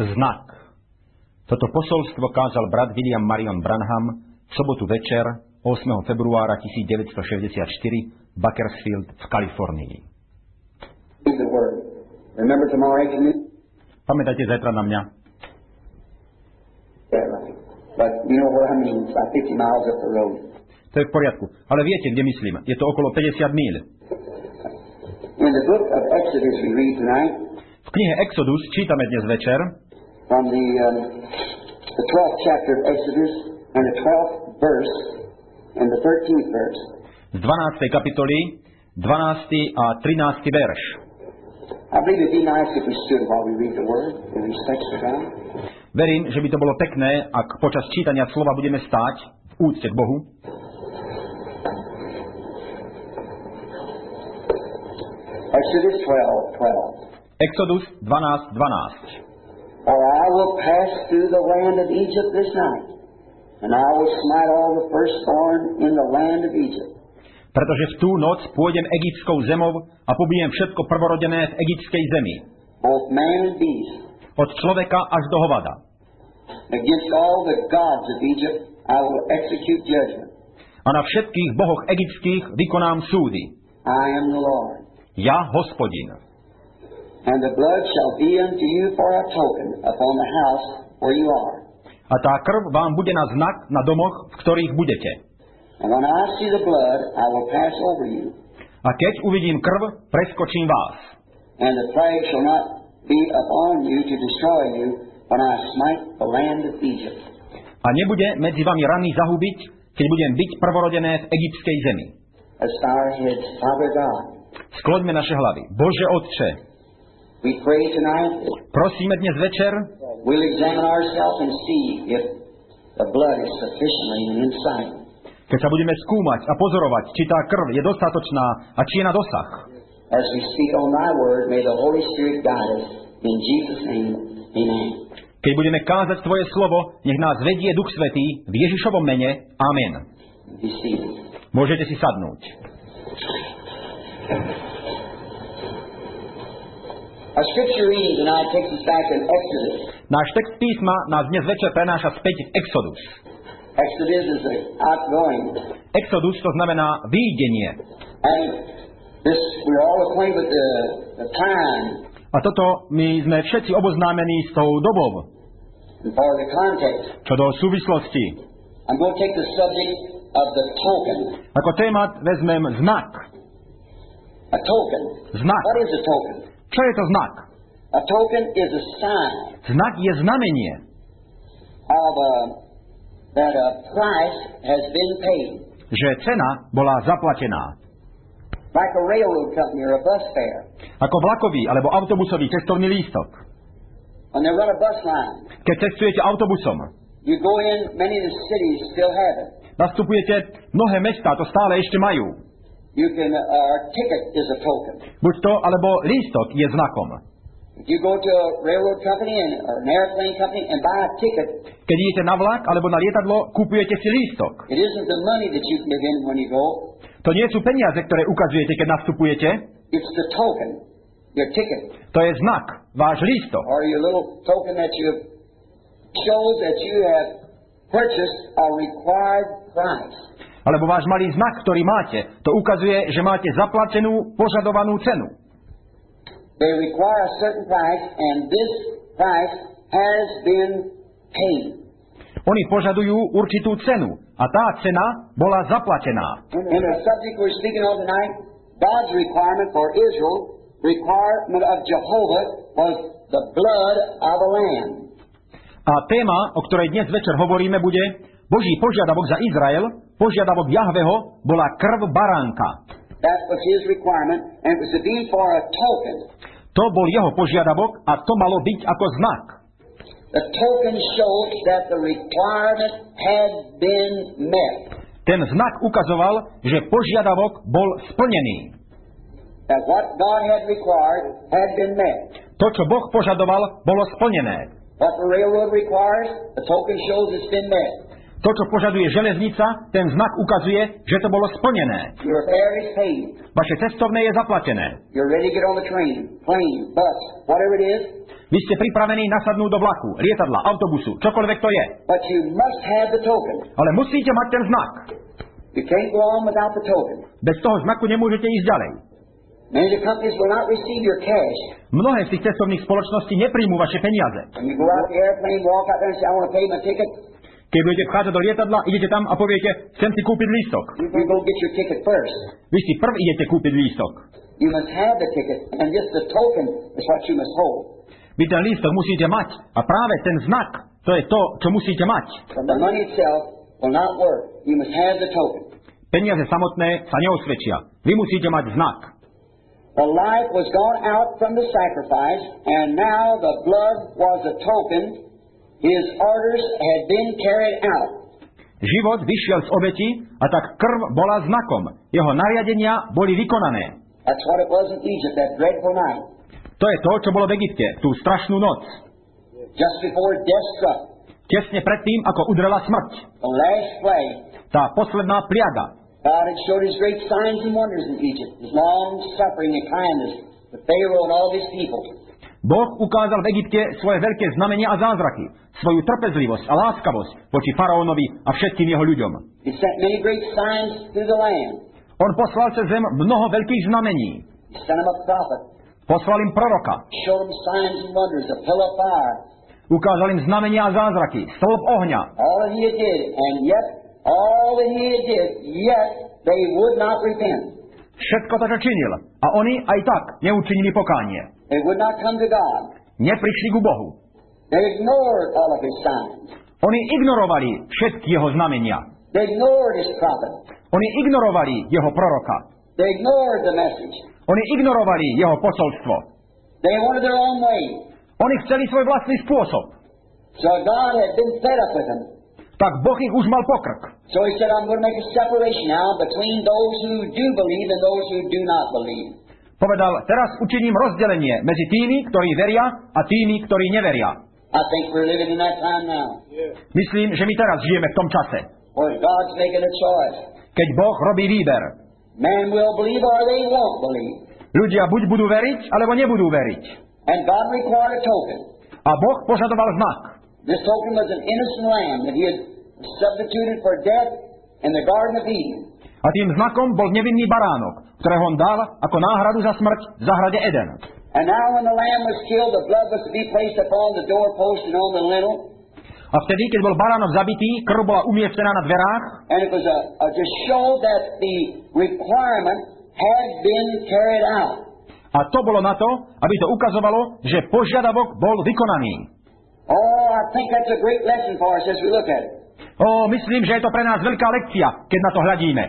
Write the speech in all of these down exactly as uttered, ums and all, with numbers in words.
Znak. Toto posolstvo kázal brat William Marion Branham v sobotu večer ôsmeho februára tisícdeväťstošesťdesiatštyri v Bakersfield v Kalifornii. Pamätáte zajtra na mňa? To je v poriadku. Ale viete, kde myslím? Je to okolo päťdesiat míľ. V knihe Exodus čítame dnes večer from the, um, the twelfth chapter of Exodus and the twelfth verse and the thirteenth verse. Z dvanástej kapitoly, dvanásty a trinásty verš. I believe it'd be nice if we stood while we read the word in respect to God. Verím, že by to bolo pekné, ak počas čítania slova budeme stáť v úcte k Bohu. Exodus twelve twelve. Exodus dvanásť dvanásť. For I will pass through the land of Egypt this night, and I will smite all the firstborn in the land of Egypt. Pretože v tú noc pôjdem egyptskou zemou a pobijem všetko prvorodené v egyptskej zemi. Both man and beast. Od človeka až do hovada. Against all the gods of Egypt I will execute judgment. A na všetkých bohoch egyptských vykonám súdy. I am the Lord. Ja, Hospodin. And the blood shall be unto you for a token upon the house where you are. A tá krv vám bude na znak na domoch, v ktorých budete. And when I see the blood, I will pass over you. A keď uvidím krv, preskočím vás. And the plague shall not be upon you to destroy you when I smite the land of Egypt. A nebude medzi vami rany zahubiť, keď budem byť prvorodené v egyptskej zemi. Let's bow our heads, Father God. Skloňme naše hlavy. Bože Otče, we pray tonight. Prosíme dnes večer. We'll examine ourselves and see if the blood is sufficiently in sight. Keď sa budeme skúmať a pozorovať, či tá krv je dostatočná a či je na dosah. As we speak on thy word, may the Holy Spirit guide us. In Jesus' name, amen. Keď budeme kázať tvoje slovo, nech nás vedie Duch Svätý v Ježišovom mene. Amen. Be seated. Môžete si sadnúť. Our scripture reading tonight takes us back in Exodus. Náš text písma nás dnes večer prenáša späť v Exodus. Exodus is an outgoing. Exodus to znamená výjdenie. And this, we're all acquainted with the, the time. A toto my sme všetci oboznámení s tou dobou. And for the context. Čo do súvislosti. I'm going to take the subject of the token. Ako téma vezmem znak. A token. Znak. What is a token? Čo je to znak? A token is a sign. Znak je znamenie. Of a, that a price has been paid. Že cena bola zaplatená. Like a railroad company or a bus fare. Ako vlakový alebo autobusový cestovný lístok. When they run a bus line. Keď cestujete autobusom. You go in, many of the cities still have it. Nastupujete, mnohé mestá to stále ešte majú. You can, uh, ticket is a token. Buď to, alebo lístok je znakom. If you go to a railroad company and, or an airplane company and buy a ticket. Keď idete na vlak alebo na lietadlo, kupujete si lístok. It isn't the money that you give in when you go. To nie sú peniaze, ktoré ukazujete, keď nastupujete. It's the token, your ticket. To je znak, váš lístok. Or your little token that you shows that you have purchased a required price. Alebo váš malý znak, ktorý máte, to ukazuje, že máte zaplatenú, požadovanú cenu. They require a certain price, and this price has been paid. Oni požadujú určitú cenu a tá cena bola zaplatená. In the subject we're speaking of tonight, God's requirement for Israel, requirement of Jehovah, was the blood of a lamb. A téma, o ktorej dnes večer hovoríme, bude Boží požiadavok za Izrael, požiadavok Jahveho, bola krv baránka. That was his requirement, and it was to be for a token. To bol jeho požiadavok a to malo byť ako znak. The token shows that the requirement had been met. Ten znak ukazoval, že požiadavok bol splnený. That what God had required had been met. To, čo Boh požadoval, bolo splnené. What the railroad requires, the token shows it's been met. To, čo požaduje železnica, ten znak ukazuje, že to bolo splnené. Your fare is paid. Vaše cestovné je zaplatené. You're ready to get on the train, plane, bus, whatever it is. Vy ste pripravení nasadnúť do vlaku, lietadla, autobusu, čokoľvek to je. But you must have the token. Ale musíte mať ten znak. You can't go on without the token. Bez toho znaku nemôžete ísť ďalej. Many of the companies will not receive your cash. Mnohé z tých cestovných spoločností nepríjmú vaše peniaze. When you go out the airplane, walk out there and say, I want to pay my ticket. Keď budete vchádzať do lietadla, idete tam a poviete, chcem si kúpiť lístok. You go get your ticket first. Vy si prv idete kúpiť lístok. You must have the ticket, and just the token is what you must hold. Vy ten lístok musíte mať a práve ten znak, to je to, čo musíte mať. But the money itself will not work. You must have the token. Peniaze samotné sa neosvedčia. Vy musíte mať znak. The life was gone out from the sacrifice, and now the blood was a token. His orders had been carried out. Život vyšiel z obeti a tak krv bola znakom. Jeho nariadenia boli vykonané. That's what it was in Egypt, that dreadful night. To je to, čo bolo v Egypte, tú strašnú noc. Just before death struck. Tesne predtým, ako udrela smrť. The last plague. Tá posledná pliaga. God had showed his great signs and wonders in Egypt, his long suffering and kindness to Pharaoh and all his people. Boh ukázal v Egypte svoje veľké znamenia a zázraky, svoju trpezlivosť a láskavosť voči faraónovi a všetkým jeho ľuďom. He sent many great signs through the land. On poslal cez zem mnoho veľkých znamení. He sent him a prophet. Poslal im proroka. Showed him signs and wonders, a pillar of fire. Ukázal im znamenia a zázraky, stĺp ohňa. All that he did, and yet, all that he did, yet they would not repent. Všetko to, čo činil. A oni aj tak neučinili pokánie. They would not come to God. Neprišli ku Bohu. They ignored all of his signs. Oni ignorovali všetky jeho znamenia. They ignored his prophet. Oni ignorovali jeho proroka. They ignored the message. Oni ignorovali jeho posolstvo. They wanted their own way. Oni chceli svoj vlastný spôsob. So God had been fed up with them. Tak Boh ich už mal pokrk. So he said, I'm going to make a separation now between those who do believe and those who do not believe. Povedal, teraz učiním rozdelenie medzi tými, ktorí veria a tými, ktorí neveria. I think we're living in that time now. Myslím, že my teraz žijeme v tom čase. Where God's making a choice. Keď Boh robí výber. Man will believe or they won't believe. Ľudia buď budú veriť, alebo nebudú veriť. And God required a token. A Boh požadoval znak. This token was an innocent lamb that he had substituted for death in the Garden of Eden. A tým znakom bol nevinný baránok, ktorého on dal ako náhradu za smrť v záhrade Eden. And now when the lamb was killed, the blood was to be placed upon the doorpost and on the lintel. A vtedy, keď bol baránok zabitý, krv bola umiestnená na dverách. And it was a, a, to show that the requirement had been carried out. A to bolo na to, aby to ukazovalo, že požiadavok bol vykonaný. Oh, I think that's a great lesson for us as we look at it. Ó, myslím, že je to pre nás veľká lekcia, keď na to hľadíme.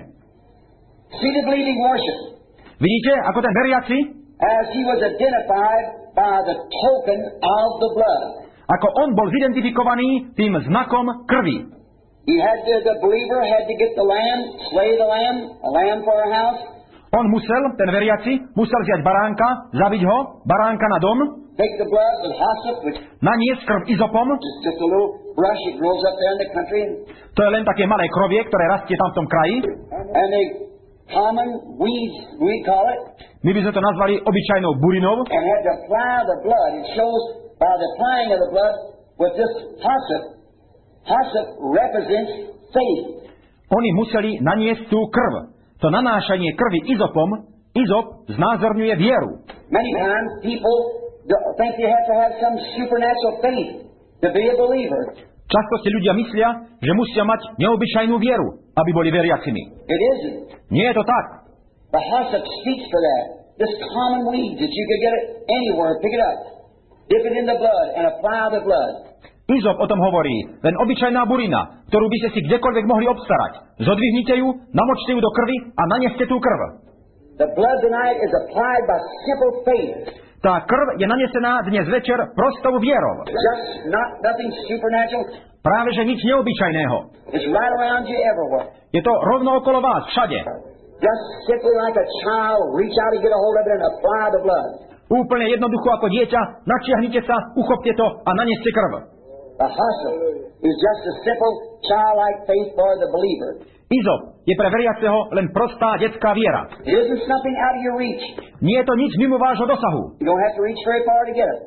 See the believing worship. Vidíte, ako ten veriaci, as he was identified by the token of the blood. Ako on bol zidentifikovaný tým znakom krvi. He had to, the believer had to get the lamb, slay the lamb, a lamb for a house. On musel, ten veriaci, musel vziať baránka, zabiť ho, baránka na dom, take the blood with hyssop, which naniesť krv izopom. is just a little brush, it grows up there in the country. To je len také malé krovie, ktoré rastie tam v tom kraji. And the common weeds, we call it. My by sme to nazvali obyčajnou burinou. And had to apply the blood. It shows by the applying of the blood with this hyssop. Hyssop represents faith. Oni museli naniesť tú krv. To nanášanie krvi izopom, izop znázorňuje vieru. Many times people think they have to have some supernatural faith to be a believer. Často si ľudia myslia, že musia mať neobyčajnú vieru, aby boli veriacimi. It isn't. Nie je to tak. The hyssop speaks for that. This common weed that you could get it anywhere, pick it up, dip it in the blood, and apply the blood. Izop o tom hovorí, len obyčajná burina, ktorú by ste si kdekoľvek mohli obstarať. Zodvihnite ju, namočte ju do krvi a naneste tú krv. The blood tonight is applied by simple faith. Tá krv je nanesená dnes večer prostou vierou. Just not nothing supernatural. Práve že nič neobyčajného. It's right around you everywhere. Je to rovno okolo vás, všade. Just simply like a child, reach out and get a hold of it and apply the blood. Úplne jednoducho ako dieťa, načiahnite sa, uchopte to a naneste krv. The hyssop is just a simple childlike faith for the believer. Izop je pre veriaceho len prostá detská viera. It isn't something out of your reach. Nie je to nič mimo vášho dosahu. You don't have to reach very far to get it.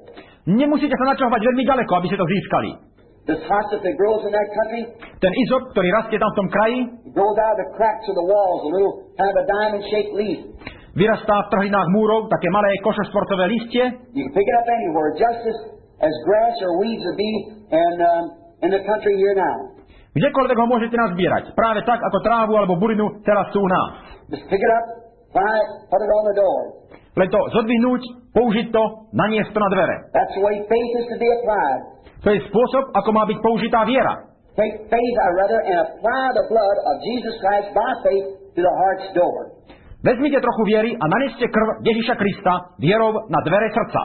Nemusíte sa načahovať veľmi ďaleko, aby ste to získali. This hyssop that grows in that country, Ten izop, ktorý rastie tam v tom kraji, it grows out of the cracks of the walls, a little kind of a diamond-shaped leaf. vyrastá v trhlinách múrov, také malé košoštvorcové listie. You can pick it up anywhere, just as, as grass or weeds would be in, um, in the country here now. Kdekoľvek ho môžete nazbierať. Práve tak, ako trávu alebo burinu teraz tu u nás. Just pick it up, fly it, put it on the door. Len to zodvihnúť, použiť to, naniesť to na dvere. That's the way faith is to be applied. To je spôsob, ako má byť použitá viera. Take faith, I rather, and apply the blood of Jesus Christ by faith to the heart's door. Vezmite trochu viery a naneste krv Ježiša Krista vierou na dvere srdca.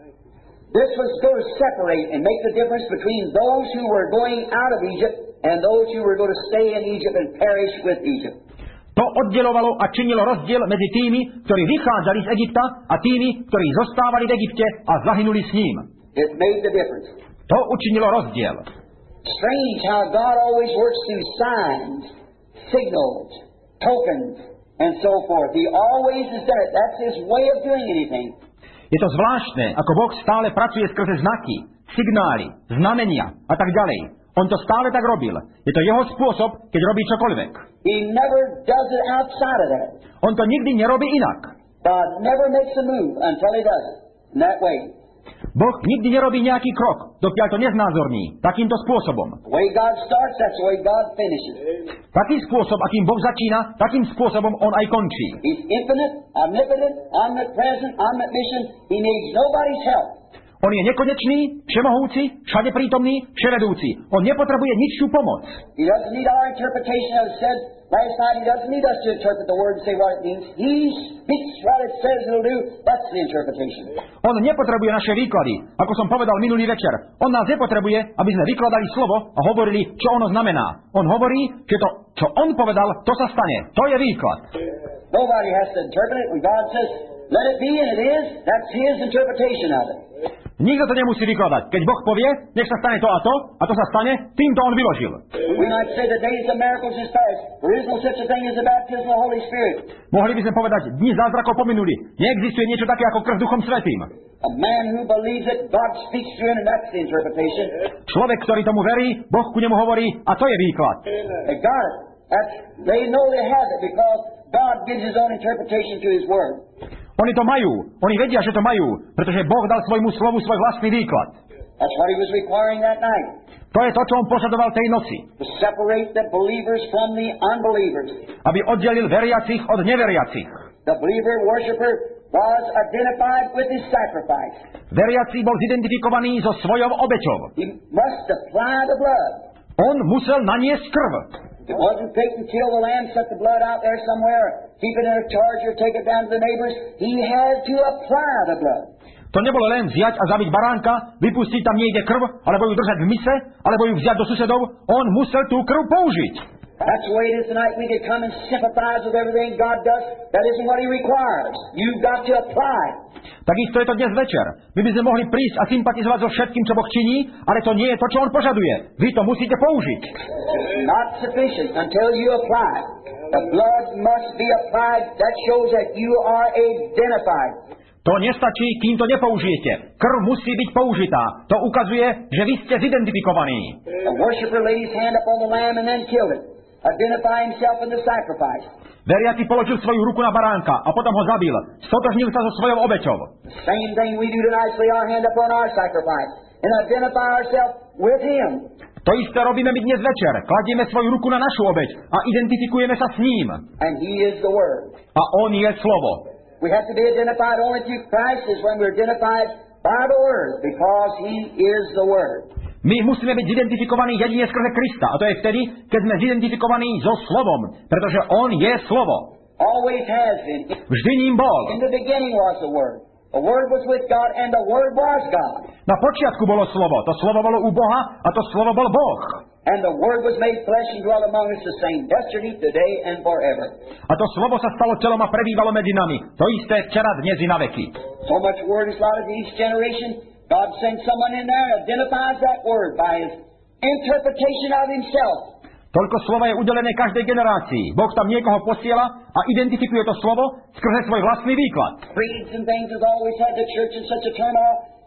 This was going to separate and make the difference between those who were going out of Egypt and those who were going to stay in Egypt and perish with Egypt. To oddelovalo a činilo rozdiel medzi tými, ktorí vychádzali z Egypta a tými, ktorí zostávali v Egypte a zahynuli s ním. It made the difference. To učinilo rozdiel. Strange how God always works through signs, signals, tokens, and so forth. He always is there. That's His way of doing anything. Je to zvláštne, ako Boh stále pracuje skrze znaky, signály, znamenia a tak ďalej. On to stále tak robil. Je to jeho spôsob, keď robí čokoľvek. He never does it outside of that. On to nikdy nerobí inak. God never makes a move until He does it in that way. Boh nikdy nerobí nejaký krok, dokiaľ to neznázorní takýmto spôsobom. The way God starts, that's the way God finishes. Taký spôsob, akým Boh začína, takým spôsobom on aj končí. He's infinite, omnipotent, omnipresent, omniscient. He needs nobody's help. On je nekonečný, všemohúci, všade prítomný, vševedúci. On nepotrebuje ničšiu pomoc. He doesn't need our interpretation. I said last night, He doesn't need us to interpret the Word and say what it means. He speaks what it says He'll do. That's the interpretation. On nepotrebuje naše výklady. Ako som povedal minulý večer, on nás nepotrebuje, aby sme vykladali slovo a hovorili, čo ono znamená. On hovorí, že to, čo on povedal, to sa stane. To je výklad. Nobody has to interpret it. When God says, let it be, and it is, that's His interpretation of it. Nikto to nemusí vykladať. Keď Boh povie, nech sa stane to a to, a to sa stane, týmto on vyložil. We might say the days of miracles is past. There is no such a thing as the baptism of the Holy Spirit. Mohli by sme povedať, dni zázrakov pominuli. Neexistuje niečo také ako krst Duchom Svätým. A man who believes it, God speaks to him, and that's the interpretation. Človek, ktorý tomu verí, Boh ku nemu hovorí, a to je výklad. They got it. That's, they know they have it because God gives His own interpretation to His Word. Oni to majú. Oni vedia, že to majú, pretože Boh dal svojmu slovu svoj vlastný výklad. That's what He was requiring that night. To je to, čo on požadoval tej noci. To separate the believers from the unbelievers. Aby oddelil veriacich od neveriacich. The believer worshiper was identified with his sacrifice. Veriaci bol zidentifikovaný so svojou obeťou. He must apply the blood. On musel naniesť krv. It wasn't take and kill the lamb, set the blood out there somewhere, keep it in a charge or take it down to the neighbors. He had to apply the blood. To nebolo len vziať a zabiť baránka, vypustiť tam niekde krv, alebo ju držať v mise, alebo ju vziať do susedov. On musel tú krv použiť. That's the way it is tonight. We can come and sympathize with everything God does. That isn't what He requires. You've got to apply. Takisto je to dnes večer. My by sme mohli prísť a sympatizovať so všetkým, čo Boh činí, ale to nie je to, čo On požaduje. Vy to musíte použiť. It's not sufficient until you apply. The blood must be applied. That shows that you are identified. To nestačí, kým to nepoužijete. Krv musí byť použitá. To ukazuje, že vy ste zidentifikovaní. The worshiper laid his hand upon the lamb and then killed it. Identify himself in the sacrifice. Veriaci položil svoju ruku na baránka a potom ho zabil. Stotožnil sa so svojou obeťou. The same thing we do tonight, lay our hand upon our sacrifice and identify ourselves with Him. To isté robíme my dnes večer. Kladieme svoju ruku na našu obeť a identifikujeme sa s ním. And He is the Word. A on je slovo. We have to be identified only through Christ is when we're identified by the Word, because He is the Word. My musíme byť zidentifikovaní jedine skrze Krista. A to je vtedy, keď sme zidentifikovaní so slovom. Pretože on je slovo. Always has been. Vždy ním bol. In the beginning was the Word. The Word was with God and the Word was God. Na počiatku bolo slovo. To slovo bolo u Boha a to slovo bol Boh. And the Word was made flesh and dwelt among us the same yesterday, today, and forever. A to slovo sa stalo telom a prebývalo medzi nami. To isté včera, dnes i na veky. So much Word is allotted to each generation. God sends someone in there and identifies that Word by His interpretation of Himself. Toľko slova je udelené každej generácii. Boh tam niekoho posiela a identifikuje to slovo skrze svoj vlastný výklad. Creeds and things has always had the church in such a turmoil.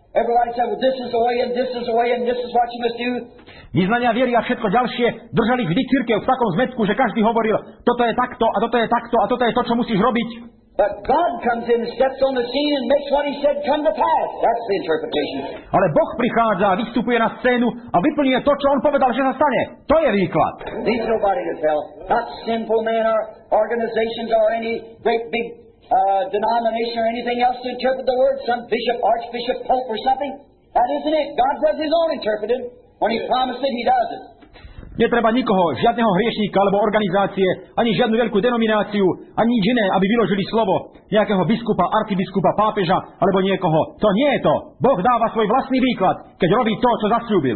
everybody said, well, this is the way, and this is the way, and this is what you must do. Vyznania viery a všetko ďalšie držali vždy cirkev v takom zmetku, že každý hovoril, toto je takto, a toto je takto, a toto je to, čo musíš robiť. But God comes in and steps on the scene and makes what He said come to pass. That's the interpretation. Ale Boh prichádza a vystupuje na scénu a vyplňuje to, čo On povedal, že sa stane. To je výklad. Needs nobody to tell. Not sinful men or organizations or any great big uh, denomination or anything else to interpret the word. Some bishop, archbishop, pope or something. That isn't it. God does His own interpreting. When He promised it, He does it. Netreba nikoho, žiadneho hriešníka alebo organizácie, ani žiadnu veľkú denomináciu, ani nič iné, aby vyložili slovo nejakého biskupa, arcibiskupa, pápeža alebo niekoho. To nie je to. Boh dáva svoj vlastný výklad, keď robí to, čo zasľúbil.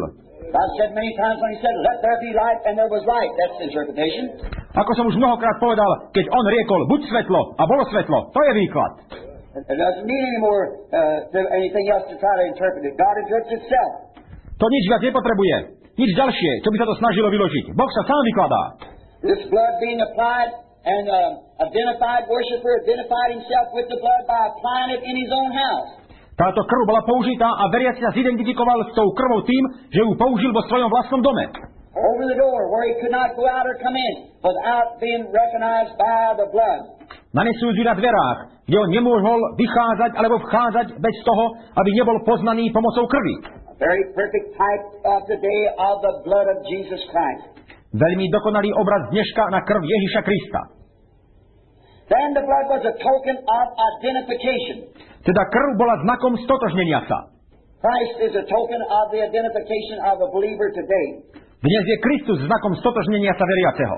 Ako som už mnohokrát povedal, keď On riekol, buď svetlo a bolo svetlo, to je výklad. To nič viac nepotrebuje. Nič ďalšie, čo by sa to snažilo vyložiť. Boh sa sám vykladá. This blood being applied and uh, identified worshiper identified himself with the blood by applying it in his own house. Táto krv bola použitá a veriaci sa zidentifikoval s tou krvou tým, že ju použil vo svojom vlastnom dome. Over the door where he could not go out or come in without being recognized by the blood. Nanesujúc ju na dverách, kde on nemohol vychádzať alebo vchádzať bez toho, aby nebol poznaný pomocou krvi. Very perfect type of the day of the blood of Jesus Christ. Veľmi dokonalý obraz dneška na krv Ježiša Krista. Then the blood was a token of identification. Teda krv bola znakom stotožnenia sa. Christ is a token of the identification of a believer today. Dnes je Kristus znakom stotožnenia sa veriaceho.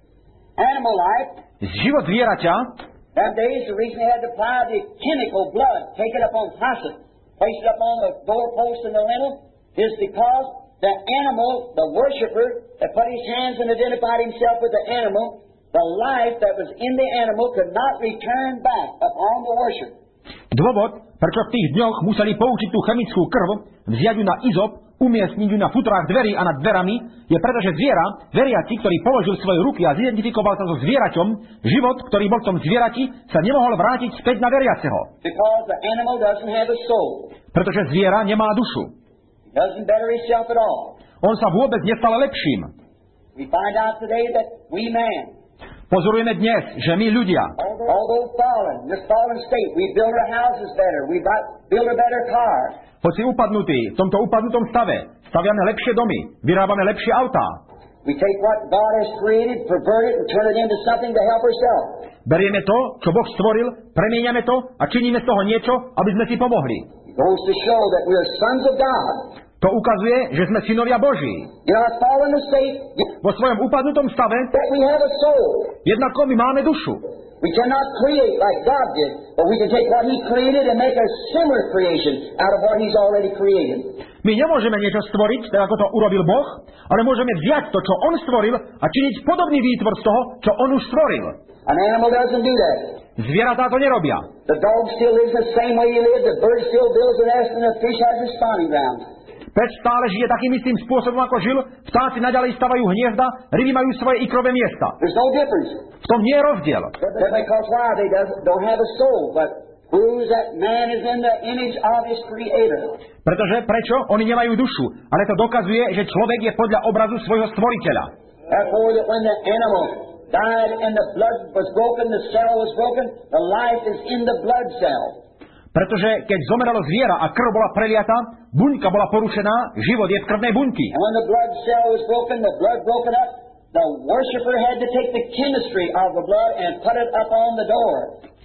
Animal life. Život zvieraťa. That days the reason they had to apply the chemical blood, take it upon hyssop, place it up on the doorpost and the lintel, is because the animal, the worshiper, that put his hands and identified himself with the animal, the life that was in the animal could not return back upon the worshiper. Dôvod, prečo v tých dňoch museli použiť tú chemickú krv, vziať ju na izop, umiestniť ju na futrách dverí a nad dverami, je preto, že zviera, veriaci, ktorý položil svoje ruky a zidentifikoval sa so zvieraťom, život, ktorý bol v tom zvierati, sa nemohol vrátiť späť na veriaceho. Because the animal doesn't have a soul. Pretože zviera nemá dušu. He doesn't better himself at all. On sa vôbec nestal lepším. We find out today that we man, pozorujeme dnes, že my ľudia, although fallen, this fallen state, we build our houses better, we build a better car. Hoci upadnutí, v tomto upadnutom stave, staviame lepšie domy, vyrábame lepšie autá. We take what God has created, pervert it, and turn it into something to help ourselves. Berieme to, čo Boh stvoril, premieňame to a činíme z toho niečo, aby sme si pomohli. It goes to show that we are sons of God. To ukazuje, že sme synovia Boží. In our fallen state, vo svojom upadnutom stave, that we have a soul. Jednako my máme dušu. We cannot create like God did, but we can take what He created and make a similar creation out of what He's already created. My nemôžeme niečo stvoriť, tak ako to urobil Boh, ale môžeme vziať to, čo On stvoril, a činiť podobný výtvor z toho, čo On už stvoril. An animal doesn't do that. Zvieratá to nerobia. The dog still lives the same way he lived, the bird still builds a nest, and the fish has a spawning ground. Pes stále žije takým istým spôsobom, ako žil, vtáci naďalej stavajú hniezda, ryby majú svoje ikrové miesta. There's no difference. V tom nie je rozdiel. Because why? They don't have a soul, but proves that man is in the image of his creator. Pretože prečo? Oni nemajú dušu, ale to dokazuje, že človek je podľa obrazu svojho stvoriteľa. Therefore, that when the animal died and the blood was broken, the cell was broken, the life is in the blood cell. Pretože keď zomeralo zviera a krv bola preliata, buňka bola porušená, život je v krvnej buňky. And when the blood cell was broken, the blood broken up, the worshiper had to take the chemistry of the blood and put it up on the door.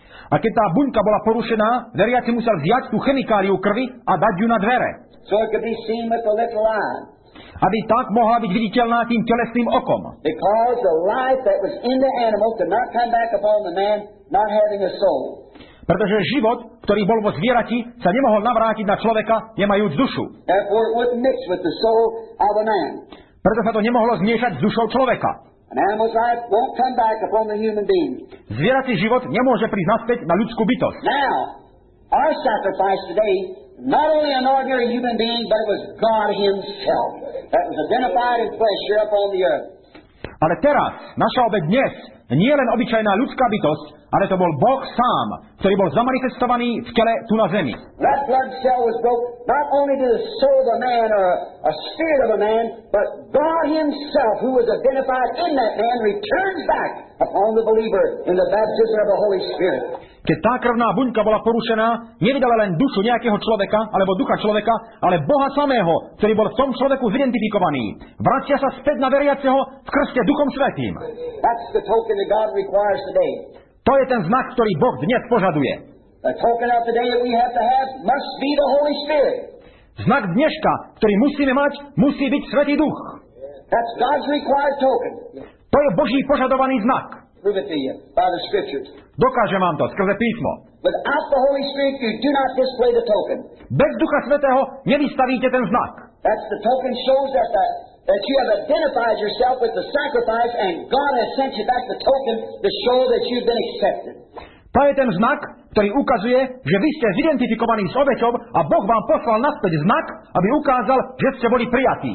A keď tá buňka bola porušená, veriaci musel vziať tú chemikáliu krvi a dať ju na dvere. So it could be seen with the literal eye. Aby tak mohla byť viditeľná tým telesným okom. Because the life that was in the animal could not come back upon the man not having a soul. Pretože život, ktorý bol vo zvierati, sa nemohol navrátiť na človeka, nemajúc dušu. Therefore it would mix with the soul of a man. Preto sa to nemohlo zmiešať s dušou človeka. An animal's life won't come back upon the human being. Zvierací život nemôže prísť naspäť na ľudskú bytosť. Now, our sacrifice today, not only an ordinary human being, but it was God Himself that was identified in flesh here upon the earth. Ale teraz, naša obeť dnes, nie len obyčajná ľudská bytosť, ale to bol Boh sám, ktorý bol zamanifestovaný v tele tu na zemi. That blood cell was broke not only to the soul of a man or a spirit of a man, but God Himself, who was identified in that man, returns back upon the believer in the baptism of the Holy Spirit. Keď tá krvná buňka bola porušená, nevydala len dušu nejakého človeka, alebo ducha človeka, ale Boha samého, ktorý bol v tom človeku zidentifikovaný. Vracia sa späť na veriaceho v krste Duchom Svätým. That's the token that God requires today. To je ten znak, ktorý Boh dnes požaduje. The token of today that we have to have must be the Holy Spirit. Znak dneška, ktorý musíme mať, musí byť Svätý Duch. That's God's required token. To je Boží požadovaný znak. Prove it to you by the Scriptures. Dokážem vám to skrze písmo. Without the Holy Spirit, you do not display the token. Bez Ducha Svätého nevystavíte ten znak. That's the token shows that the, that you have identified yourself with the sacrifice, and God has sent you back the token to show that you've been accepted. To je ten znak, ktorý ukazuje, že vy ste zidentifikovaní s obeťou a Boh vám poslal naspäť znak, aby ukázal, že ste boli prijatí.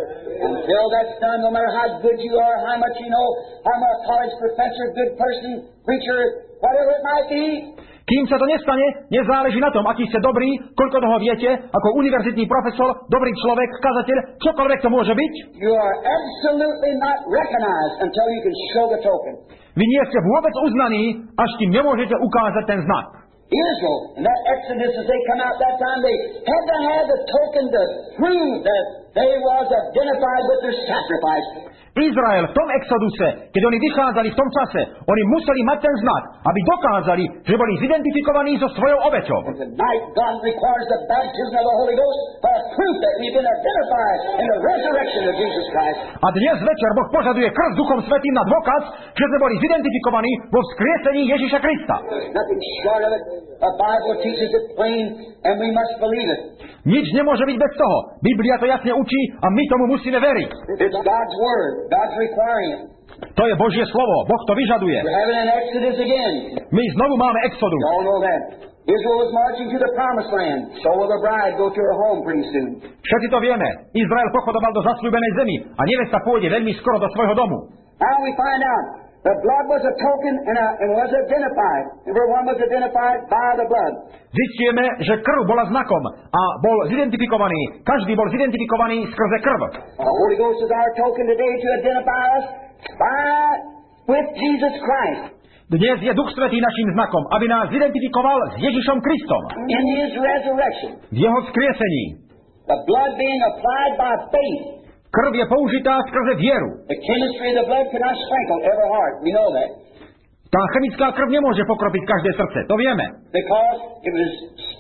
Until that's done, no matter how good you are, how much you know, how much college professor, good person, preacher, whatever it might be. Kým sa to nestane, nezáleží na tom, aký ste dobrí, koľko toho viete, ako univerzitný profesor, dobrý človek, kazateľ, čokoľvek to môže byť. You are absolutely not recognized until you can show the token. Vy nie ste vôbec uznaní, až kým nemôžete ukázať ten znak. Israel, in that Exodus, as they come out that time, they had to have the token to prove that they was identified with their sacrifice. Izrael v tom Exoduse, keď oni vychádzali v tom čase, oni museli mať ten znak, aby dokázali, že boli zidentifikovaní so svojou obeťou. Tonight, God requires the baptism of the Holy Ghost for a proof that we've been identified in the resurrection of Jesus Christ. A dnes večer Boh požaduje krst Duchom Svätým na dôkaz, že sme boli zidentifikovaní vo vzkriesení Ježiša Krista. There's nothing short of it. The Bible teaches it plain, and we must believe it. Nič nemôže byť bez toho. Biblia to jasne učí a my tomu musíme veriť. It's God's Word. God's requiring it. To je Božie slovo. Boh to vyžaduje. We're having an Exodus again. My znovu máme Exodus. You all know that. Israel was marching to the promised land. So will the bride go to her home pretty soon. Všetci to vieme. Izrael pochodoval do zasľúbenej zemi a nevesta pôjde veľmi skoro do svojho domu. Now we find out the blood was a token and, a, and was identified. Everyone was identified by the blood. Zistíme, že krv bola znakom a bol zidentifikovaný. Každý bol zidentifikovaný skrze krv. The Holy Ghost is our token today to identify us by with Jesus Christ. Dnes je Duch Svätý naším znakom, aby nás zidentifikoval s Ježišom Kristom. In His resurrection. V jeho vzkriesení. The blood being applied by faith. Krv je použitá skrze vieru. The chemistry of the blood cannot sprinkle every heart. We know that. Tá chemická krv nemôže pokropiť každé srdce. To vieme. Because it was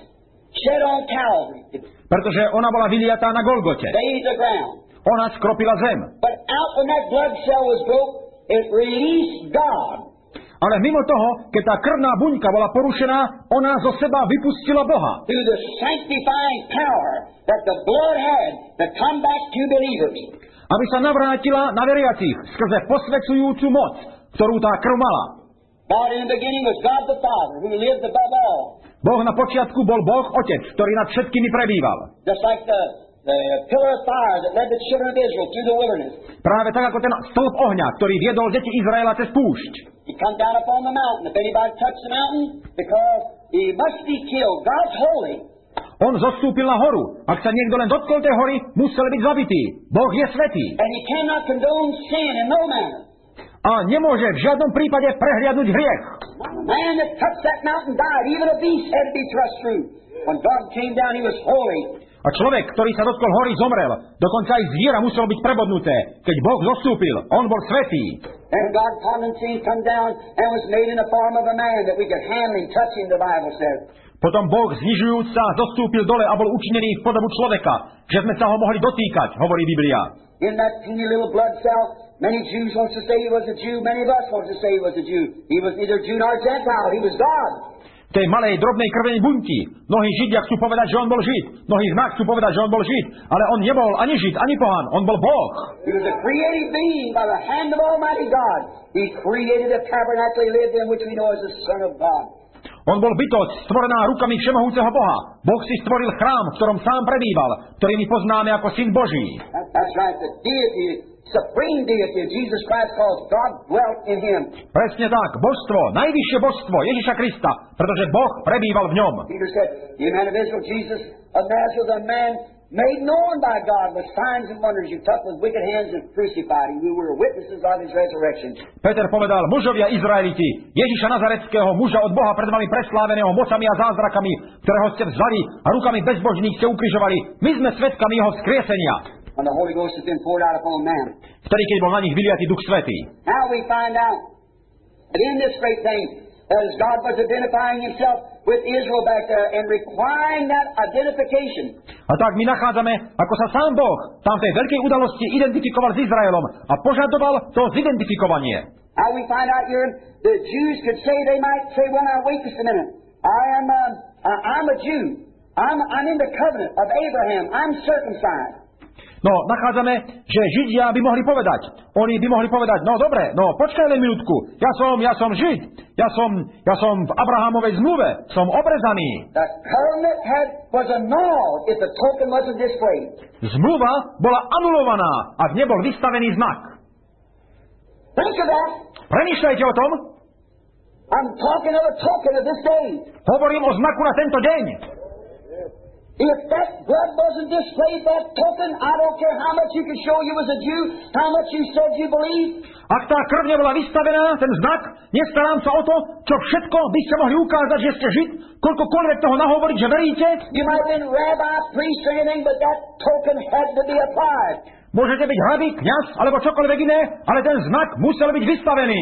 shed on Calvary. It Pretože ona bola vyliatá na Golgote. bathed the ground. Ona skropila zem. But out when that blood cell was broke, it released God. Ale mimo toho, keď tá krvná buňka bola porušená, ona zo seba vypustila Boha. Through the sanctifying power that the blood had to come back to believers. Aby sa navrátila na veriacich skrze posvedzujúcu moc, ktorú tá krv mala. God in the beginning was God the Father, who lived above all. Boh na počiatku bol Boh Otec, ktorý nad všetkými prebýval. Just like the, the pillar of fire that led the children of Israel through the wilderness. Práve tak ako ten stĺp ohňa, ktorý viedol deti Izraela cez púšť. He come down upon the mountain. If anybody touched the mountain, because he must be killed. God's holy. On zostúpil na horu. Ak sa niekto len dotkol tej hory, musel byť zabitý. Boh je svätý. And he cannot condone sin in no manner. A nemôže v žiadnom prípade prehliadnúť hriech. The man that touched that mountain died. Even a beast had to be thrust through. When God came down, he was holy. A človek, ktorý sa dotkol hory, zomrel. Dokonca aj zviera muselo byť prebodnuté. Keď Boh zostúpil, on bol svätý. And God condescended, come down, and was made in the form of a man that we could handle him, touch him, the Bible says. Potom Boh znižujúc sa zostúpil dole a bol učinený v podobu človeka, že sme sa ho mohli dotýkať, hovorí Biblia. In that teeny little blood cell, many Jews want to say he was a Jew, many of us want to say he was a Jew. He was neither Jew nor Gentile, he was God. V tej malej, drobnej krvenej bunti. Mnohí Židia chcú povedať, že on bol Žid. Mnohí z nás chcú povedať, že on bol Žid. Ale on nebol ani Žid, ani pohan. On bol Boh. He was a created being by the hand of Almighty God. He created a tabernacle he lived in, which we know as the Son of God. On bol bytosť, stvorená rukami všemohúceho Boha. Boh si stvoril chrám, v ktorom sám prebýval, ktorý my poznáme ako Syn Boží. That, that's right, the deity supreme deity of Jesus Christ, called God dwelt in him. Presne tak, božstvo, najvyššie božstvo Ježiša Krista, pretože Boh prebýval v ňom. Peter said, "You man of Israel, Jesus of Nazareth, a man made known by God with signs and wonders. You took with wicked hands and crucified him. You were witnesses of his resurrection." Peter povedal, mužovia Izraeliti, Ježiša Nazareckého, muža od Boha pred vami presláveného mocami a zázrakami, ktorého ste vzali a rukami bezbožných ste ukrižovali. My sme svedkami jeho vzkriesenia. When the Holy Ghost has been poured out upon man. Vtedy, keď bol na nich vyliatý Duch Svätý. Now we find out that in this great thing, as God was identifying himself with Israel back there and requiring that identification. A tak my nachádzame, ako sa sám Boh tam v tej veľkej udalosti identifikoval s Izraelom a požadoval to zidentifikovanie. Now we find out here the Jews could say, they might say, well, now wait just a minute. I am a, uh, I'm a Jew. I'm, I'm in the covenant of Abraham. I'm circumcised. No, nachádzame, že Židia by mohli povedať, oni by mohli povedať, no dobre, no počkaj len minútku, ja som, ja som Žid, ja som, ja som v Abrahamovej zmluve, som obrezaný. The covenant had, was annulled if the token wasn't displayed. Zmluva bola anulovaná, ak nebol vystavený znak. Think of that. Premýšľajte o tom. I'm talking of a token of this day. Hovorím o znaku na tento deň. If that blood wasn't displayed, that token, I don't care how much you can show you as a Jew, how much you said you believe. Ak tá krv nebola vystavená, ten znak, nestarám sa o to, čo všetko by ste mohli ukázať, že ste Žid, koľkokoľvek toho nahovoriť, že veríte. You might have been rabbi, priest, or anything, but that token had to be applied. Môžete byť rabí, kňaz, alebo čokoľvek iné, ale ten znak musel byť vystavený.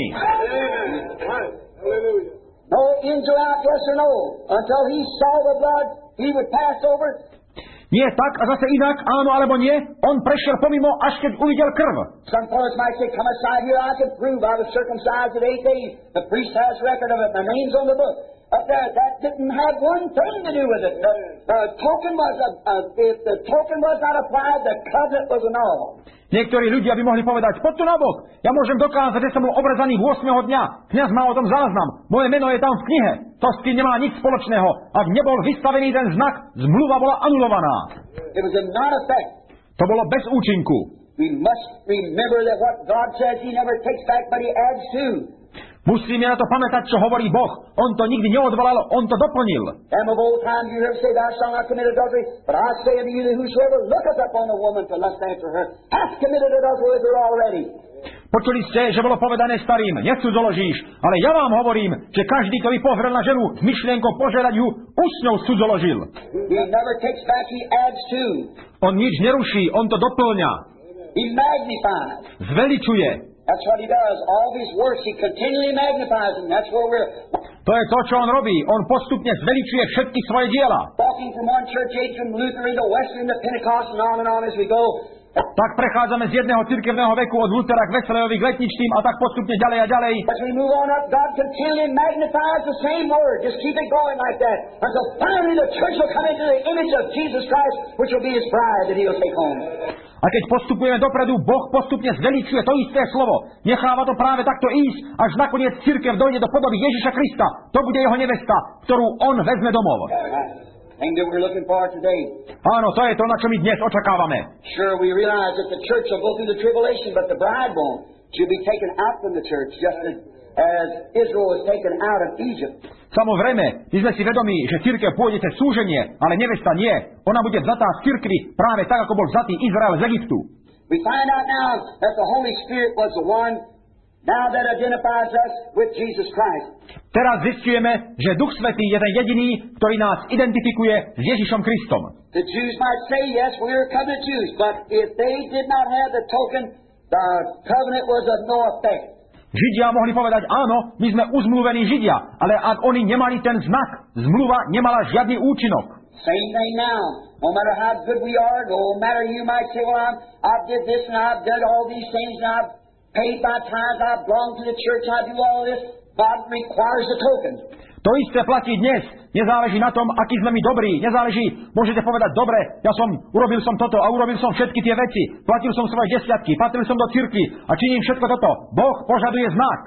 No ins or out, yes or no. Until he saw the blood, he would pass over. Nie tak a zase inak, áno alebo nie, on prešiel pomimo, až keď uvidel krv. Some fellows might say, come aside here, I can prove I was circumcised at eight days. The priest has record of it, my name's on the book. Up there, that didn't have one thing to do with it. The, the token was, a, a, if the token was not applied, the covenant was annulled. Niektorí ľudia by mohli povedať, poď tu na bok, ja môžem dokázať, že som bol obrezaný ôsmeho dňa. Kňaz má o tom záznam, moje meno je tam v knihe. To s tým nemá nič spoločného. Ak nebol vystavený ten znak, zmluva bola anulovaná. It was a non-effect. To bolo bez účinku. We must remember that what God says He never takes back, but He adds to. Musíme na to pamätať, čo hovorí Boh. On to nikdy neodvolal, on to doplnil. Them of old time you heard say, thou shalt not commit adultery, but I say unto you that whosoever looketh upon a woman to lust after her hath committed adultery with her already. Počuli ste, že bolo povedané starým, necudzoložíš, ale ja vám hovorím, že každý, kto by pozrel na ženu s myšlienkou požerať ju, už s ňou cudzoložil. He never takes back, he adds to. On nič neruší, on to doplňa. He magnifies. Zveličuje. That's what he does. All his works, he continually magnifies them. That's where we're... To je to, čo on robí. On postupne zveličuje všetky svoje diela. Walking from one church age, from Luther into Wesley into Pentecost and on and on as we go. Tak prechádzame z jedného cirkevného veku od Luthera k Wesleyovi k Letničtým a tak postupne ďalej a ďalej. As we move on up, God continually magnifies the same word. Just keep it going like that until finally the church will come into the image of Jesus Christ, which will be His bride that He'll take home. A keď postupujeme dopredu, Boh postupne zveličuje to isté slovo. Necháva to práve takto ísť, až nakoniec cirkev dojde do podoby Ježiša Krista. To bude jeho nevesta, ktorú on vezme domov. Thing that we're looking for today. Áno, to je to, na čo my dnes očakávame. Sure, we realize that the church will go through the tribulation, but the bride won't. She'll be taken out from the church, just as, as Israel was taken out of Egypt. Samozrejme, my sme si vedomí, že cirkev pôjde cez súženie, ale nevesta nie. Ona bude vzatá z cirkvi práve tak, ako bol vzatý Izrael z Egyptu. We find out now that the Holy Spirit was the one now that identifies us with Jesus Christ. Teraz zistujeme, že Duch Svätý je ten jediný, ktorý nás identifikuje s Ježišom Kristom. The Jews might say, yes, we are covenant Jews, but if they did not have the token, the covenant was of no effect. Židia mohli povedať, áno, my sme uzmluvení Židia, ale ak oni nemali ten znak, zmluva nemala žiadny účinok. Same thing now. No matter how good we are, no matter you might say, well, I'm, I did this and I've done all these things and I've paid my tithes, I belong to the church, I do all this. God requires a token. To isté platí dnes. Nezáleží na tom, aký sme my dobrí. Nezáleží, môžete povedať, dobre, ja som, urobil som toto a urobil som všetky tie veci. Platil som svoje desiatky, patril som do cirkvi a činím všetko toto. Boh požaduje znak.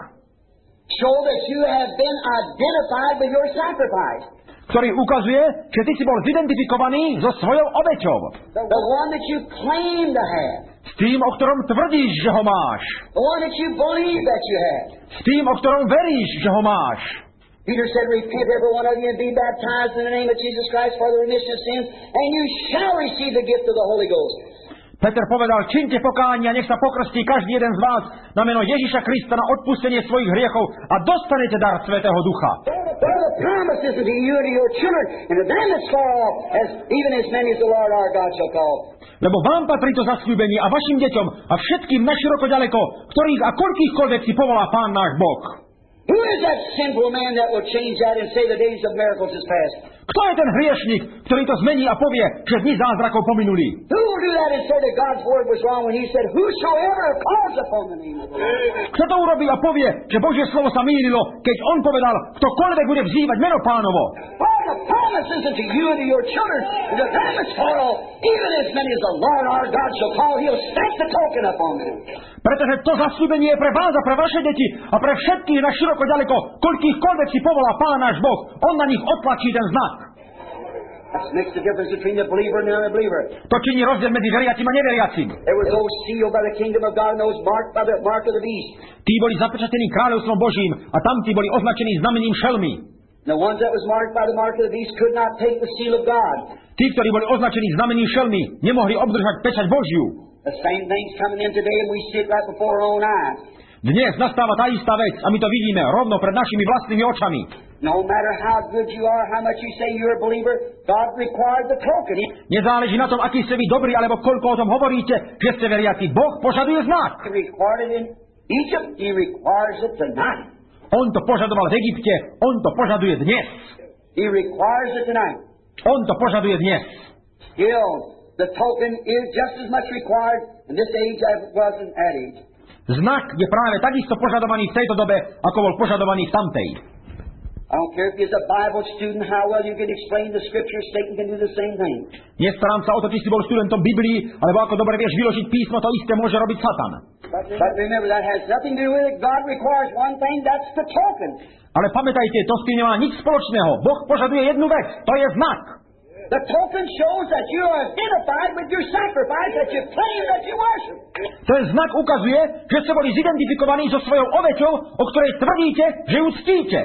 Show that you have been identified with your sacrifice. Ktorý ukazuje, že ty si bol zidentifikovaný so svojou obeťou. The one that you claim to have. S S tým, o ktorom tvrdíš, že ho máš. The one that you believe that you have. S tým, o ktorom veríš, že ho máš. Peter said, repent every one of you and be baptized in the name of Jesus Christ for the remission of sins, and you shall receive the gift of the Holy Ghost. Peter povedal, čiňte pokánie a nech sa pokrstí každý jeden z vás na meno Ježiša Krista na odpustenie svojich hriechov a dostanete dar Svätého Ducha. For the promise is unto you and to your children, and to them that far off, as even as many as the Lord our God shall call. Lebo vám patrí to zasľúbenie a vašim deťom a všetkým naširoko ďaleko, ktorých a koľkýchkoľvek si povolá Pán náš Boh. Who is that sinful man that will change that and say the days of miracles is past? Kto je ten hriešnik, ktorý to zmení a povie, že dni zázrakov pominuli? Who will do that and say that God's word was wrong when he said, whosoever calls upon the name of the Lord? Kto to urobí a povie, že Božie slovo sa mýlilo, keď on povedal, ktokoľvek bude vzývať meno Pánovo? For the promises unto you and to your children, and to them that far off, even as many as the Lord our God shall call, he'll stamp the token upon them. Pretože to zasľúbenie je pre vás a pre vaše deti a pre všetkých na široko ďaleko, koľkýchkoľvek si povolá Pán náš Boh, on na nich otlačí ten znak. That makes the difference between the believer and the unbeliever. To činí rozdiel medzi veriacim a neveriacim. There was those sealed by the kingdom of God and those marked by the mark of the beast. Tí boli zapečatení kráľovstvom Božím a tamtí boli označení znamením šelmy. The ones that was marked by the mark of the beast could not take the seal of God. Tí, ktorí boli označení znamením šelmy, nemohli obdržať pečať Božiu. The same thing's coming in today and we see it right before our own eyes. Dnes nastáva tá istá vec a my to vidíme rovno pred našimi vlastnými očami. No matter how good you are, how much you say you're a believer, God required the token. Nezáleží na tom, aký ste vy dobrí, alebo koľko o tom hovoríte, že ste veriaci. Boh požaduje znak. He required it in Egypt, he requires it tonight. On to požadoval v Egypte, on to požaduje dnes. He requires it tonight. On to požaduje dnes. Still, the token is just as much required in this age as it was in that age. Znak je práve takisto požadovaný v tejto dobe, ako bol požadovaný v tamtej. I don't care if you're a Bible student, how well you can explain the Scripture, Satan can do the same thing. Nestarám sa o to, či si bol študentom Biblii, alebo ako dobre vieš vyložiť písmo, to isté môže robiť Satan. But, but remember, that has nothing to do with it. God requires one thing, that's the token. Ale pamätajte, to s tým nemá nič spoločného. Boh požaduje jednu vec, to je znak. The token shows that you are identified with your sacrifice, that you claim that you worship. Ten znak ukazuje, že ste boli zidentifikovaní so svojou obeťou, o ktorej tvrdíte, že ju ctíte.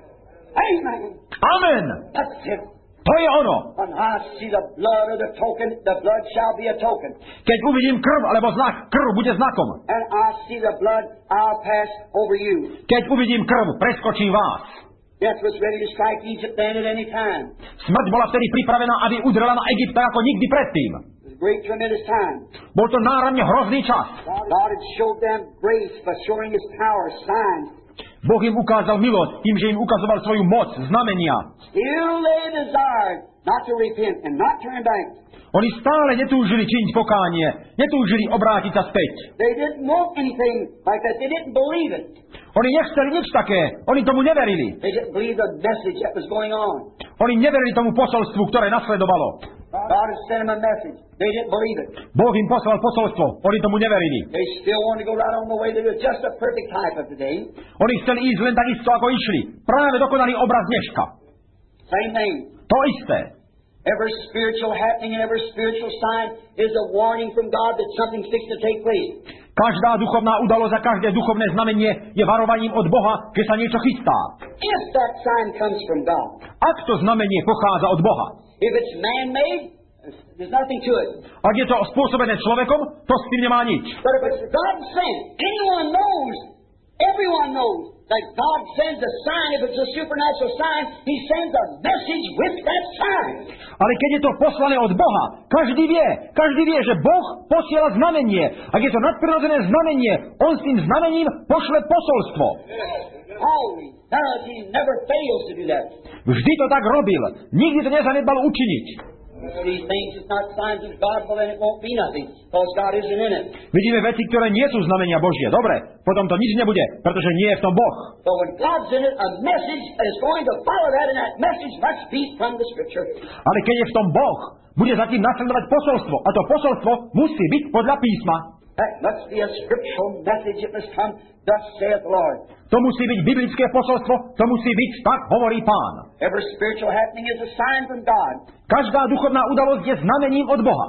Amen. Amen. That's it. To je ono. When I see the blood of the token, the blood shall be a token. Keď uvidím krv alebo znak, krv bude znakom. And I see the blood, I'll pass over you. Keď uvidím krv, preskočím vás. Death was ready to strike Egypt then at any time. Smrť bola vtedy pripravená, aby udrela na Egypt ako nikdy predtým. It was a great, tremendous time. Bol to náramne hrozný čas. God had showed them grace by showing His power, signs. Boh im ukázal milosť tým, že im ukazoval svoju moc, znamenia. Still they desired not to repent and not turn back. Oni stále netúžili činiť pokánie, netúžili obrátiť sa späť. They didn't want anything like that. They didn't believe it. Oni nechceli nič také, oni tomu neverili. They didn't believe the message that was going on. Oni neverili tomu posolstvu, ktoré nasledovalo. God had sent them a message. They didn't believe it. Boh im poslal posolstvo, oni tomu neverili. They still wanted to go right on the way. They were just a perfect type of today. Oni chceli ísť len takisto, ako išli. Práve dokonalý obraz dneška. Same thing. To isté. Every spiritual happening and every spiritual sign is a warning from God that something's fixing to take place. Každá duchovná udalosť a každé duchovné znamenie je varovaním od Boha, že sa niečo chystá. If that sign comes from God. Ak to znamenie pochádza od Boha. If it's man-made, there's nothing to it. Ak je to spôsobené človekom, to s tým nemá nič. But if it's God sent, anyone knows, everyone knows that God sends a sign. If it's a supernatural sign, He sends a message with that sign. Ale keď je to poslané od Boha, každý vie, každý vie, že Boh posiela znamenie. Ak je to nadprirodzené znamenie, On s tým znamením pošle posolstvo. Always does. He never fails to do that. Vždy to tak robil. Nikdy to nezanedbal učiniť. These things is not signs of God, well then it won't be nothing, because God isn't in it. Vidíme veci, ktoré nie sú znamenia Božie. Dobre, potom to nič nebude, pretože nie je v tom Boh. But when God's in it, a message is going to follow that, and that message must be from the Scripture. Ale keď je v tom Boh, bude za tým nasledovať posolstvo. A to posolstvo musí byť podľa písma. That must be a scriptural message. It must come, thus saith the Lord. To musí byť biblické posolstvo, to musí byť, tak hovorí Pán. Every spiritual happening is a sign from God. Každá duchovná udalosť je znamením od Boha.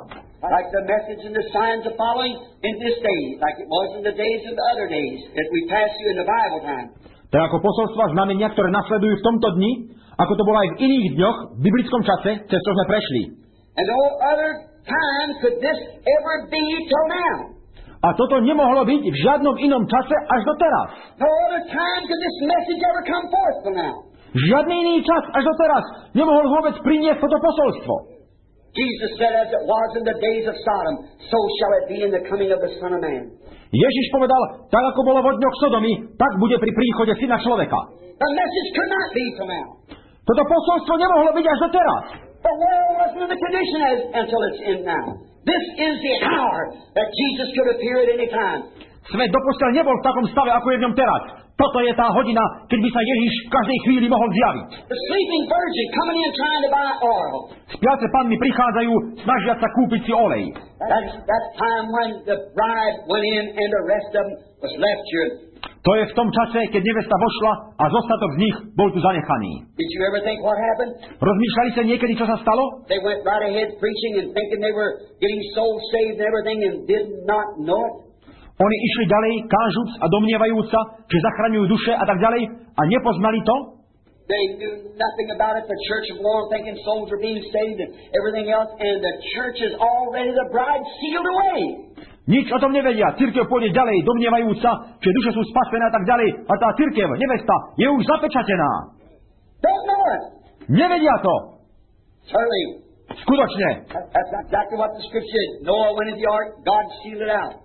Like the message and the signs are following in this day, like it was in the days of the other days that we pass through in the Bible time. Tak ako posolstva znamenia, ktoré nasledujú v tomto dni, ako to bolo aj v iných dňoch, v biblickom čase, cez čo sme prešli. And no other time could this ever be till now. A toto nemohlo byť v žiadnom inom čase až do teraz. No other time could this message ever come forth till now. Žiadny iný čas až do teraz nemohol vôbec priniesť toto posolstvo. Jesus said, as it was in the days of Sodom, so shall it be in the coming of the Son of Man. Ježiš povedal, tak ako bolo vo dňoch Sodomy, tak bude pri príchode Syna človeka. The message could not be till now. Toto posolstvo nemohlo byť až do teraz. The world wasn't in the condition as, until it's in now. This is the hour that Jesus could appear at any time. Svet doposiaľ nebol v takom stave, ako je v ňom teraz. Toto je tá hodina, keď by sa Ježiš v každej chvíli mohol zjaviť. The sleeping virgin coming in trying to buy oil. Spiace panny prichádzajú, snažia sa kúpiť si olej. That's that time when the bride went in and the rest of them was left here. To je v tom čase, keď nevesta vošla a zostatok z nich bol tu zanechaný. Did you ever think what happened? Rozmýšľali ste niekedy, čo sa stalo? They went right ahead preaching and thinking they were getting souls saved and everything and did not know it. Oni išli ďalej, kážuc a domnievajúc sa, že zachraňujú duše a tak ďalej a nepoznali to. They knew nothing about it. The church of Lord thinking souls were being saved and everything else, and the church is already the bride sealed away. Nič o tom nevedia. Cirkev pôjde ďalej, domnievajúc sa, že duše sú spasené a tak ďalej a tá cirkev, nevesta, je už zapečatená. Don't know it. Nevedia to. Certainly. Skutočne. That, that's exactly what the scripture said. Noah went into the ark, God sealed it out.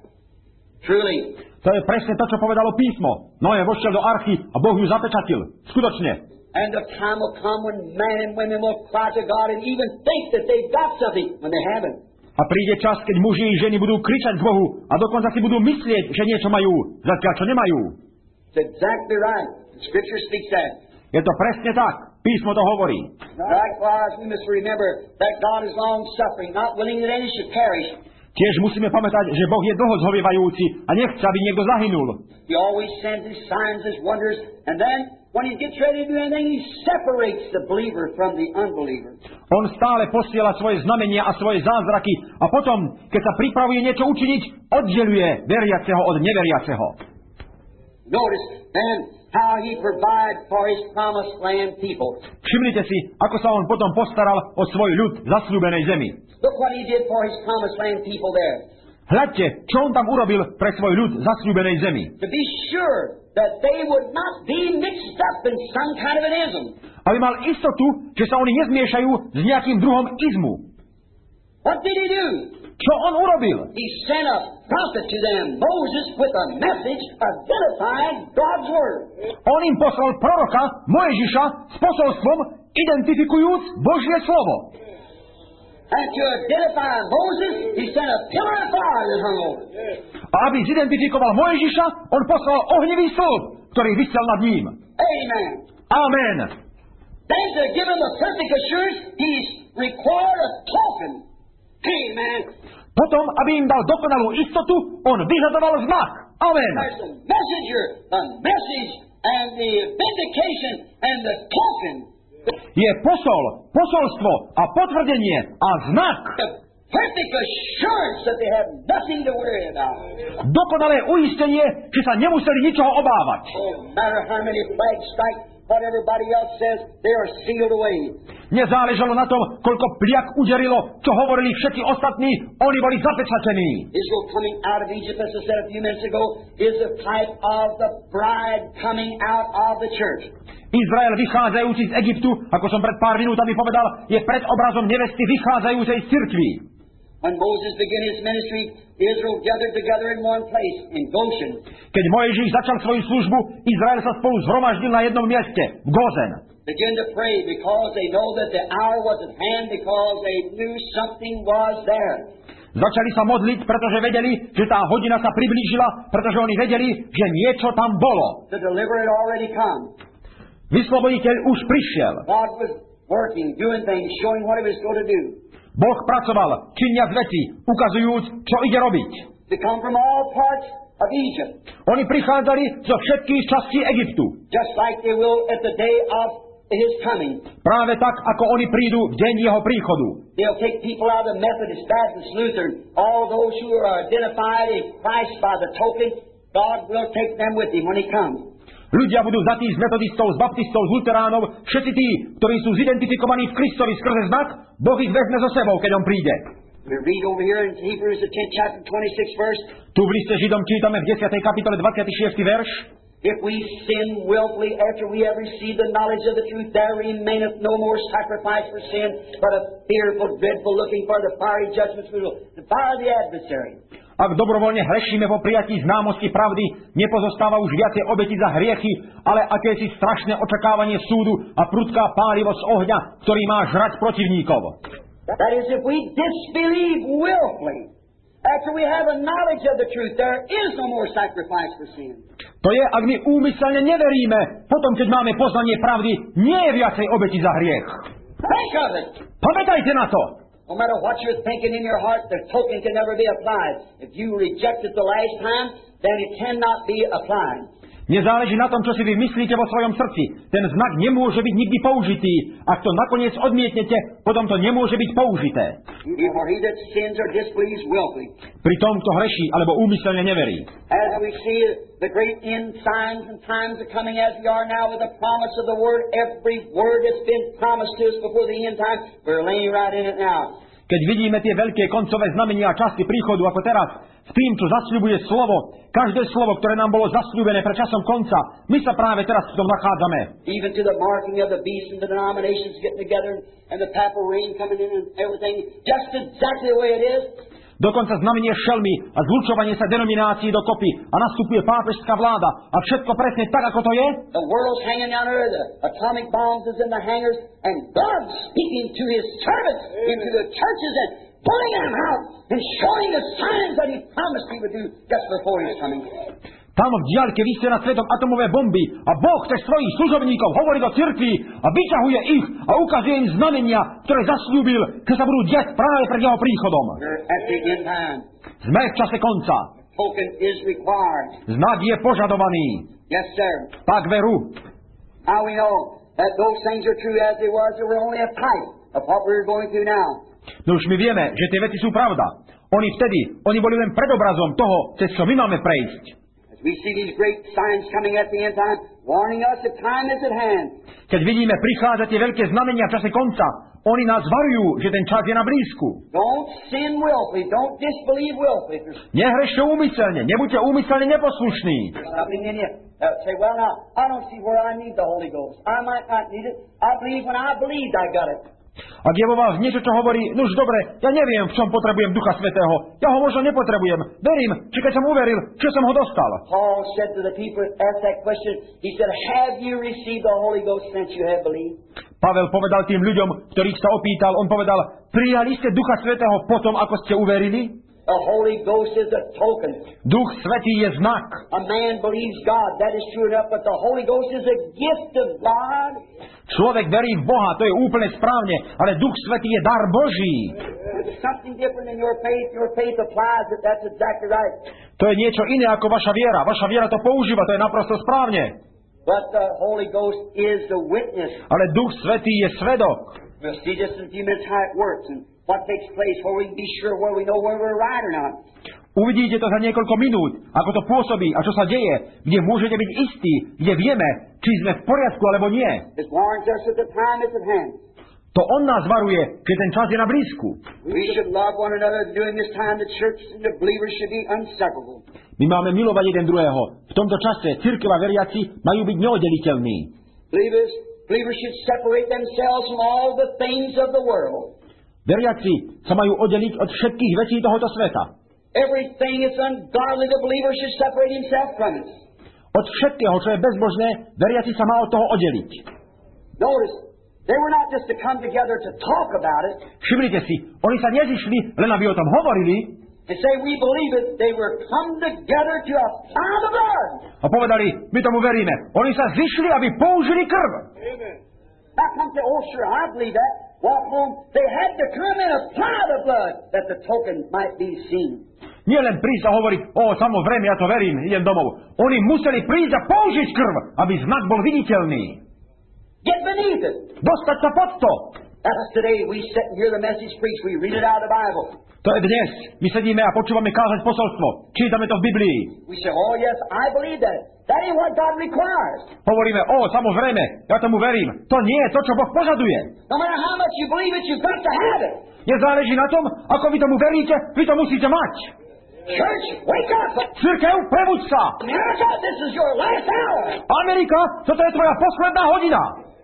Truly. To je presne to, čo povedalo písmo. Noé vošiel do archy a Boh ju zapečatil. Skutočne. And the time will come when men and women will cry to God and even think that they've got something when they haven't. A príde čas, keď muži i ženy budú kričať k Bohu a dokonca si budú myslieť, že niečo majú, zatiaľ čo nemajú. It's exactly right. The scripture speaks that. Je to presne tak. Písmo to hovorí. Likewise, we must remember that God is long-suffering, not willing that any should perish. Tiež musíme pamätať, že Boh je dlho zhovievajúci a nechce, aby niekto zahynul. He always sends his signs, his wonders, and then when he gets ready to do anything, he separates the believer from the unbeliever. On stále posiela svoje znamenia a svoje zázraky a potom, keď sa pripravuje niečo učiniť, oddeluje veriaceho od neveriaceho. Notice then how he provides for his promised land people. Všimnite si, ako sa on potom postaral o svoj ľud zasľúbenej zemi. Look what he did for his promised land people there. Hľadte, čo on tam urobil pre svoj ľud zasľúbenej zemi. To be sure that they would not be mixed up in some kind of an ism. Aby mal istotu, že sa oni nezmiešajú s nejakým druhom izmu. What did he do? Čo on urobil? He sent a prophet to them, Moses, with a message identifying God's word. On im poslal proroka, Mojžiša, s posolstvom, identifikujúc Božie slovo. And to identify Moses, he sent a pillar of fire that hung over. A aby zidentifikoval Mojžiša, on poslal ohnivý stĺp, ktorý visel nad ním. Amen. Amen. Then to give him a perfect assurance, he required a token. Amen. Potom, aby im dal dokonalú istotu, on vyžadoval znak. Amen. There's the messenger, the message, and the vindication, and the token. Je posol, posolstvo a potvrdenie a znak. The perfect assurance that they have nothing to worry about. Dokonalé uistenie, že sa nemuseli ničoho obávať. No matter how many flags strike, what everybody else says, they are sealed away. Nezáležalo na tom, koľko pliak uderilo, čo hovorili všetci ostatní, oni boli zapečatení. Israel coming out of Egypt, as I said a few minutes ago, is a type of the bride coming out of the church. Izrael vychádzajúci z Egyptu, ako som pred pár minútami povedal, je predobrazom nevesty vychádzajúcej z cirkvi. When Moses began his ministry, Israel gathered together in one place, in Goshen. Keď Mojžiš začal svoju službu, Izrael sa spolu zhromaždil na jednom mieste, v Gozen. Begin to pray because they know that the hour was at hand, because they knew something was there. Začali sa modliť, pretože vedeli, že tá hodina sa priblížila, pretože oni vedeli, že niečo tam bolo. The deliverer had already come. Vysloboditeľ už prišiel. God was working, doing things, showing what he was going to do. Boh pracoval, činiac veci, ukazujúc, čo ide robiť. They come from all parts of Egypt. Oni prichádzali zo všetkých častí Egyptu. Just like they will at the day of His coming. Práve tak, ako oni prídu v deň jeho príchodu. They'll take people out of the Methodist, Baptist, Lutheran, all those who are identified in Christ by the token, God will take them with Him when He comes. Ľudia budú vzatí z metodistov, z baptistov, z luteránov, všetci tí, ktorí sú zidentifikovaní v Kristovi skrze znak, Boh ich vezme so sebou, keď on príde. We read over here in Hebrews, the tenth chapter, twenty-sixth verse. Tu v liste Židom čítame v desiatej kapitole dvadsiaty šiesty verš. If we sin willfully after we have received the knowledge of the truth, there remaineth no more sacrifice for sin, but a fearful, dreadful looking for the fiery judgments which will devour the adversary. Ak dobrovoľne hrešíme po prijatí známosti pravdy, nepozostáva už viacej obeti za hriechy, ale akési strašné očakávanie súdu a prudká pálivosť ohňa, ktorý má žrať protivníkov. That is, if we disbelieve willfully, after we have a knowledge of the truth, there is no more sacrifice for sin. To je, ak my úmyselne neveríme, potom, keď máme poznanie pravdy, nie je viacej obeti za hriech. Think of it! Pamätajte na to! No matter what you're thinking in your heart, the token can never be applied. If you reject it the last time, then it cannot be applied. Nezáleží na tom, čo si vy myslíte vo svojom srdci. Ten znak nemôže byť nikdy použitý. Ak to nakoniec odmietnete, potom to nemôže byť použité. Pri tom, kto hreší alebo úmyselne neverí. As we see the great end signs and times are coming as we are now with the promise of the word, every word that's been promised to us before the end time, we're laying right in it now. Keď vidíme tie veľké koncové znamenia a časy príchodu ako teraz, s tým, čo zasľubuje slovo, každé slovo, ktoré nám bolo zasľúbené pred časom konca, my sa práve teraz v tom nachádzame. Even to the marking of the beast and the denominations getting together and the papal reign coming in and everything, just exactly the way it is. Dokonca znamenie šelmy a zlučovanie sa denominácií dokopy a nastupuje pápežská vláda a všetko presne tak, ako to je. The world's hanging down there, the atomic bombs is in the hangars, and God speaking to His servants into the churches and pulling them out and showing the signs that He promised He would do just before His coming. Tam v diaľke vysie nad svetom atomové bomby a Boh cez svojich služobníkov hovorí do cirkvi a vyťahuje ich a ukazuje im znamenia, ktoré zasľúbil, keď sa budú diať práve pred jeho príchodom. Sme v čase konca. Znak je požadovaný. Yes, sir. Tak veru. Now we know that those things are true as they was. They were only a type of what we're going through now. No už my vieme, že tie veci sú pravda. Oni vtedy, oni boli len predobrazom toho, cez čo my máme prejsť. We see these great signs coming at the end time, warning us that time is at hand. Keď vidíme prichádzať tie veľké znamenia v čase konca, oni nás varujú, že ten čas je na blízku. Don't sin willfully, don't disbelieve willfully. Nehrešte úmyselne, nebuďte úmyselne neposlušní. Something in you uh, say, well now, I don't see where I need the Holy Ghost. I might not need it. I believe when I believed I got it. Ak je vo vás niečo, čo hovorí, nuž dobre, ja neviem, v čom potrebujem Ducha Svätého. Ja ho možno nepotrebujem. Verím, či keď som uveril, že som ho dostal. Paul said to the people, asked that question, he said, have you received the Holy Ghost since you have believed? Pavel povedal tým ľuďom, ktorých sa opýtal, on povedal, prijali ste Ducha Svätého potom, ako ste uverili? The Holy Ghost is a token. Duch Svätý je znak. A man believes God, that is true enough, but the Holy Ghost is a gift of God. Človek verí v Boha, to je úplne správne, ale Duch Svätý je dar Boží. There's something different in your faith. Your faith applies it. That's exactly right. To je niečo iné ako vaša viera. Vaša viera to používa, to je naprosto správne. But the Holy Ghost is the witness. Ale Duch Svätý je svedok. We'll see just in a few minutes how it works and what takes place, where we can be sure where we know where we're right or not. Uvidíte to za niekoľko minút, ako to pôsobí a čo sa deje, kde môžete byť istí, kde vieme, či sme v poriadku alebo nie. It warns us that the time is at hand. To on nás varuje, keď ten čas je na blízku. We should love one another. During this time, the church and the believers should be inseparable. My máme milovať jeden druhého. V tomto čase cirkev a veriaci majú byť neoddeliteľní. Believers, believers should separate themselves from all the things of the world. Veriaci sa majú oddeliť od všetkých vecí tohoto sveta. Everything is ungodly, the believer should separate himself from it. Od všetkého, čo je bezbožné, veriaci sa má od toho oddeliť. Notice, they were not just to come together to talk about it. Všimnite si, oni sa nezišli, len aby o tom hovorili. And say we believe it. They were come together to apply the blood. A povedali, my tomu veríme. Oni sa zišli, aby použili krv. Amen. Not come to, oh sure, I believe that. Walk home. They had to come and apply the blood that the token might be seen. Nie len prísť a hovoriť, o, samozrejme, ja to verím, idem domov. Oni museli prísť a použiť krv, aby znak bol viditeľný. Get beneath it. Dostať sa pod to. That's today. We sit and hear the message preached. We read it out of the Bible. To je dnes. My sedíme a počúvame kázať posolstvo. Čítame to v Biblii. We say, oh yes, I believe that. That ain't what God requires. Hovoríme, o, samozrejme, ja tomu verím. To nie je to, čo Boh požaduje. No matter how much you believe it, you've got to have it. Nezáleží na tom, ako vy tomu veríte, vy to musíte mať. Church, wake up! Cirkev, prebuď sa! America, this is your last hour. Amerika, toto je tvoja posledná hodina.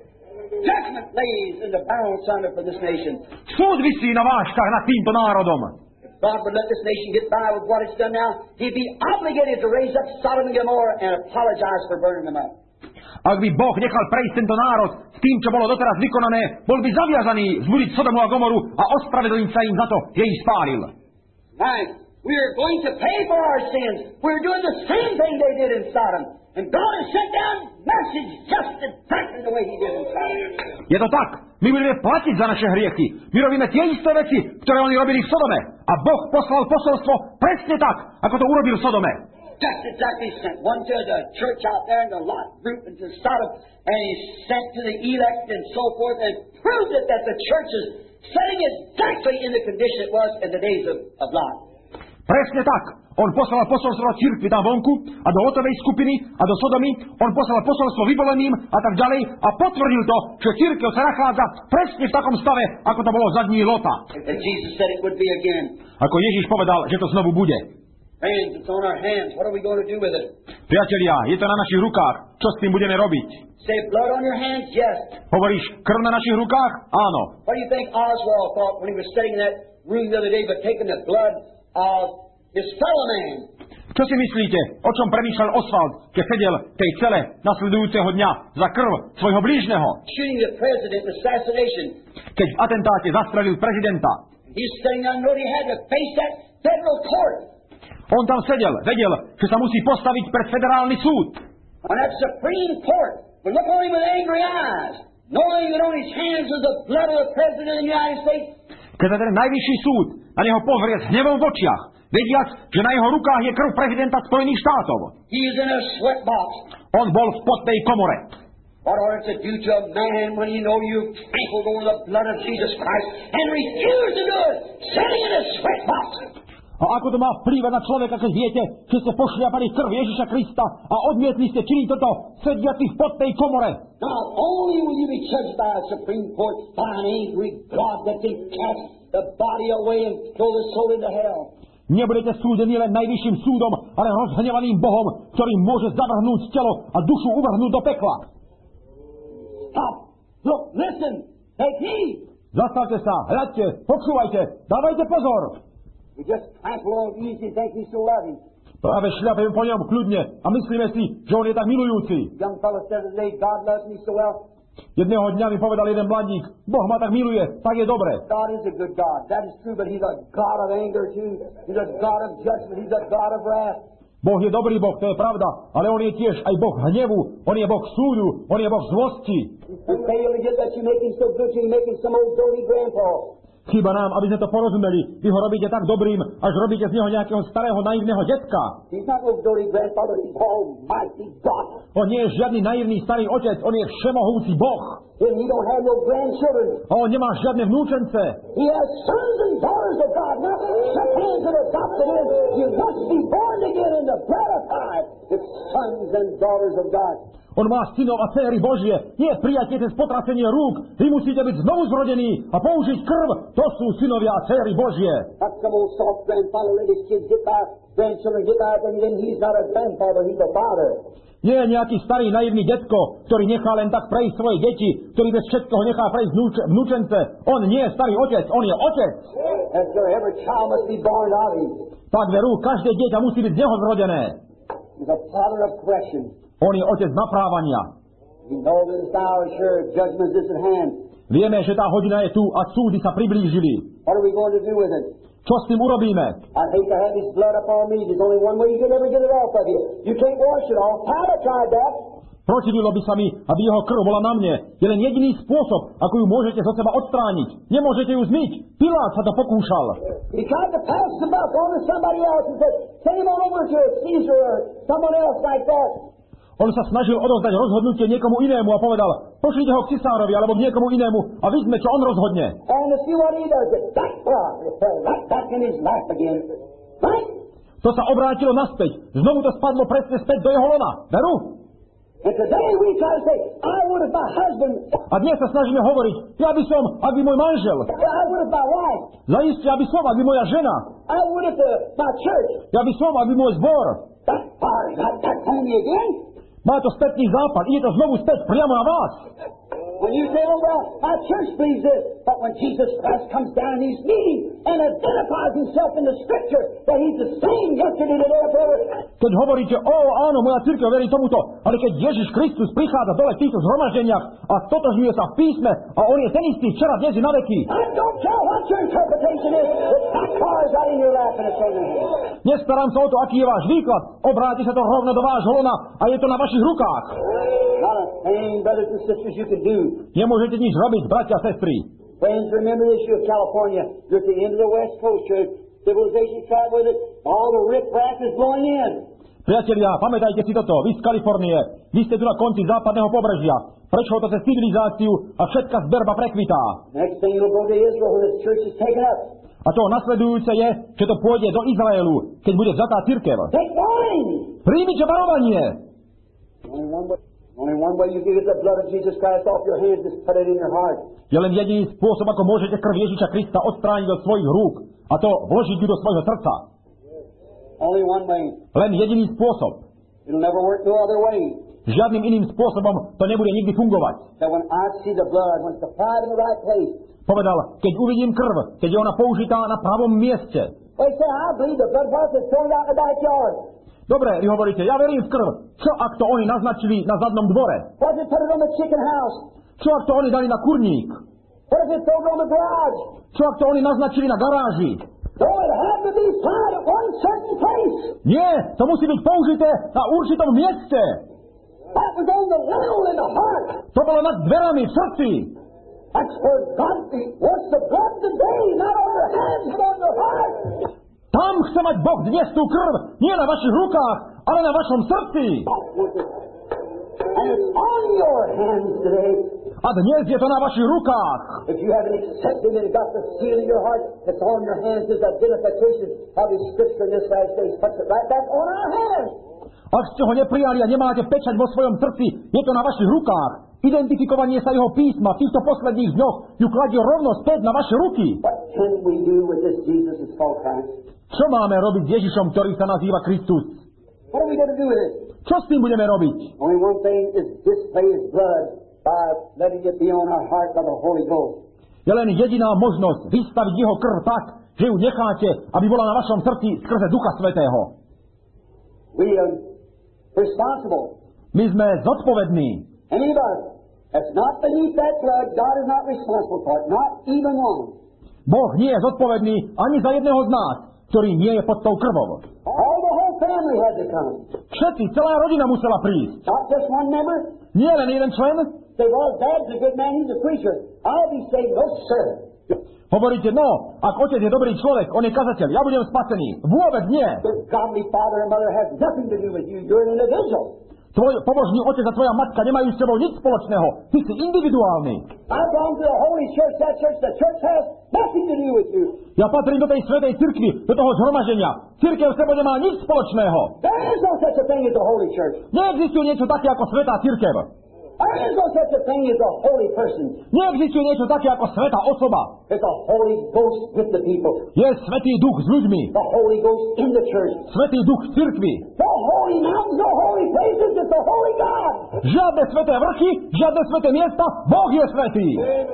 Judgment lays in the balance under for this nation. Súd visí na vážkach nad týmto národom. If God would let this nation get by with what it's done now, He'd be obligated to raise up Sodom and Gomorrah and apologize for burning them up. Ak by Boh nechal prejsť tento národ s tým, čo bolo doteraz vykonané, bol by zaviazaný vzbudiť Sodomu a Gomoru a ospravedlniť sa im za to, že ich spálil. Right. We're going to pay for our sins. We're doing the same thing they did in Sodom. And God has sent down message just exactly the way He did in Sodom. Je to tak. My budeme platiť za naše hriechy. My robíme tie isté veci, ktoré oni robili v Sodome. A Boh poslal posolstvo presne tak, ako to urobil v Sodome. Just exactly sent one to the church out there in the Lot group and to Sodom, and He sent to the elect and so forth, and proved it that the church is setting exactly in the condition it was in the days of, of Lot. Presne tak. On poslal posolstvo cirkvi tam vonku a do Lotovej skupiny a do Sodomy. On poslal posolstvo vyvoleným a tak ďalej a potvrdil to, že cirkev sa nachádza presne v takom stave, ako to bolo za dní Lota. And Jesus said it would be again. Ako Ježiš povedal, že to znovu bude. Friends, it's on our hands. What are we going to do with it? Priatelia, je to na našich rukách. Čo s tým budeme robiť? Say blood on your hands? Yes. Hovoríš, krv na našich rukách? Áno. What do you think Oswald thought when he was sitting in that room the other day, but taking the blood of his fellow man? Čo si myslíte, o čom premýšľal Oswald, keď sedel v tej cele nasledujúceho dňa za krv svojho blížneho? Shooting the president, assassination. Keď v atentáte zastrelil prezidenta. He's sitting there and knew he had to face that federal court. On tam sedel, vedel, že sa musí postaviť pred federálny súd. On that Supreme Court, but look on him with angry eyes, knowing that on his hands was the blood of the President of the United States. Keď sa ten najvyšší súd na neho pozrie s hnevom v očiach, vediac, že na jeho rukách je krv prezidenta Spojených štátov. He is in a sweat box. On bol v potnej komore. What ought it to do to a man when you know you've trampled over the blood of Jesus Christ and refuse to do it, sitting in a sweat box? A ako to má vplývať na človeka, keď viete, že ste pošliapali krv Ježiša Krista a odmietli ste činiť toto, sediaci v potnej komore? Not only will you be judged by a Supreme Court, by an angry God that can cast the body away and throw the soul into hell. Nebudete súdení len najvyšším súdom, ale rozhnevaným Bohom, ktorý môže zavrhnúť telo a dušu uvrhnúť do pekla. Stop! Look, listen! Take heed! Zastavte sa, hľadte, počúvajte, dávajte pozor! We just trample on easy and think he's so loving. Práve šľapem po ňom kľudne a myslíme si, že on je tak milujúci. Young fellow said today, God loves me so well. Jedného dňa mi povedal jeden mladík, Boh ma tak miluje, tak je dobre. God is a good God. That is true, but He's a God of anger too. He's a God of judgment. He's a God of wrath. Boh je dobrý Boh, to je pravda, ale on je tiež aj Boh hnevu, on je Boh súdu, on je Boh zlosti. You fail to get that you make Him so good, you make Him some old dirty grandpa. Chyba nám, aby sme to porozumeli. Vy ho robíte tak dobrým, až robíte z neho nejakého starého naivného detka. He's not no dirty grandfather, He's almighty God. On nie je žiadny naivný starý otec, on je všemohúci Boh. And He don't have no grandchildren. A on nemá žiadne vnúčence. He has sons and daughters of God. Now, shake hands and adopted in. You must be born again in the blood of God. It's sons and daughters of God. On má synov a céry Božie. Nie prijatie cez potrasenie rúk. Vy musíte byť znovu zrodení a použiť krv. To sú synovia a céry Božie. That's some old soft grandfather let his kids get by, grandchildren get by, and then he's not a grandfather, he's a father. Nie je nejaký starý naivný detko, ktorý nechá len tak prejsť svoje deti, ktorý bez všetkoho nechá prejsť vnúč, vnúčence. On nie je starý otec, on je otec. As there every child must be born of him. Tak veru, každé dieťa musí byť z neho zrodené. He's a father of correction. On je otec naprávania. We know that this hour sure judgment is at hand. Vieme, že tá hodina je tu a súdy sa priblížili. What are we going to do with it? Čo s tým urobíme? I'd hate to have his blood upon me. There's only one way you can ever get it off of you. You can't wash it off. Pilate tried that. Protivilo by sa mi, aby jeho krv bola na mne. Je len jediný spôsob, ako ju môžete zo seba odstrániť. Nemôžete ju zmyť. Pilát sa to pokúšal. He tried to pass the buck on to somebody else and said, send him on over to Caesar or someone else like that. On sa snažil odovzdať rozhodnutie niekomu inému a povedal, pošlite ho k cisárovi alebo k niekomu inému a vidíme, čo on rozhodne. And to see what he does, it back off, it fell right back in his lap again. Right? To sa obrátilo naspäť. Znovu to spadlo presne späť do jeho lona. Veru? And today we try to say, I would have my husband, A dnes sa snažíme hovoriť, ja by som, aby môj manžel. I would have my wife, Zaiste, aby som, aby moja žena. I would have the, my church. Ja by som, aby môj zbor. That fire is not back on me again. Má to spätný západ. Ide to znovu späť priamo na vás. When you say, oh, well, my church believes this, but when Jesus Christ comes down, he's meeting and identifies himself in the Scripture that he's the same yesterday, today, and forever. Keď hovoríte, o áno, moja cirkev verí tomuto, ale keď Ježiš Kristus prichádza dole v týchto zhromaždeniach a stotožňuje sa v písme a on je ten istý včera, dnes i na veky. I don't care what your interpretation is, that car is right in your lap and it's on your hand. Nestarám sa o to, aký je váš výklad. Obráti sa to rovno do vášho lona a je to na vašich rukách. Not a thing, brothers and sisters, you can do. Nemôžete nič robiť, bratia a sestry. Friends, remember this, you're California. You're at the end of the West Coast. Your civilization tried with it. All the riff-raff is blowing in. Priatelia, pamätajte si toto. Vy z Kalifornie, vy ste tu na konci západného pobrežia. Prečo to cez civilizáciu a všetka zberba prekvitá. Next thing you'll go to Israel when this church is taken up. A to nasledujúce je, že to pôjde do Izraelu, keď bude vzatá cirkev. Take warning. Príjmite varovanie. Only one way. Only one way you can get the blood of Jesus Christ off your hands is put it in your heart. Je len jediný spôsob, ako môžete krv Ježiša Krista odstrániť od svojich rúk, a to vložiť ju do svojho srdca. Only one way. Len jediný spôsob. It'll never work no other way. Žiadnym iným spôsobom to nebude nikdy fungovať. That when I see the blood, when it's applied in the right place. Povedal, keď uvidím krv, keď je ona použitá na pravom mieste. They say, I believe the blood was thrown out in the backyard. Dobre, vy hovoríte, ja verím v krv. Čo ak to oni naznačili na zadnom dvore? What if it put it on the chicken house? Čo ak to oni dali na kurník? What if it thrown it on the garage? Čo ak to oni naznačili na garáži? No, it had to be tied at one certain place. Nie, to musí byť použité na určitom mieste. That was on the lintel in the heart. To bolo nad dverami v srdci. That's where God wants the blood today, not on your hands, but on your heart. Tam chce mať Boh dnes tú krv, nie na vašich rukách, ale na vašom srdci. And it's on your hands today. A dnes je to na vašich rukách. If you haven't accepted and got the seal in your heart, it's on your hands as identification of His Scripture in this last day. Puts it right back on our hands. Ak ste ho neprijali a nemáte pečať vo svojom srdci, je to na vašich rukách. Identifikovanie sa jeho písma v týchto posledných dňoch ju kladie rovno späť na vaše ruky. What can we do with this Jesus that's called Christ? Čo máme robiť s Ježišom, ktorý sa nazýva Kristus? What are we going to do with it? Čo s tým budeme robiť? Only one thing is display His blood by letting it be on our heart by the Holy Ghost. Je len jediná možnosť vystaviť jeho krv tak, že ju necháte, aby bola na vašom srdci skrze Ducha Svätého. We are responsible. My sme zodpovední. Anybody that's not beneath that blood, God is not responsible for it. Not even one. Boh nie je zodpovedný ani za jedného z nás, ktorý nie je pod tou krvou. All the whole family had to come. Všetci, celá rodina musela prísť. Not just one member. Nie len jeden člen. Say, well, Dad's a good man, he's a preacher. I'll be saved. No, sir. Hovoríte, no, ak otec je dobrý človek, on je kazateľ, ja budem spasený. Vôbec nie. Your godly father and mother has nothing to do with you. You're an individual. Tvoj pobožný otec a tvoja matka nemajú s tebou nič spoločného. Ty si individuálny. I belong to the holy church. That church, the church has nothing to do with you. Ja patrím do tej svätej cirkvi, do toho zhromaždenia. Cirkev s tebou nemá nič spoločného. There is no such a thing as a holy church. Neexistuje niečo také ako svätá cirkev. There is no such a thing as a holy person. Neexistuje niečo také ako svätá osoba. It's a Holy Ghost with the people. Je Svätý Duch s ľuďmi. The Holy Ghost in the church. Svätý Duch v cirkvi. No holy mountains, no holy places, it's the holy God. Žiadne sväté vrchy, žiadne sväté miesta, Boh je svätý.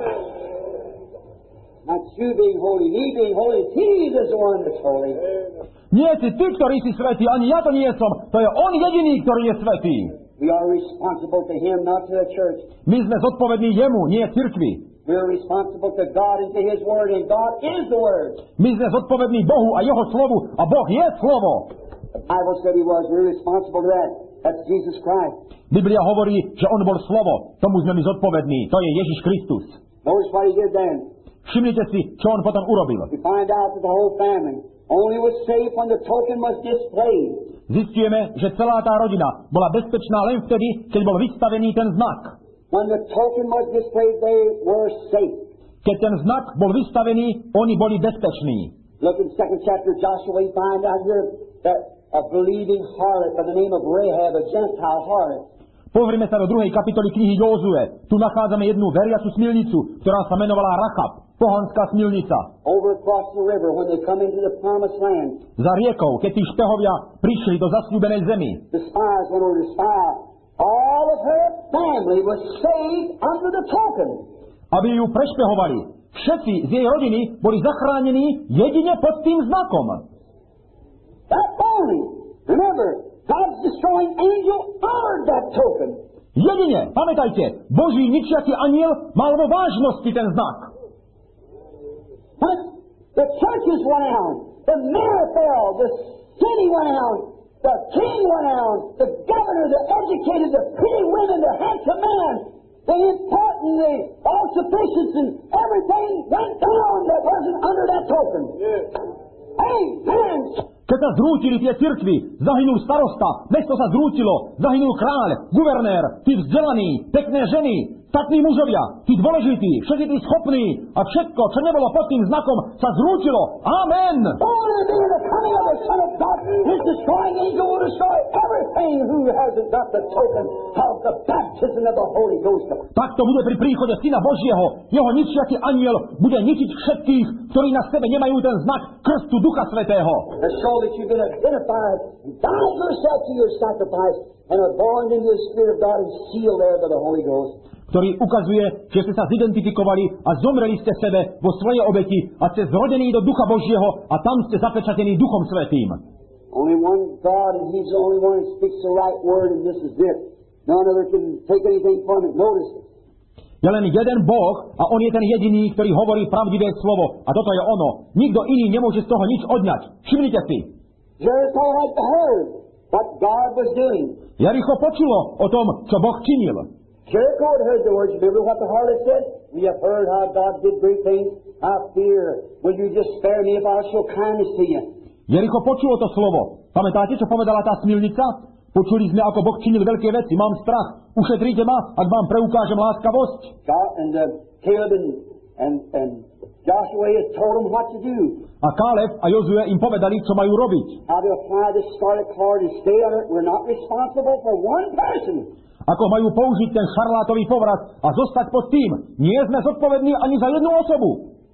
Not you being holy, me being holy, He is the one that's holy. Nie si ty, ktorý si svätý, ani ja to nie som. To je On jediný, ktorý je svätý. We are responsible to Him, not to the church. My sme zodpovední jemu, nie cirkvi. We are responsible to God and to His Word, and God is the Word. My sme zodpovední Bohu a jeho slovu, a Boh je slovo. The Bible said He was. We're responsible to that. That's Jesus Christ. Biblia hovorí, že on bol slovo. Tomu sme my zodpovední. To je Ježiš Kristus. Notice what He did then. Všimnite si, čo on potom urobil. We find out that the whole family only was safe when the token was displayed. Zistujeme, že celá tá rodina bola bezpečná len vtedy, keď bol vystavený ten znak. When the token was displayed, they were safe. Keď ten znak bol vystavený, oni boli bezpeční. Look in second chapter of Joshua, we find out here that a believing harlot by the name of Rahab, a Gentile harlot. Pozrime sa do druhej kapitoly knihy Józue. Tu nachádzame jednu veriacu smilnicu, ktorá sa menovala Rachab, pohanská smilnica. Over across the river, when they come into the promised land, Za riekou, keď tí špehovia prišli do zasľúbenej zemi, the spies went over to spy. All of her family was saved under the token. aby ju prešpehovali. Všetci z jej rodiny boli zachránení jedine pod tým znakom. That's only. Remember, God's destroying angel honored that token. Jedine, pamätajte, Boží ničiaci aniel mal vo vážnosti ten znak. But the churches went out, the mayor fell, the city went out, the king went out, the governor, the educated, the pretty women, the handsome men, the important, the all-sufficients, and everything went down that wasn't under that token. Yes. Amen. Keď sa zrútili tie cirkvi, zahynul starosta, mesto sa zrútilo, zahynul kráľ, guvernér, tí vzdelaní, pekné ženy, statní mužovia, tí dôležití, všetci tí schopní a všetko, čo nebolo pod tým znakom, sa zrútilo. Amen. Only being the coming of the Son of God, His destroying angel will destroy everything who hasn't got the token of the baptism of the Holy Ghost. Tak to bude pri príchode Syna Božieho. Jeho ničiaci aniel bude ničiť všetkých, ktorí na sebe nemajú ten znak krstu Ducha Svätého. To show that you've been identified, died yourself to your sacrifice, and are born into the Spirit of God and sealed there by the Holy Ghost. Ktorý ukazuje, že ste sa zidentifikovali a zomreli ste sebe vo svojej obeti a ste zrodení do Ducha Božieho a tam ste zapečatení Duchom Svätým. Only one God, and He's the only one who speaks the right word, and this is it. None other can take anything from it. Notice it. Je len jeden Boh a On je ten jediný, ktorý hovorí pravdivé slovo. A toto je ono. Nikto iný nemôže z toho nič odňať. Všimnite si. Jericho had heard what God was doing. Jericho počulo o tom, čo Boh činil. Jericho had heard the words. Remember what the harlot said? We have heard how God did great things. I fear. Will you just spare me if I show kindness to you? Jericho počulo to slovo. Pamätáte, čo povedala tá smilnica? Počuli sme, ako Boh činil veľké veci. Mám strach. Ušetrite ma, ak vám preukážem láskavosť. God and uh, Caleb and, and, and Joshua had told them what to do. A Káleb a Jozue im povedali, čo majú robiť. How to apply this scarlet cord and stay on it. We're not responsible for one person. Ako majú použiť ten šarlátový povrat a zostať pod tým. Nie sme zodpovední ani za jednu osobu.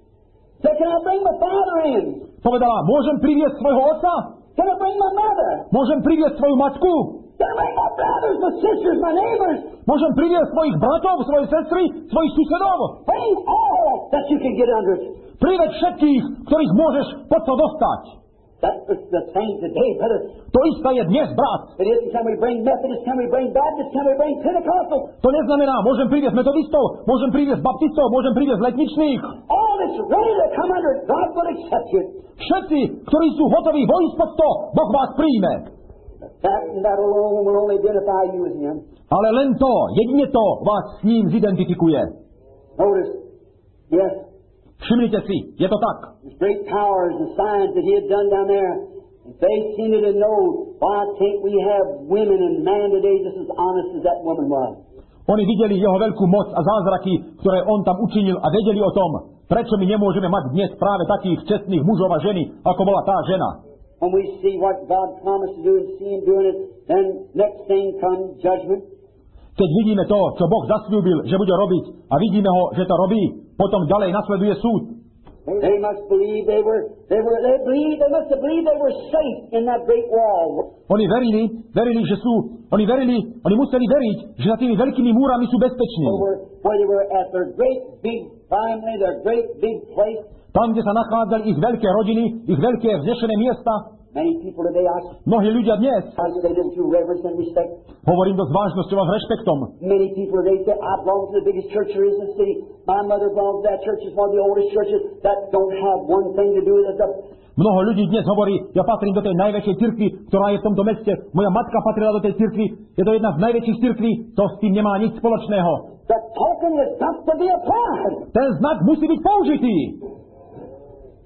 So can I bring my father in? Povedala, môžem priviesť svojho otca? Can I bring my mother? Môžem priviesť svoju matku? Can I bring my brothers, my sisters, my neighbors? Môžem priviesť svojich bratov, svoje sestry, svojich susedov? Bring all that you can get under it. Priveď všetkých, ktorých môžeš pod to dostať. That's the, the same today, brother. To isté je dnes, brat. It isn't can we bring Methodists, can we bring Baptists, can we bring Pentecostals? To neznamená, môžem priviesť metodistov, môžem priviesť baptistov, môžem priviesť letničných. All that's ready to come under it, God will accept you. Všetci, ktorí sú hotoví vojsť pod to, Boh vás príjme. That and that alone will only identify you as Him. Ale len to, jedine to vás s ním zidentifikuje. Notice, yes, Všimnite si, je to tak. there's great powers and signs that He had done down there. If they seen it and know, why can't we have women and man today just as honest as that woman was? Oni videli jeho veľkú moc a zázraky, ktoré on tam učinil a vedeli o tom, prečo my nemôžeme mať dnes práve takých čestných mužov a ženy, ako bola tá žena. When we see what God promised to do and see Him doing it, then next thing comes judgment. Keď vidíme to, čo Boh zasľúbil, že bude robiť a vidíme ho, že to robí, potom ďalej nasleduje súd. They must believe they were, they were, they believed, they must have believed they were safe in that great wall. Oni verili, verili, že sú, oni verili, oni museli veriť, že za tými veľkými múrami sú bezpeční. Over where they were at their great big family, their great big place. Tam, kde sa nachádzali ich veľké rodiny, ich veľké vznešené miesta. Many people today, I Mnohí ľudia dnes, I say this through reverence and respect. hovorím to s vážnosťou a s rešpektom. Many people today say, I belong to the biggest church there is in the city. My mother belongs to that church. It's one of the oldest churches that don't have one thing to do with it. Mnoho ľudí dnes hovorí, ja patrím do tej najväčšej cirkvi, ktorá je v tomto meste. Moja matka patrila do tej cirkvi, je to jedna z najväčších cirkví, to s tým nemá nič spoločného. The token has got to be applied. Ten znak musí byť použitý.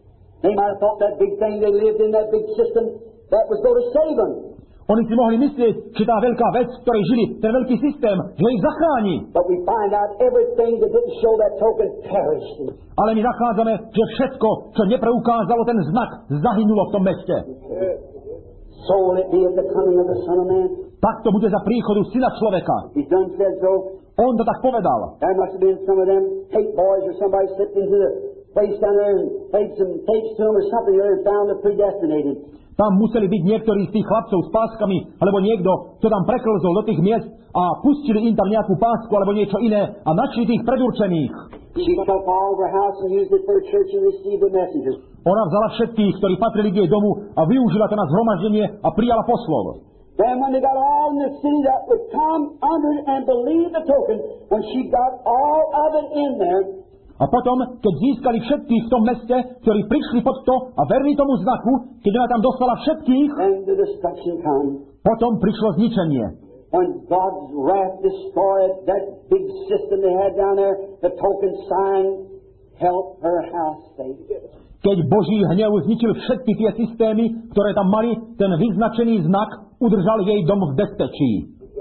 They might have thought that big thing they lived in, that big system, that was going to save them. Oni si mohli myslieť, že tá veľká vec, v ktorej žili, ten veľký systém, že ich zachráni. But we find out everything that didn't show that token perished. Ale my nachádzame, že všetko, čo nepreukázalo ten znak, zahynulo v tom meste. So will it be at the coming of the Son of Man. Tak to bude za príchodu Syna človeka. He's done said so. On to tak povedal. There must have been some of them tape boys or somebody slipped into the place down there and played some tapes to them or something or other, found the predestinated. Tam museli byť niektorí z tých chlapcov s páskami, alebo niekto, kto tam preklzol do tých miest a pustili im tam nejakú pásku alebo niečo iné a našli tých predurčených. She took all over her house and used it for a church and received the messengers. Ona vzala všetkých, ktorí patrili k jej domu a využila to na zhromaždenie a prijala poslov. Then when they got all in the city that would come under it and believe the token, when she got all of it in there, a potom, keď získali všetkých v tom meste, ktorí prišli pod to a verili tomu znaku, keď ona tam dostala všetkých, then the destruction come. Potom prišlo zničenie. When God's wrath destroyed that big system they had down there, the token sign held her house safe. Keď Boží hnev zničil všetky tie systémy, ktoré tam mali, ten vyznačený znak udržal jej dom v bezpečí.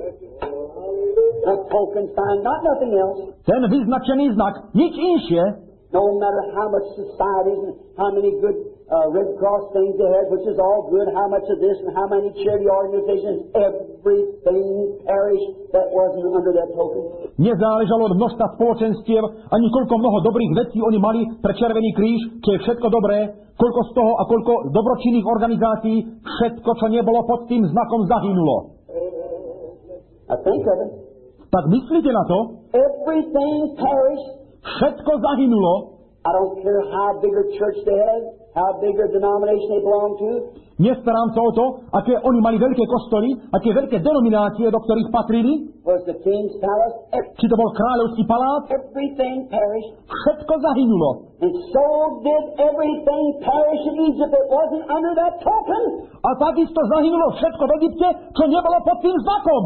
The token sign, not nothing else. Ten vyznačený znak, nič inšie. No matter how much societies and how many good uh, Red Cross things they had, which is all good, how much of this and how many charity organizations, everything perished that wasn't under that token. Nezáležalo od množstva spoločenstiev, ani koľko mnoho dobrých vecí oni mali pre Červený kríž, čo je všetko dobré, koľko z toho a koľko dobročinných organizácií, všetko, čo nebolo pod tým znakom, zahynulo. I think of it. Tak myslíte na to? Everything perished. Všetko zahynulo. I don't care how big a church they had, how big a denomination they belonged to. Nestarám sa o to, aké oni mali veľké kostoly, aké veľké denominácie, do ktorých patrili. Was the king's palace? Či to bol kráľovský palác? Everything perished. Všetko zahynulo. And so did everything perish in Egypt that wasn't under that token. A takisto zahynulo všetko v Egypte, čo nebolo pod tým znakom.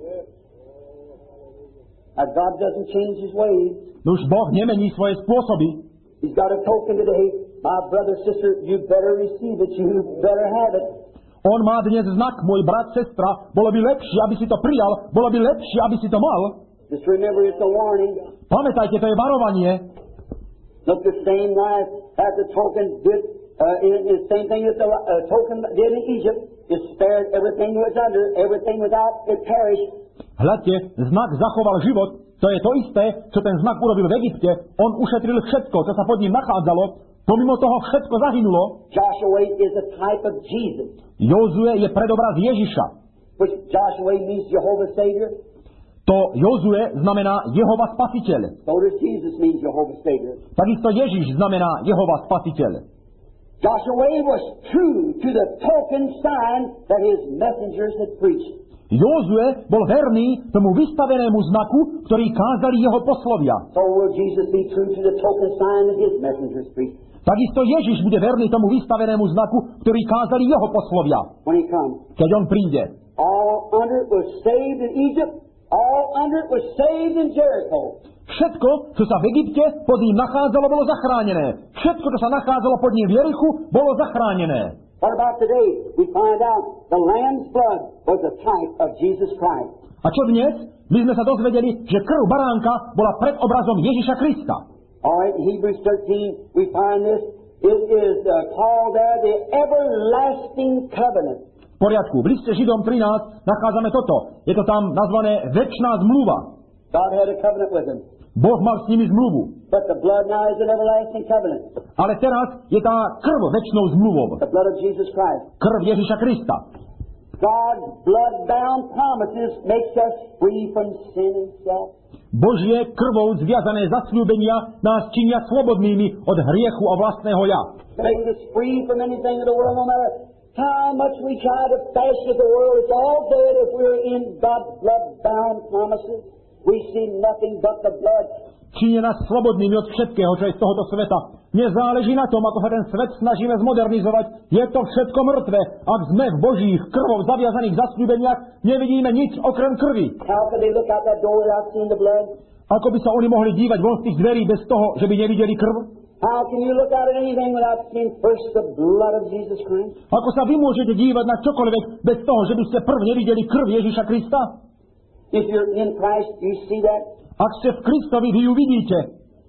Now God doesn't change His ways. Už Boh nemení svoje spôsoby. He's got a token today. My brother, sister, you better receive it. You better have it. On má dnes znak, môj brat, sestra. Bolo by lepšie, aby si to prijal. Bolo by lepšie, aby si to mal. Just remember, it's a warning. Pamätajte, to je varovanie. Look, the same life as the token did, uh, in, in the same thing that the uh, token did in Egypt. It spared everything that was under, everything without, it perished. Hľadte, znak zachoval život. To je to isté, čo ten znak urobil v Egypte. On ušetril všetko, čo sa pod ním nachádzalo. Pomimo toho všetko zahynulo. Joshua is a type of Jesus. Jozue je predobraz Ježiša. Which Joshua means Jehovah Savior. To Jozue znamená Jehova Spasiteľ. So does Jesus mean Jehovah Savior. Takisto Ježiš znamená Jehova Spasiteľ. Joshua was true to the token sign that his messengers had preached. Jozue bol verný tomu vystavenému znaku, ktorý kázali jeho poslovia. So will Jesus be true to the token sign that his messengers preached. Takisto Ježiš bude verný tomu vystavenému znaku, ktorý kázali jeho poslovia. When he comes. Keď on príde. All under it was saved in Egypt. All under it was saved in Jericho. Všetko, čo sa v Egypte pod ním nachádzalo, bolo zachránené. Všetko, čo sa nachádzalo pod ním v Jerichu, bolo zachránené. What about today? We find out the lamb's blood was a type of Jesus Christ. A čo dnes? My sme sa dozvedeli, že krv baránka bola predobrazom Ježiša Krista. All right, in Hebrews thirteen, we find this. It is uh, called there the everlasting covenant. V poriadku. V liste Židom trinásť nachádzame toto. Je to tam nazvané večná zmluva. God had a covenant with them. Boh mal s nimi zmluvu. But the blood now is an everlasting covenant. Ale teraz je tá krv večnou zmluvou. The blood of Jesus Christ. Krv Ježiša Krista. God's blood-bound promises makes us free from sin and self. Božie krvou zviazané zasľúbenia nás činia slobodnými od hriechu a vlastného ja. Make us free from anything of the world, no matter how much we try to fashion the world. It's all dead if we're in God's blood-bound promises. We see nothing but the blood. Činia nás slobodnými od všetkého, čo je z tohoto sveta. Nezáleží na tom, ako sa ten svet snažíme zmodernizovať. Je to všetko mŕtve. Ak sme v Božích krvou zaviazaných zasľúbeniach, nevidíme nič okrem krvi. How could they look out that door without seeing the blood? Ako by sa oni mohli dívať von z tých dverí bez toho, že by nevideli krv? How can you look out at anything without seeing first the blood of Jesus Christ? Ako sa vy môžete dívať na čokoľvek bez toho, že by ste prv nevideli krv Ježiša Krista? If you're in Christ, you see that? Ak ste v Kristovi, vy ju vidíte.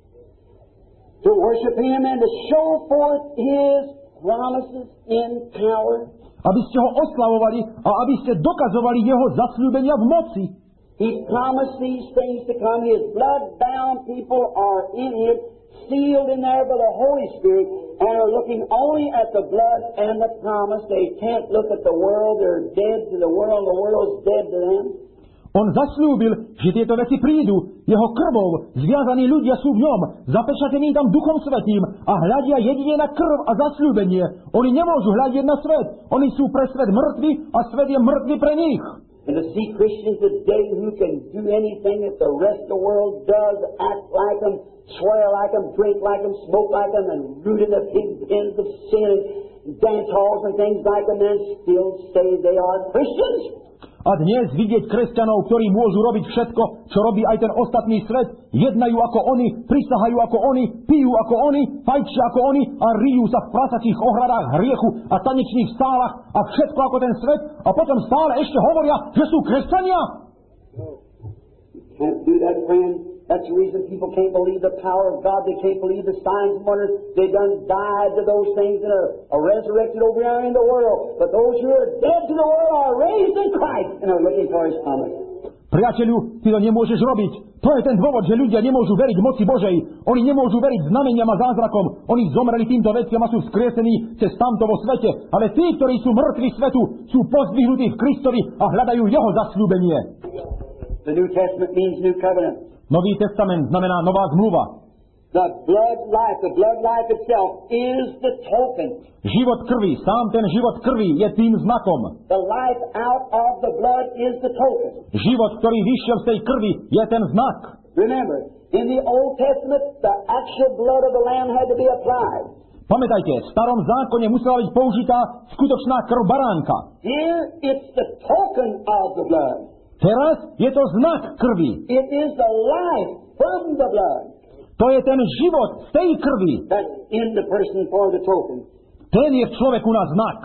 To worship Him and to show forth His promises in power. Aby ste ho oslavovali a aby ste dokazovali jeho zasľúbenia v moci. He promised these things to come. His blood-bound people are in Him, sealed in there by the Holy Spirit, and are looking only at the blood and the promise. They can't look at the world. They're dead to the world. The world's dead to them. On zasľúbil, že tieto veci prídu. Jeho krvou zviazaní ľudia sú v ňom, zapečatení tam Duchom Svätým a hľadia jedine na krv a zasľúbenie. Oni nemôžu hľadiť na svet. Oni sú pre svet mŕtvi a svet je mŕtvy pre nich. And to see Christians today who can do anything that the rest of the world does, act like them, swear like them, drink like them, smoke like them, and root in the pig pens of sin and dance halls and things like them, and still say they are Christians. A dnes vidieť kresťanov, ktorí môžu robiť všetko, čo robí aj ten ostatný svet, jednajú ako oni, prisahajú ako oni, pijú ako oni, fajčia ako oni a rijú sa v prasacích ohradách hriechu a tanečných sálach a všetko ako ten svet a potom stále ešte hovoria, že sú kresťania. Can't do that, friend. That's the reason people can't believe the power of God. They can't believe the signs and wonders. They done died to those things and are, are resurrected over here in the world. But those who are dead to the world are raised in Christ and are looking for His promise. Priateľu, ty to nemôžeš robiť. To je ten dôvod, že ľudia nemôžu veriť moci Božej. Oni nemôžu veriť znameniam a zázrakom. Oni zomreli týmto veciam a sú vzkriesení cez tamto vo svete. Ale tí, ktorí sú mŕtvi svetu, sú pozdvihnutí v Kristovi a hľadajú jeho zasľúbenie. The New Testament means New Covenant. Nový testament znamená nová zmluva. The blood life, the blood life itself is the token. Život krvi, sám ten život krvi je tým znakom. The life out of the blood is the token. Život, ktorý vyšiel z tej krvi, je ten znak. Remember, in the Old Testament, the actual blood of the lamb had to be applied. Pamätajte, v starom zákone musela byť použitá skutočná krv baránka. Here, it's the token of the blood. Teraz je to znak krvi. It is the life from the blood. To je ten život z tej krvi. That's in the person for the token. Ten je v človeku na znak.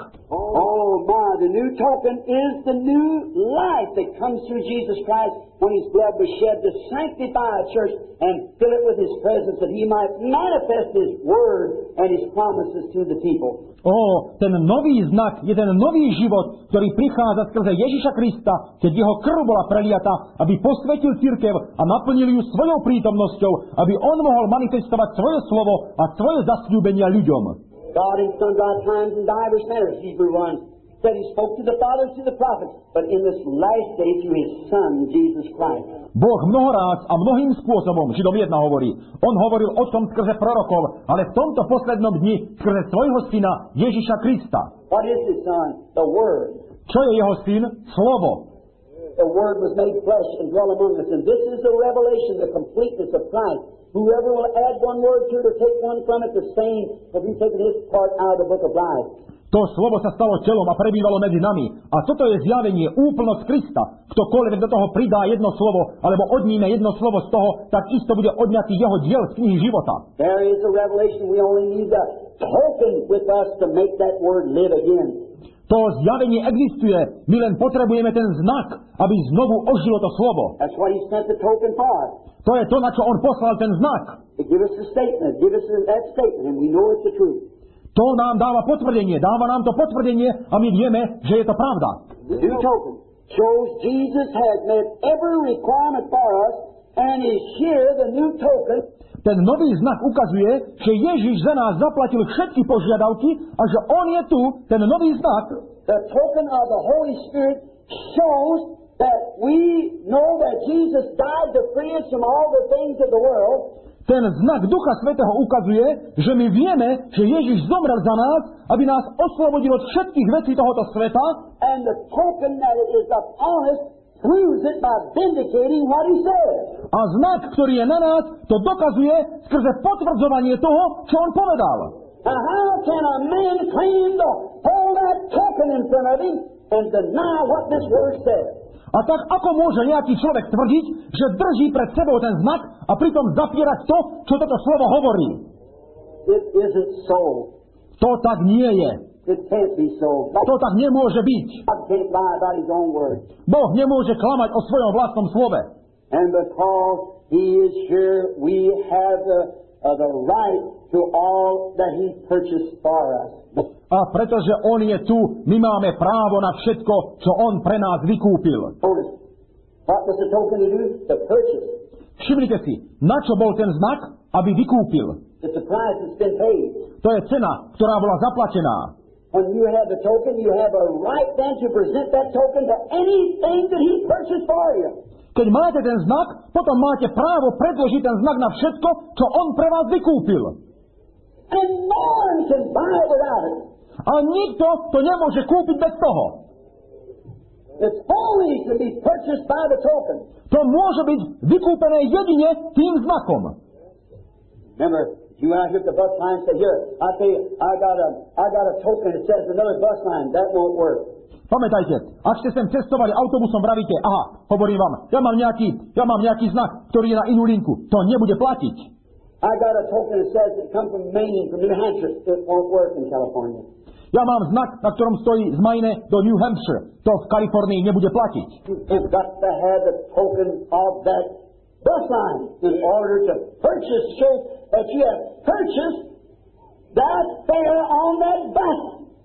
Oh my, the new token is the new life that comes through Jesus Christ when His blood was shed to sanctify a church and fill it with His presence that He might manifest His word and His promises to the people. Ó, ten nový znak je ten nový život, ktorý prichádza skrze Ježiša Krista, keď jeho krv bola preliata, aby posvetil cirkev a naplnil ju svojou prítomnosťou, aby on mohol manifestovať svoje slovo a svoje zasľúbenia ľuďom. God in sundry times and divers manners, Hebrew one, said He spoke to the fathers, to the prophets, but in this last day through His Son, Jesus Christ. Boh mnohoráz a mnohým spôsobom, Židom jedna hovorí, on hovoril o tom skrze prorokov, ale v tomto poslednom dni skrze svojho syna Ježiša Krista. What is His Son? The Word. Čo je jeho syn? Slovo. The Word was made flesh and dwelt among us, and this is the revelation, the completeness of Christ. Whoever will add one word to it or take one from it, the same have you taken his part out of the book of life. To slovo sa stalo telom a prebývalo medzi nami. A toto je zjavenie, úplnosť Krista. Ktokoľvek do toho pridá jedno slovo, alebo odníme jedno slovo z toho, tak isto bude odňatý jeho diel z knihy života. There is a revelation. We only need the token with us to make that word live again. To zjavenie existuje. My len potrebujeme ten znak, aby znovu ožilo to slovo. That's what He sent the token for. To je to, na čo on poslal ten znak. To give us the statement, give us that statement, and we know it's the truth. To nám dáva potvrdenie, dáva nám to potvrdenie a my vieme, že je to pravda. The new token shows Jesus has met every requirement for us, and is here the new token. Ten nový znak ukazuje, že Ježiš za nás zaplatil všetky požiadavky a že on je tu, ten nový znak. The token of the Holy Spirit shows that we know that Jesus died to free us from all the things of the world. Ten znak Ducha Svätého ukazuje, že my vieme, že Ježiš zomrel za nás, aby nás oslobodil od všetkých vecí tohoto sveta. And the token that it is upon us proves it by vindicating what He said. A znak, ktorý je na nás, to dokazuje skrze potvrdzovanie toho, čo on povedal. Now how can a man claim to hold that token in front of him and deny what this word says? A tak ako môže nejaký človek tvrdiť, že drží pred sebou ten znak a pritom zapierať to, čo toto slovo hovorí? it isn't so. To tak nie je. It can't be so. To tak nemôže byť. God can't lie about His own word. Boh nemôže klamať o svojom vlastnom slove. And because He is here, we have the, uh, the right to all that He purchased for us. A pretože On je tu, my máme právo na všetko, čo On pre nás vykúpil. Notice, what was the token to do? To purchase. Všimnite si, na čo bol ten znak, aby vykúpil. It's a price that's been paid. To je cena, ktorá bola zaplatená. When you have the token, you have a right then to present that token to anything that He purchased for you. Keď máte ten znak, potom máte právo predložiť ten znak na všetko, čo On pre vás vykúpil. And no one can buy it without it. A nikto to nemôže kúpiť bez toho. It's only to be purchased by the token. To môže byť vykúpené jedine tým znakom. Remember, you went out here at the bus line and said, here, I tell you, I got a, I got a token that says another bus line. That won't work. Pamätajte, ak ste sem cestovali autobusom, vravíte, aha, hovorím vám, ja mám nejaký, ja mám nejaký znak, ktorý je na inú linku. To nebude platiť. I got a token that says it come from Maine, from New Hampshire. It won't work in California. Ja mám znak, na ktorom stojí z Maine do New Hampshire. To v Kalifornii nebude platiť. You've got to have the token of that bus line in order to purchase, show that you have purchased that fare on that bus.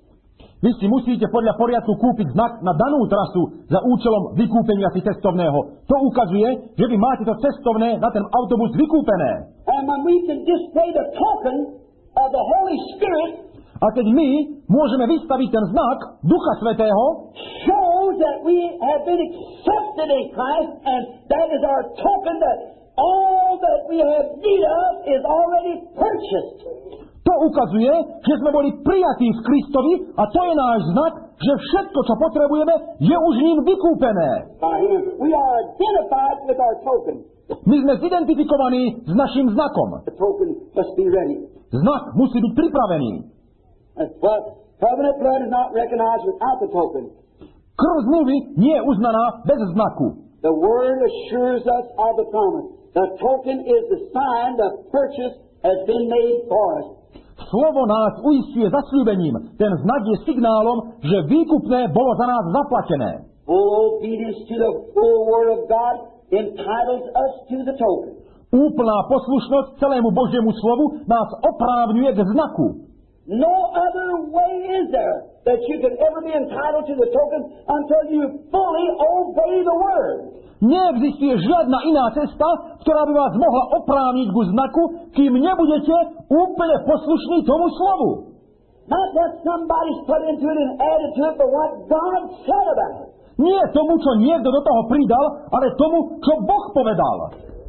Vy si musíte podľa poriadku kúpiť znak na danú trasu za účelom vykúpenia si cestovného. To ukazuje, že vy máte to cestovné na ten autobus vykúpené. And when we can display the token of the Holy Spirit, a keď my môžeme vystaviť ten znak Ducha Svätého, shows that we have been accepted in Christ, and that is our token that all that we have need of is already purchased. To ukazuje, že sme boli prijatí v Kristovi a to je náš znak, že všetko, čo potrebujeme, je už ním vykúpené. We are identified with our token. My sme zidentifikovaní s našim znakom. The token must be ready. Znak musí byť pripravený. Well, covenant blood is not recognized without the token. Krv zmluvy nie je uznaná bez znaku. The word assures us of the promise. The token is the sign the purchase has been made for us. Slovo nás uisťuje zasľúbením. Ten znak je signálom, že výkupné bolo za nás zaplatené. Full obedience to the full word of God entitles us to the token. Úplná poslušnosť celému Božiemu slovu nás oprávňuje k znaku. No other way is there that you can ever be entitled to the token until you fully obey the word. Neexistuje žiadna iná cesta, ktorá by vás mohla oprávniť ku znaku, kým nebudete úplne poslušní tomu slovu. Not what somebody's put into it and added to it, but what God said about it. Nie tomu, čo niekto do toho pridal, ale tomu, čo Boh povedal.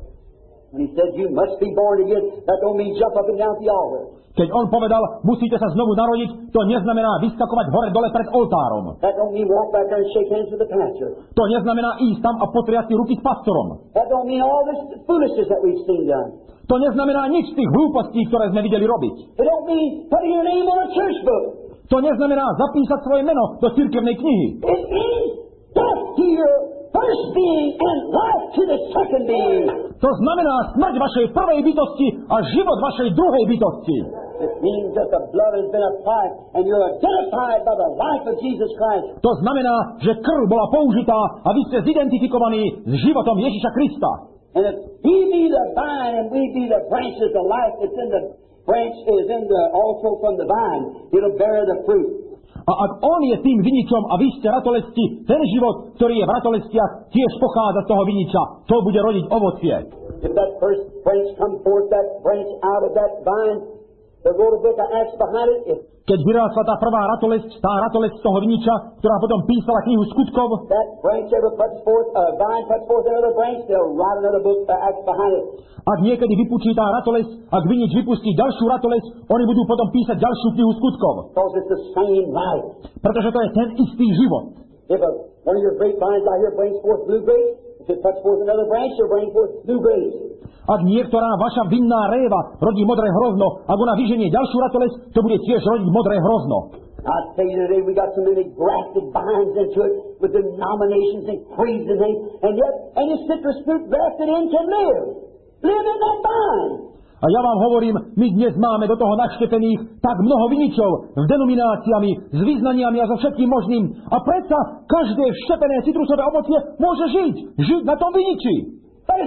When he said, you must be born again, that don't mean jump up and down the altar. Keď on povedal, musíte sa znovu narodiť, to neznamená vyskakovať hore-dole pred oltárom. That don't mean walk back there and shake hands with the pastor. To neznamená ísť tam a potriať si ruky s pastorom. That don't mean all this foolishness that we've seen done. To neznamená nič z tých hlúpostí, ktoré sme videli robiť. It don't mean putting your name on a church book. To neznamená zapísať svoje meno do cirkevnej knihy. It means death to your first being and life to the second being. To znamená smrť vašej prvej bytosti a život vašej druhej bytosti. It means that the blood has been applied and you're identified by the life of Jesus Christ. To znamená, že krv bola použitá a vy ste zidentifikovaní s životom Ježiša Krista. And if He be the vine and we be the branches, the life that's in the branch is in the also from the vine. It'll bear the fruit. A ak on je tým viničom a vy ste ratolesti, ten život, ktorý je v ratolestiach, tiež pochádza z toho viniča. To bude rodiť ovocie. If that first branch come forth, that branch out of that vine, the wrote a book of Acts behind it. If Keď vyrástla tá prvá ratolesť, tá ratolesť z toho viniča, ktorá potom písala knihu skutkov, that branch ever puts forth, a vine puts forth another branch, they'll write another book of Acts behind it. ak niekedy vypučí tá ratolesť, ak vinič vypustí ďalšiu ratolesť, oni budú potom písať ďalšiu knihu skutkov. Because it's the same life. Pretože to je ten istý život. If a, one of your grapevines out here brings forth blue grapes, if it puts forth another branch, it'll bring forth blue grapes. Ak niektorá vaša vinná réva rodí modré hrozno, ak ona vyženie ďalšiu ratolesť, to bude tiež rodiť modré hrozno. I tell you today, we got so many grafted vines into it with denominations and creeds and things, and yet any citrus fruit grafted in can live. Live in that vine. A ja vám hovorím, my dnes máme do toho naštepených tak mnoho viničov s denomináciami, s vyznaniami a so všetkým možným. A predsa každé vštepené citrusové ovocie môže žiť. Žiť na tom viniči.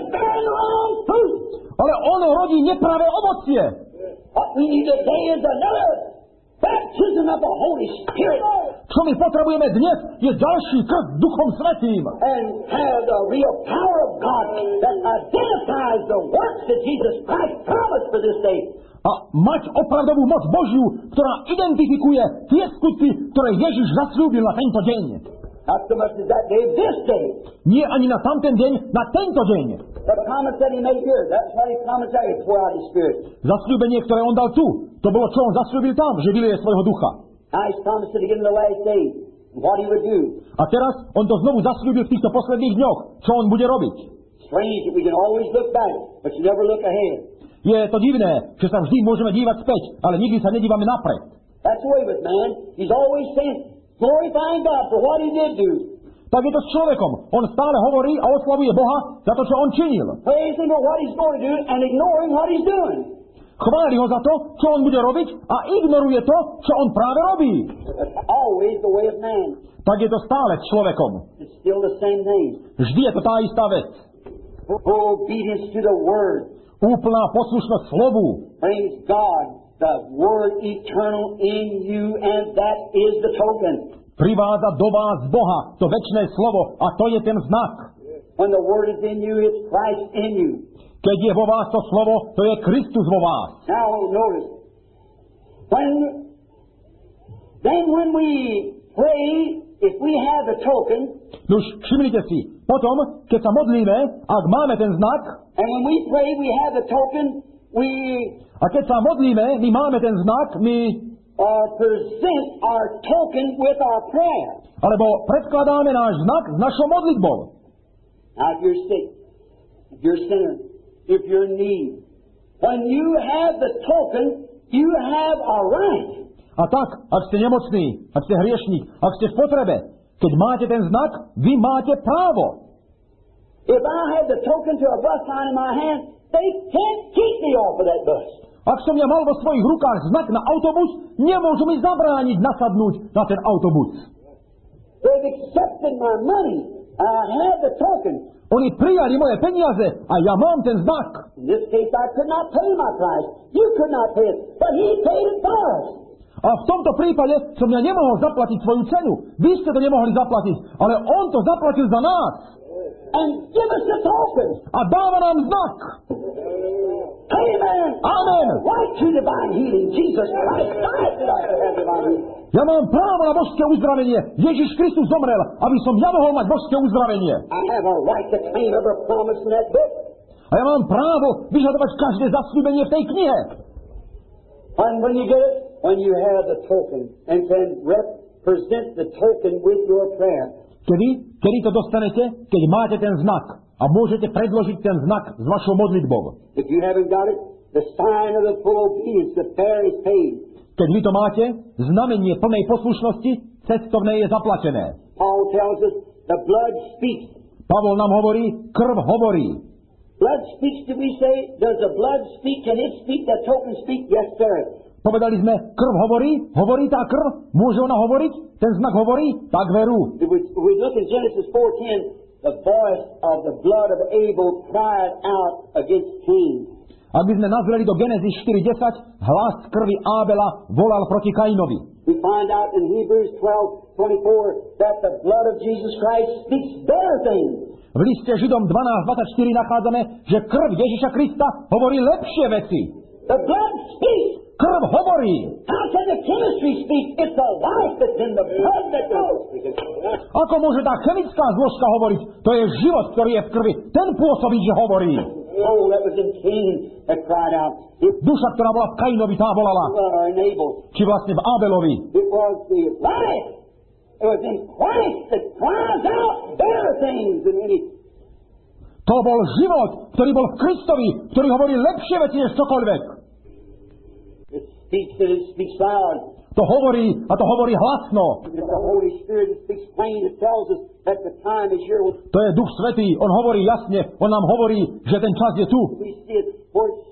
Ale ono rodí nepravé ovocie. Čo my potrebujeme dnes, je ďalší krst Duchom Svätým. A mať opravdovú moc Božiu, ktorá identifikuje tie skutky, ktoré Ježiš zasľúbil na tento deň. Not so much as that day, this day. Nie ani na tamten deň, na tento deň. The promise that he made here, that's what he promised there, he pour out his Spirit. Zasľúbenie, ktoré on dal tu, to bolo, čo on zasľúbil tam, že vylie svojho ducha. Now he's promised it again in the last days, what he would do. A teraz on to znovu zasľúbil v týchto posledných dňoch, čo on bude robiť. Strange that we can always look back, but you never look ahead. Je to divné, že sa vždy môžeme dívať späť, ale nikdy sa nedívame napred. That's the way with man. He's always saying, glorifying God for what he did do. Tak je to s človekom. On stále hovorí a oslavuje Boha za to, čo on činil. Praise him for what he's going to do and ignoring what he's doing. Chváli ho za to, čo on bude robiť a ignoruje to, čo on práve robí. That's always the way of man. Tak je to stále s človekom. It's still the same thing. Vždy je to tá istá vec. Obedience to the word. Úplná poslušnosť slovu. Praise God. The word eternal in you, and that is the token. Privádza do vás Boha, to večné slovo, a to je ten znak. When the word is in you, it's Christ in you. Keď je vo vás to slovo, to je Kristus vo vás. Now notice, when then when we pray, if we have the token, Nuž, všimnite si, potom, keď sa modlíme, ak máme ten znak, and when we pray, we have the token, we a keď sa modlíme, my máme ten znak, my uh, present our token with our prayer. alebo predkladáme náš znak s našou modlitbou. Now, if you're sick, if you're a sinner, if you're in need, when you have the token, you have a right. A tak, ak ste nemocní, ak ste hriešník, ak ste v potrebe, keď máte ten znak, vy máte právo. If I had the token to a bus sign in my hand, they can't keep me off of that bus. Ak som ja mal vo svojich rukách znak na autobus, nemôžu mi zabrániť nasadnúť na ten autobus. They've accepted my money. I have the token. Oni prijali moje peniaze a ja mám ten znak. In this case, I could not pay my price. You could not pay it, but he paid it for us. A v tomto prípade som ja nemohol zaplatiť svoju cenu. Vy ste to nemohli zaplatiť, ale on to zaplatil za nás. And give us the token. A dáva nám znak. Amen. Amen. Right to divine healing. Jesus Christ died that I could have divine healing. Ja mám právo na božské uzdravenie. Ježiš Kristus zomrel, aby som ja mohol mať božské uzdravenie. I have a right to claim every promise in that book. A ja mám právo vyžadovať každé zasľúbenie v tej knihe. And when you get it, when you have the token and can represent the token with your prayer. Kedy? Kedy to dostanete? Keď máte ten znak a môžete predložiť ten znak s vašou modlitbou. If you haven't got it, the sign of the full obedience, the fare is paid. Keď vy to máte, znamenie plnej poslušnosti, cestovné je zaplatené. Paul tells us the blood speaks. Pavol nám hovorí, krv hovorí. Blood speaks, do we say? Does the blood speak? Can it speak? The token speak? Yes, sir. Povedali sme, krv hovorí, hovorí tá krv, môže ona hovoriť, ten znak hovorí, tak veru. If we, if we look in Genesis four ten, the voice of the blood of Abel cried out against Cain. Ak by sme nazreli do Genesis štyri desať, hlas krvi Ábela volal proti Kainovi. We find out in Hebrews twelve twenty-four that the blood of Jesus Christ speaks better things. V liste Židom dvanásť dvadsaťštyri nachádzame, že krv Ježiša Krista hovorí lepšie veci. The blood speaks. Krv hovorí. How can the chemistry speak? It's the life that's in the blood that goes. Ako môže tá chemická zložka hovoriť? To je život, ktorý je v krvi. Ten pôsobí, že hovorí. Soul that was in Cain that cried out. It Duša, ktorá bola v Kainovi, tá volala. was in Abel. Či vlastne v Ábelovi. It was the life. It was in Christ that cries out better things than any. To bol život, ktorý bol v Kristovi, ktorý hovorí lepšie veci než čokoľvek. It speaks and it speaks loud. To hovorí a to hovorí hlasno. It's the Holy Spirit that speaks plain. It tells us that the time is here. To je Duch Svätý, on hovorí jasne, on nám hovorí, že ten čas je tu. We see it. For it said it would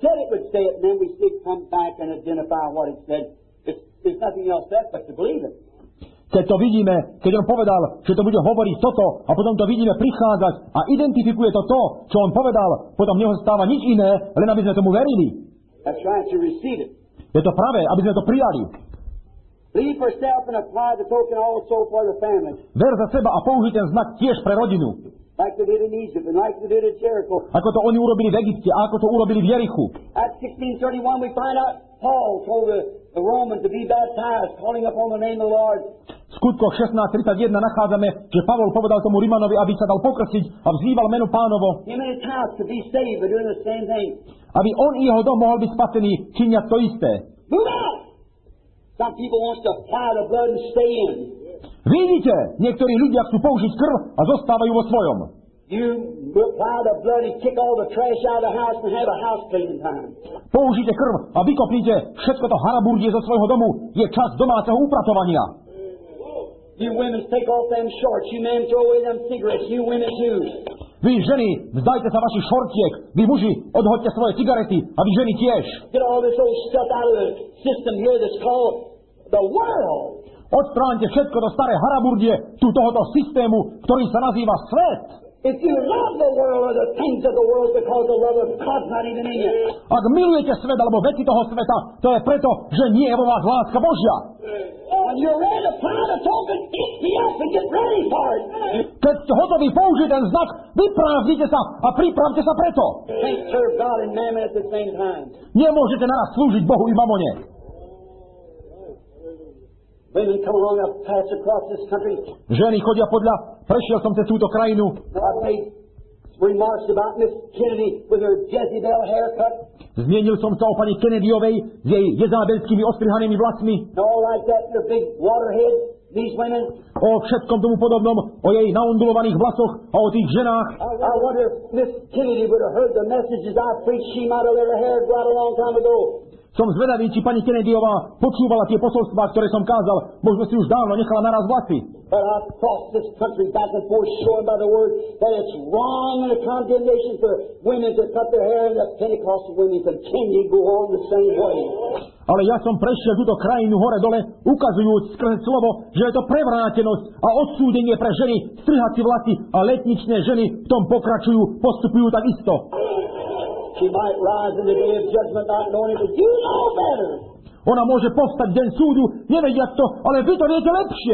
say it, and then we see it come back and identify what it said. It's, there's nothing else left but to believe it. Keď to vidíme, keď on povedal, že to bude hovoriť toto, a potom to vidíme prichádzať a identifikuje to to, čo on povedal, potom nezostáva nič iné, len aby sme tomu verili. That's right, to receive it. Je to pravé, aby sme to prijali. Believe for self and apply the token also for the family. Ver za seba a použij ten znak tiež pre rodinu. Like they did in Egypt and like they did in Jericho. Ako to oni urobili v Egypte a ako to urobili v Jerichu. At sixteen thirty-one we find out Paul told the, the Romans to be baptized, calling upon the name of the Lord. V skutkoch šestnásť tridsaťjeden nachádzame, že Pavol povedal tomu Rimanovi, aby sa dal pokrstiť a vzýval meno Pánovo. Him and his house to be saved, but doing the same thing. Aby on i jeho dom mohol byť spasený, činiať to isté. Move out! Some people want to apply the blood and stay in. Vidíte, niektorí ľudia chcú použiť krv a zostávajú vo svojom. You apply the blood and kick all the trash out of the house and have a house cleaning time. Použite krv a vykopnite všetko to haraburdie zo svojho domu. Je čas domáceho upratovania. You women take off them shorts. You men throw away them cigarettes. You women too. Vy ženy, vzdajte sa vašich šortiek. Vy muži, odhoďte svoje cigarety. A vy ženy tiež. Get all this old stuff out of the system here that's called the world. Odstránte všetko to staré haraburdie tu tohoto systému, ktorý sa nazýva svet. If you love the world or the things of the world because the love of God's not even in you. Ak milujete svet alebo veci toho sveta, to je preto, že nie je vo vás láska Božia. When you're ready to apply the token, get me up and get ready for it. Keď ste hotoví použiť ten znak, vyprávnite sa a pripravte sa preto. Can't serve God and mammon at the same time. Nemôžete naraz slúžiť Bohu i mamone. Women come along and pass across this country. Ženy chodia podľa, prešiel som cez túto krajinu. I've made remarks about Miss Kennedy with her Jezebel haircut. Zmienil som sa o pani Kennedyovej s jej jezabelskými ostrihanými vlasmi. And all like that, the big waterhead, these women. O všetkom tomu podobnom, o jej naondulovaných vlasoch a o tých ženách. I, I wonder if Miss Kennedy would have heard the messages I preached. She might have let her hair grow out a long time ago. Som zvedavý, či pani Kennedyová počúvala tie posolstvá, ktoré som kázal. Možno si už dávno nechala naraz vlasy. But I've crossed this country back and forth showing by the word that it's wrong and a condemnation for women to cut their hair, and the Pentecostal women continue to go on the same way. Ale ja som prešiel túto krajinu hore-dole, ukazujúc skrze slovo, že je to prevrátenosť a odsúdenie pre ženy strihať si vlasy a letničné ženy v tom pokračujú, postupujú tak isto. She might rise in the day of judgment not knowing it, but you know better. Ona môže povstať v deň súdu, nevediac to, ale vy to viete lepšie.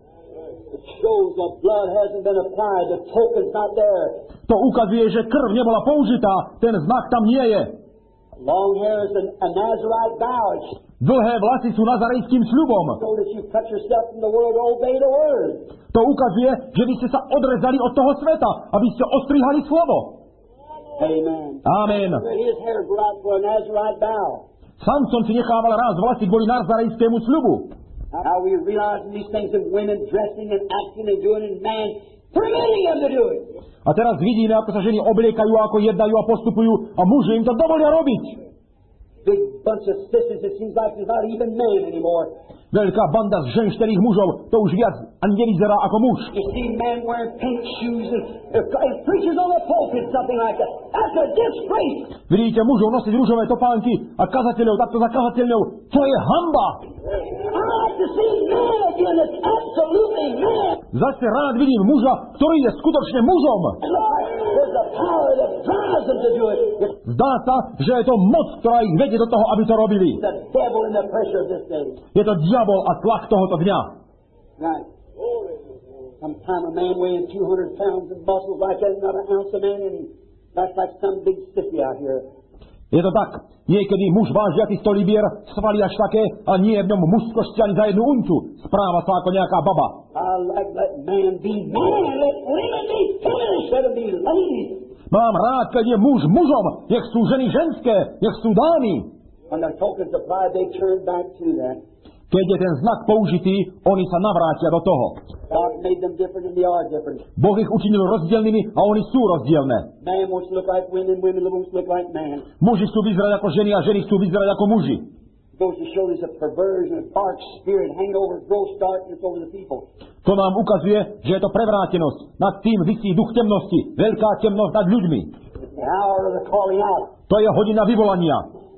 It shows that blood hasn't been applied, the token's not there. To ukazuje, že krv nebola použitá, ten znak tam nie je. Long hair is a Nazarite vow. Dlhé vlasy sú nazarejským sľubom. So that you cut yourself from the world to obey the word. To ukazuje, že vy ste sa odrezali od toho sveta, aby ste ostrihali slovo. Amen. Amen. His hair grew out for a Nazarite vow. Samson si nechával raz vlasy kvôli nazarejskému sľubu. How we realize these things of women dressing and acting and doing and man permitting them to do it. A teraz vidíme, ako sa ženy obliekajú, ako jednajú a postupujú a muži im to dovolia robiť. Big bunch of sisters, it seems like there's not even men anymore. Veľká banda z ženšterých mužov, to už viac ani nevyzerá ako muž. You see men wearing pink shoes and, and preachers on the pulpit, something like that. That's a disgrace. Vidíte mužov nosiť ružové topánky a kazateľov takto za kazateľňou. To je hanba. I like to see men again that's absolutely man. Zase rád vidím muža, ktorý je skutočne mužom. There's a power that drives them to do it. Zdá sa, že je to moc, ktorá ich vedie do toho, aby to robili. The devil in the pressure of this day. Je to diabol a tlak tohoto dňa. Right. Sometime a man weighing two hundred pounds of muscles like that, not an ounce of man, and that's like some big sissy out here. Je to tak. Niekedy muž vážiaci sto libier, svaly až také a nie je v ňom mužskosti ani za jednu uncu. Správa sa ako nejaká baba. I like let man be man, let women be feminine, let them be ladies. Mám rád, keď je muž mužom. Nech sú ženy ženské, nech sú dámy. When the tokens applied, they turn back to that. Keď je ten znak použitý, oni sa navrátia do toho. God made them different and they are different. Boh ich učinil rozdielnymi a oni sú rozdielne. Man wants to look like women, women wants to look like man. Muži chcú vyzerať ako ženy a ženy chcú vyzerať ako muži. It goes to show there's a perversion, a dark spirit hanging over, gross darkness over the people. To nám ukazuje, že je to prevrátenosť. Nad tým visí duch temnosti, veľká temnosť nad ľuďmi. The hour of the calling out. To je hodina vyvolania.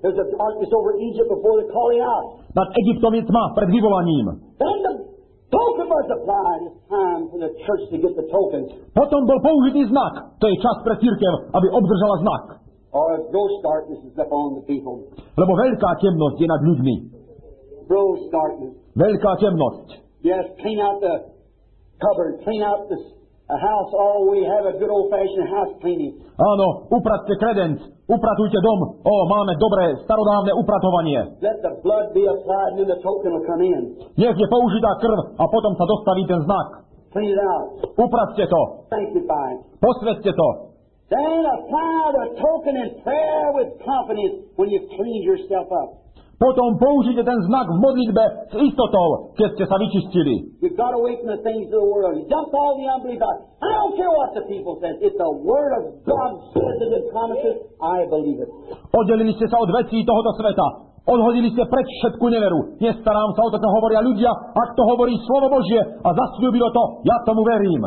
there's a darkness over Egypt before the calling out. Nad Egyptom je tma pred vyvolaním. Then the token was applied. It's time for the church to get the token. Potom bol použitý znak. To je čas pre cirkev, aby obdržala znak. Or gross darkness is upon the people. Lebo veľká temnosť je nad ľuďmi. Gross darkness. Veľká temnosť. Yes, clean out the cupboard, clean out the a house. Oh, we have a good old-fashioned house cleaning. Áno, upratte kredenc, upratujte dom. Ó, máme dobré, starodávne upratovanie. Let the blood be applied and then the token will come in. Nech je použitá krv a potom sa dostaví ten znak. Clean it out. Upratte to. Sanctify it. Posvedzte to. Then apply the token in prayer with confidence when you've cleaned yourself up. Potom použite ten znak v modlitbe s istotou, keď ste sa vyčistili. You've got away from the things of the world. You dumped all the unbelief out. I don't care what the people say. If the Word of God says it and promises, I believe it. Oddelili ste sa od vecí tohoto sveta. Odhodili ste preč všetku neveru. Nestarám sa o to, čo hovoria ľudia. Ak to hovorí slovo Božie a zasľúbilo to, ja tomu verím.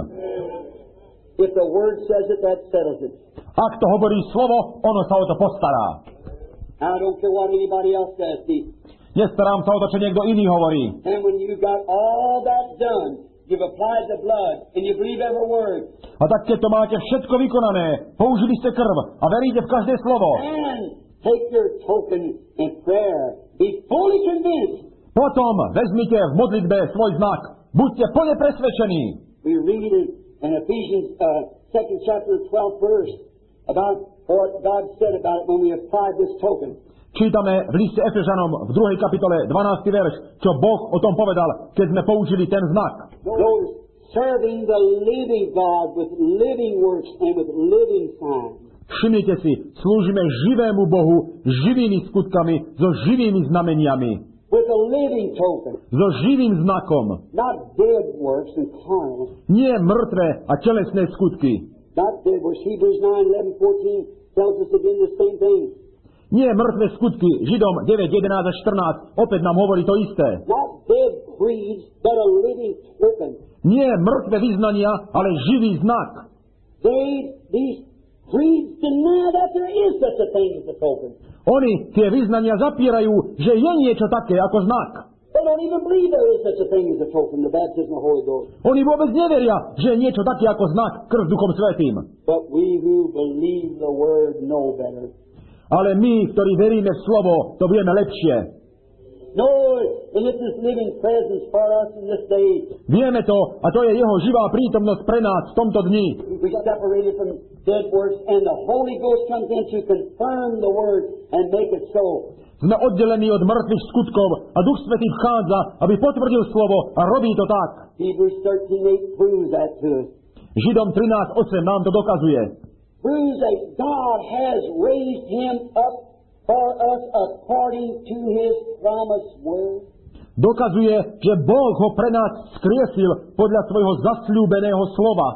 If the Word says it, that settles it. Ak to hovorí slovo, ono sa o to postará. I don't care what anybody else says. See? Nestarám sa o to, čo niekto iný hovorí. And when you got all that done, you've applied the blood, and you believe every word. A tak, keď to máte všetko vykonané, použili ste krv a veríte v každé slovo. And take your token in prayer. Be fully convinced. Potom vezmite v modlitbe svoj znak. Buďte plne presvedčení. We read in, in Ephesians uh, second chapter twelfth verse about what God said about it when we applied this token. Čítame v liste Efežanom v druhej kapitole dvanásty verš, čo Boh o tom povedal, keď sme použili ten znak. Those serving the living God with living works and with living signs. Všimnite si, slúžime živému Bohu živými skutkami, so živými znameniami. With a living token. So živým znakom. Not dead works and carnal. Nie mŕtve a telesné skutky. Not dead works. Hebrews nine, eleven, fourteen tells us again the same thing. Nie mŕtve skutky. Židom deväť, jedenásť a štrnásť opäť nám hovorí to isté. Not dead creeds, but a living token. Nie mŕtve vyznania, ale živý znak. They, these creeds deny that there is such a thing as a token. Oni tie vyznania zapierajú, že je niečo také ako znak. They don't even believe there is such a thing as a token, the baptism of the Holy Ghost. Oni vôbec neveria, že je niečo také ako znak, krv Duchom Svätým. But we who believe the Word know better. Ale my, ktorí veríme v slovo, to vieme lepšie. No, and it's His living presence for us in this day. Vieme to, a to je jeho živá prítomnosť pre nás v tomto dni. We got separated from dead works, and the Holy Ghost comes in to confirm the Word and make it so. Sme oddelení od mŕtvych skutkov a Duch Svätý vchádza, aby potvrdil slovo a robí to tak. Hebrews thirteen eight proves that to us. Židom trinásť osem nám to dokazuje. Proves that God has raised Him up for us according to His promised word. Dokazuje, že Boh ho pre nás skriesil podľa svojho zasľúbeného slova.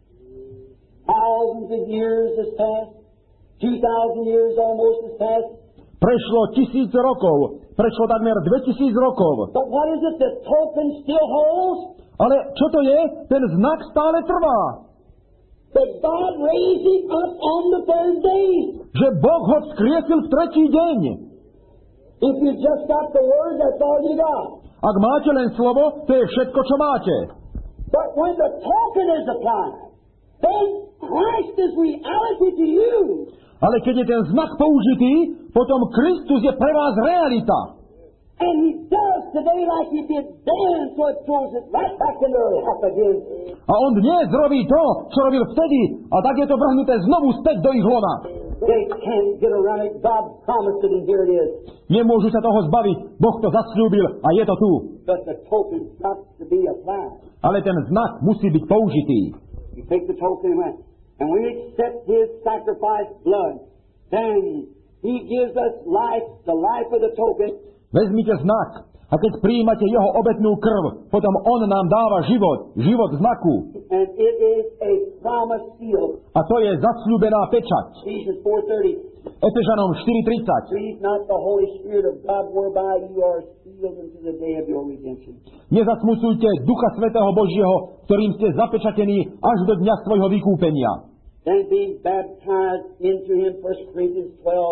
Thousands of years has passed. Two thousand years almost has passed. Prešlo tisíce rokov. Prešlo takmer dvetisíc rokov. But what is it the token still holds? Ale čo to je? Ten znak stále trvá. That God raised Him up on the third day. Že Boh ho vzkriesil v tretí deň. If you just got the word, that's all you got. Ak máte len slovo, to je všetko, čo máte. But when the token is applied, then Christ is reality to you. Ale keď je ten znak použitý, potom Kristus je pre vás realita. And He does today like He did then, so it throws it right back into the lap again. A on dnes robí to, čo robil vtedy, a tak je to vrhnuté znovu späť do ich lona. They can't get around it. God promised it, and here it is. Nemôžu sa toho zbaviť. Boh to zasľúbil a je to tu. But the token's got to be applied. Ale ten znak musí byť použitý. You take the token and and we accept His sacrifice blood. Then He gives us life, the life of the token. Vezmite znak a keď prijímate jeho obetnú krv, potom on nám dáva život, život znaku. And it is a promise seal. A to je zasľúbená pečať. Ephesians four thirty. Efežanom štyri tridsať. Grieve not the Holy Spirit of God, whereby you are sealed unto the day of your redemption. Nezasmucujte Ducha Svätého Božieho, ktorým ste zapečatení až do dňa svojho vykúpenia. Then being baptized into Him, First Corinthians twelve,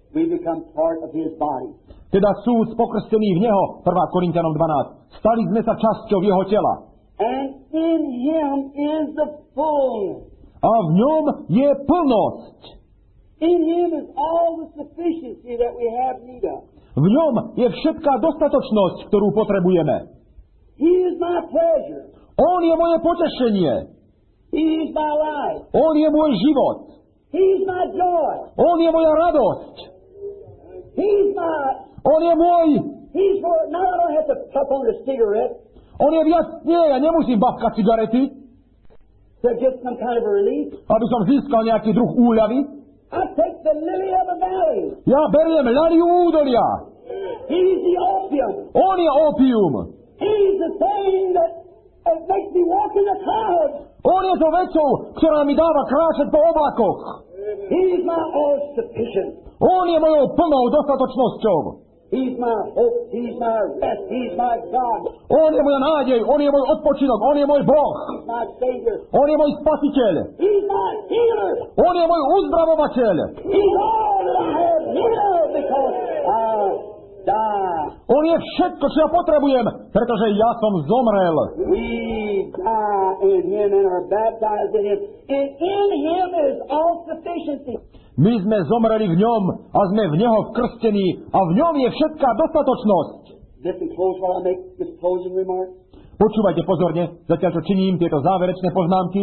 we become part of His body. Teda sú pokrstení v Neho, prvá Korinťanom dvanásť. Stali sme sa časťou Jeho tela. And in Him is the fullness. A v ňom je plnosť. In Him is all the sufficiency that we have need of. V ňom je všetká dostatočnosť, ktorú potrebujeme. He is my pleasure. On je moje potešenie. He is my life. On je môj život. He is my joy. On je moja radosť. He is my... On je môj. He's for... Now I don't have to puff on a cigarette. On je viac... Nie, ja nemusím bavkať cigarety, To get some kind of a relief. aby som získal nejaký druh úľavy. I take the lily of the valley. Ja beriem ľaliu údolia. He's the opium. On je opium. He's the thing that, that makes me walk in the clouds. On je to vecou, ktorá mi dáva kráčať po oblakoch. He's my all-sufficient. On je mojou plnou dostatočnosťou. He's my hope. He's my rest. He's my God. On je moja nádej, on je môj odpočinok, on je môj Boh. He's my Savior. On je môj spasiteľ. He's my healer. On je môj uzdravovateľ. He's all that I have need of because I die. On je všetko, čo ja potrebujem, pretože ja som zomrel. We die in Him and are baptized in Him. And in Him is all sufficiency. My sme zomreli v ňom a sme v Neho vkrstení a v ňom je všetká dostatočnosť. Listen close while I make this closing remark. Počúvajte pozorne, zatiaľ čo činím tieto záverečné poznámky.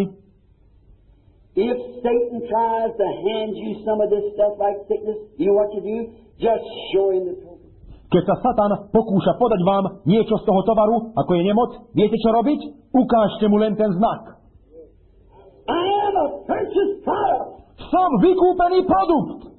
If Satan tries to hand you some of this stuff like sickness, you know what you do? Just show him the token. Keď sa Satan pokúša podať vám niečo z toho tovaru, ako je nemoc, viete čo robiť? Ukážte mu len ten znak. I am a purchased product. Som vykúpený produkt.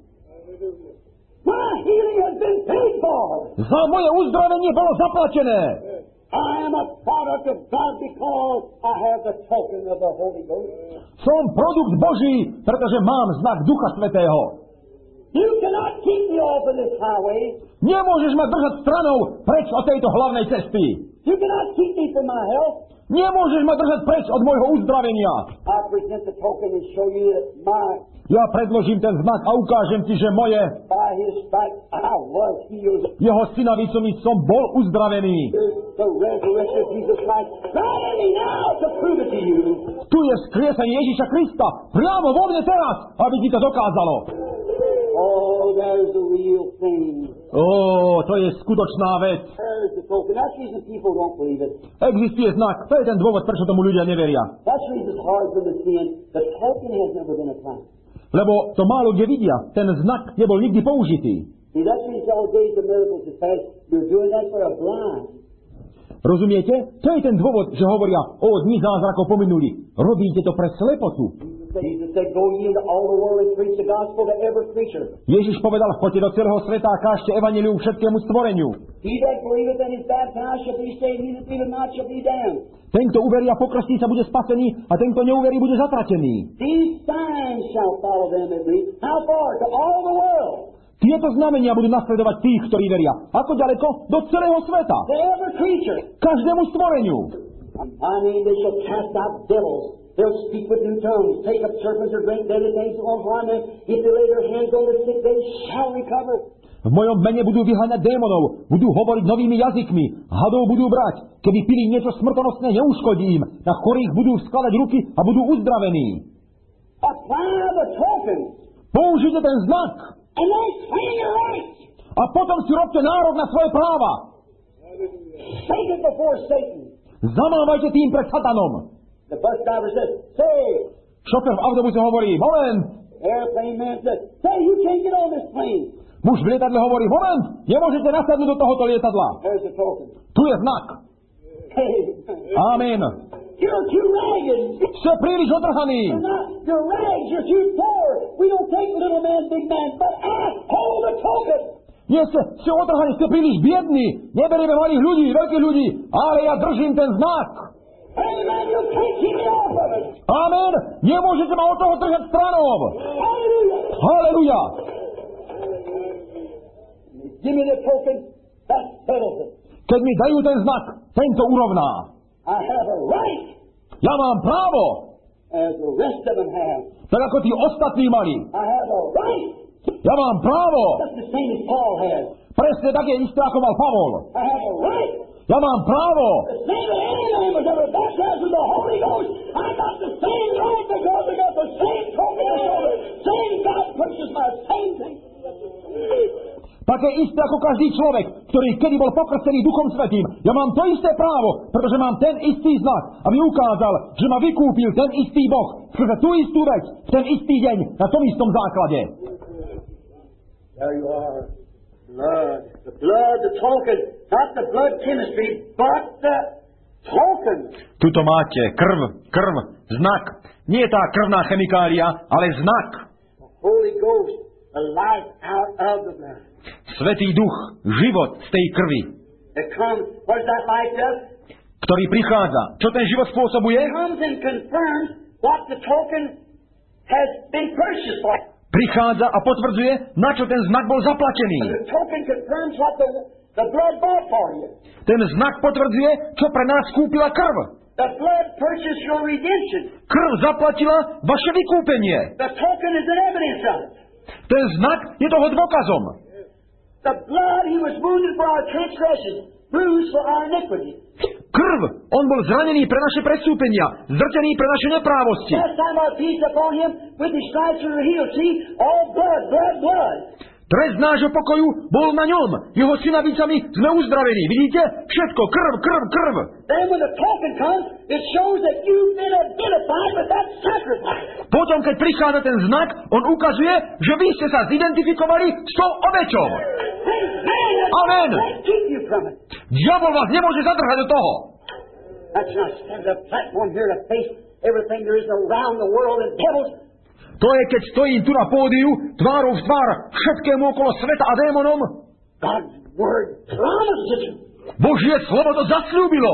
My healing has been paid for. Za moje uzdravenie bolo zaplatené. I am a product of God because I have the token of the Holy Ghost. Som produkt Boží, pretože mám znak Ducha Svätého. You cannot keep me off of this highway. Nemôžeš ma držať stranou preč od tejto hlavnej cesty. You cannot keep me from my health. Nemôžeš ma držať preč od môjho uzdravenia. I present the token and show you that my, Ja predložím ten znak a ukážem ti, že moje, by His stripes I was healed. jeho synavicami som bol uzdravený. Here's the resurrection of Jesus Christ. Right in me now to prove it to you. Tu je vzkriesenie Ježiša Krista priamo vo mne teraz, aby ti to dokázalo. Oh, there's the real thing. Ó, to je skutočná vec. There's the token. That's the reason people don't believe it. Existuje znak. To je ten dôvod, prečo tomu ľudia neveria. That's the reason it's hard for them to see it. The token has never been applied. Lebo to málo kde vidia. Ten znak nebol nikdy použitý. See, that's the reason all days of miracles is fast. You're doing that for a blind. Rozumiete? To je ten dôvod, že hovoria, o, dni zázrakov pominuli. Robíte to pre slepotu. Jesus said, go ye into all the world and preach the gospel to every creature. Ježiš povedal, choďte do celého sveta a kážte evanjelium všetkému stvoreniu. He that believeth and is baptized shall be saved, he that believeth not shall be damned. Tento uverí a pokrstí sa bude spasený a tento neuverí bude zatratený. These signs shall follow them that believe. How far? To all the world. Tieto znamenia budú nasledovať tých, ktorí veria. Ako ďaleko? Do celého sveta. To every creature. Každému stvoreniu. On my name they shall cast out devils. They'll speak with new tongues, take up serpents or drink deadly things that won't harm them. If they lay their hands on the sick, they shall recover. V mojom mene budú vyháňať démonov, budú hovoriť novými jazykmi, hadov budú brať. Keby pili niečo smrtonosné, neuškodí im. Na chorých budú skladať ruky a budú uzdravení. Apply the token. Použite ten znak. And then claim your rights. A potom si robte nárok na svoje práva. Take it before Satan. Zamávajte tým pred Satanom. The bus driver says, say. Šofer v autobuse hovorí, moment. Airplane man says, say, you can't get on this plane. Muž v lietadle hovorí, moment, nemôžete nasadnúť do tohoto lietadla. There's the token. Tu je znak. Hey. Amen. You're too ragged. Ste príliš odrhaní. You're not, you're rags, you're too poor. We don't take little man, big man, but I hold the token. Nie ste, ste odrhaní, ste príliš biední. Neberieme malých ľudí, veľkých ľudí, ale ja držím ten znak. Amen, you can't keep me off of it. Amen. Nemôžete ma od toho držať stranou. Hallelujah. Halleluja. Give me the token, that settles it. Keď mi dajú ten znak, tento urovná. I have a right, Ja mám právo, as the rest of them have. tak ako tí ostatní mali. I have a right Ja mám právo. Just the same as Paul has. Presne také isté, ako mal Pavol. I have a right. Ja mám právo. The same as any man was ever baptized with the Holy Ghost. I got the same right because I got the same token of shoulder. Same God purchased my same thing. Také isté ako každý človek, ktorý kedy bol pokrstený Duchom Svätým. Ja mám to isté právo, pretože mám ten istý znak, aby ukázal, že ma vykúpil ten istý Boh skrze tú istú vec v ten istý deň na tom istom základe. There you are. Blood. The blood, the token. Not the blood chemistry, but the token. Tuto máte krv, krv, znak. Nie tá krvná chemikália, ale znak. The Holy Ghost, the life out of the blood. Svätý Duch, život z tej krvi. It comes, what does that life do? Ktorý prichádza. Čo ten život spôsobuje? It comes and confirms what the token has been purchased for. Prichádza a potvrdzuje, na čo ten znak bol zaplatený. The token confirms what the, the blood bought for you. Ten znak potvrdzuje, čo pre nás kúpila krv. The blood purchased your redemption. Krv zaplatila vaše vykúpenie. The token is an evidence of it. Ten znak je toho dôkazom. The blood, he was wounded for our transgressions, bruised for our iniquity. Krv, on bol zranený pre naše prestúpenia, zdrtený pre naše neprávosti. Last time our peace upon him, with his stripes we were healed. See, all blood, blood, blood. Trest nášho pokoju bol na ňom. Jeho synavicami sme uzdravení. Vidíte? Všetko, krv, krv, krv. Then when the token comes, it shows that you've been identified with that sacrifice. Potom, keď prichádza ten znak, on ukazuje, že vy ste sa zidentifikovali s tou obečou. Amen. Diabol vás nemôže zadržať do toho. That's not stand the platform here to face everything there is around the world and devils. To je, keď stojím tu na pódiu, tvárou v tvár všetkému okolo sveta a démonom. God's word promises it. Božie slovo to zasľúbilo.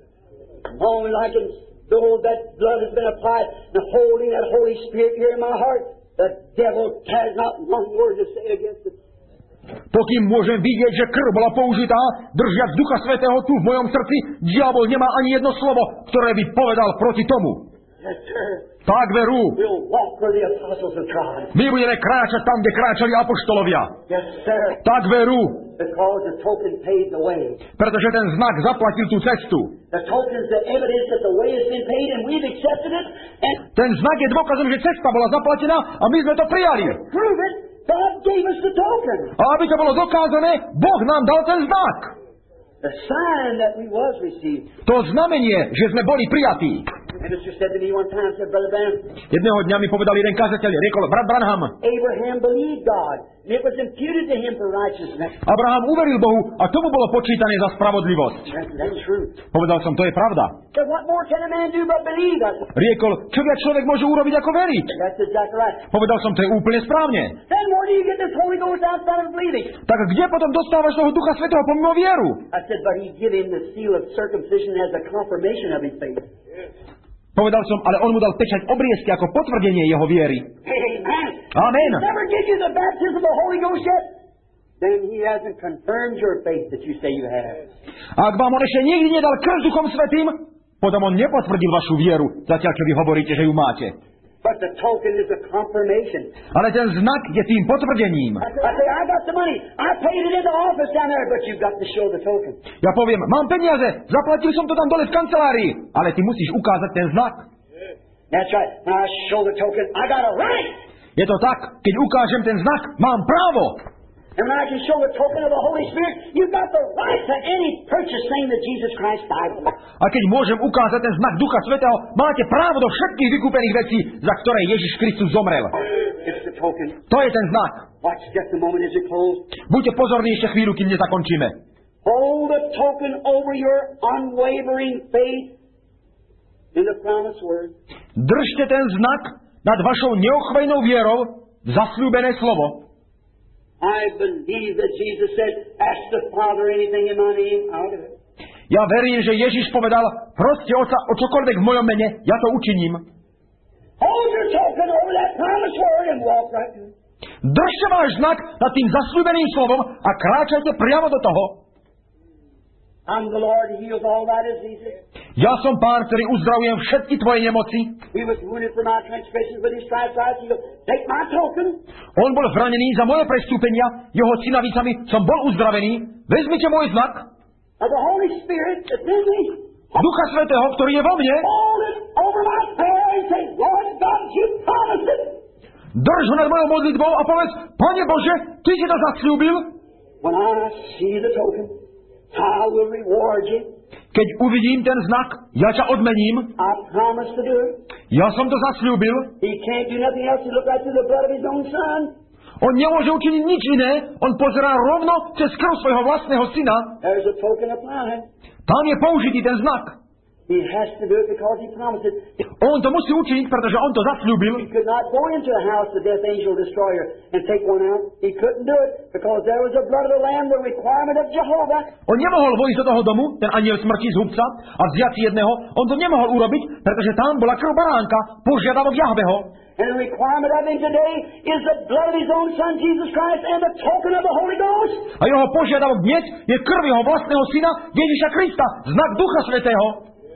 Long like it, though that blood has been applied, and holding that Holy Spirit here in my heart, the devil has not one word to say against it. Pokým môžem vidieť, že krv bola použitá, držiac Ducha Svätého tu v mojom srdci, diabol nemá ani jedno slovo, ktoré by povedal proti tomu. Yes, sir. Tak veru. We'll walk where the apostles have trod. My budeme kráčať tam, kde kráčali apoštolovia. Yes, sir. Tak veru. Because the token paid the way. Pretože ten znak zaplatil tú cestu. The token is the evidence that the way has been paid and we've accepted it. And ten znak je dôkazom, že cesta bola zaplatená a my sme to prijali. Prove it. God gave us the token. A aby to bolo dokázané, Boh nám dal ten znak. The sign that we was received. To znamenie, že sme boli prijatí. Minister said to me one time, said, Brother Branham, jedného dňa mi povedal jeden kazateľ, riekol, brat Branham, Abraham believed God, and it was imputed to him for righteousness. Abraham uveril Bohu a tomu bolo počítané za spravodlivosť. That's, that's true. Povedal som, to je pravda. So what more can a man do but believe? Riekol, čo viac človek môže urobiť ako veriť? That's exactly right. Povedal som, to je úplne správne. Then where do you get this Holy Ghost outside of believing? Tak kde potom dostávaš toho Ducha Svätého pomimo vieru? I said, but he give him the seal of circumcision as a confirmation of his faith. Povedal som, ale on mu dal pečať obriezky ako potvrdenie jeho viery. Amen. Amen. He never give you the baptism of the Holy Ghost yet. Then he hasn't confirmed your faith that you say you have. A ak vám on ešte nikdy nedal krv Duchom Svätým, potom on nepotvrdil vašu vieru, zatiaľ čo vy hovoríte, že ju máte. But the token is a confirmation. Ale ten znak je tým potvrdením. I say, I got the money. I paid it in the office down there, but you've got to show the token. Ja poviem, mám peniaze, zaplatil som to tam dole v kancelárii, ale ty musíš ukázať ten znak. That's right. When I show the token, I got a right. Je to tak, keď ukážem ten znak, mám právo. And when I can show the token of the Holy Spirit, you've got the right to any purchase thing that Jesus Christ died for. A keď môžem ukázať ten znak Ducha Svätého, máte právo do všetkých vykúpených vecí, za ktoré Ježiš Kristus zomrel. It's the token. To je ten znak. Watch just a moment as it closes. Buďte pozorní ešte chvíľu, kým nezakončíme. Hold the token over your unwavering faith in the promised word. Držte ten znak nad vašou neochvejnou vierou, zasľúbené slovo. I believe that Jesus said, ask the Father anything in my name, I'll do it. Ja verím, že Ježiš povedal, proste Otca o čokoľvek v mojom mene, ja to učiním. Hold your token over that promised word and walk right through. Držte váš znak nad tým zasľúbeným slovom a kráčajte priamo do toho. I'm the Lord who heals all thy diseases. Ja som Pán, ktorý uzdravujem všetky tvoje nemoci. He was wounded for my transgressions, with his stripes I was healed. Take my token. On bol zranený za moje prestúpenia, jeho cinavicami som bol uzdravený. Vezmite môj znak. Of the Holy Spirit that's in me. Ducha Svätého, ktorý je vo mne. Hold it over my prayer and say, Lord God, you promised it. Drž ho nad mojou modlitbou a povedz, Pane Bože, Ty si to zasľúbil. When I see the token, I will reward you. Keď uvidím ten znak, ja ťa odmením. I promise to do it. Ja som to zasľúbil. He can't do nothing else to look right through the blood of his own son. On nemôže učiniť nič iné. On pozerá rovno cez krv svojho vlastného syna. There's a token applied. Tam je použitý ten znak. He has to do it because he promised it. On to musí učiniť, pretože on to zasľúbil. He could not go into a house, the death angel destroyer, and take one out. He couldn't do it because there was the blood of the lamb, the requirement of Jehovah. On nemohol vojsť do toho domu, ten anjel smrti z hubca, a vziať si jedného. On to nemohol urobiť, pretože tam bola krv baránka, požiadavok Jahveho. And the requirement of him today is the blood of his own son, Jesus Christ, and the token of the Holy Ghost. A jeho požiadavok dnes je krv jeho vlastného syna, Ježiša Krista, znak Ducha Svätého.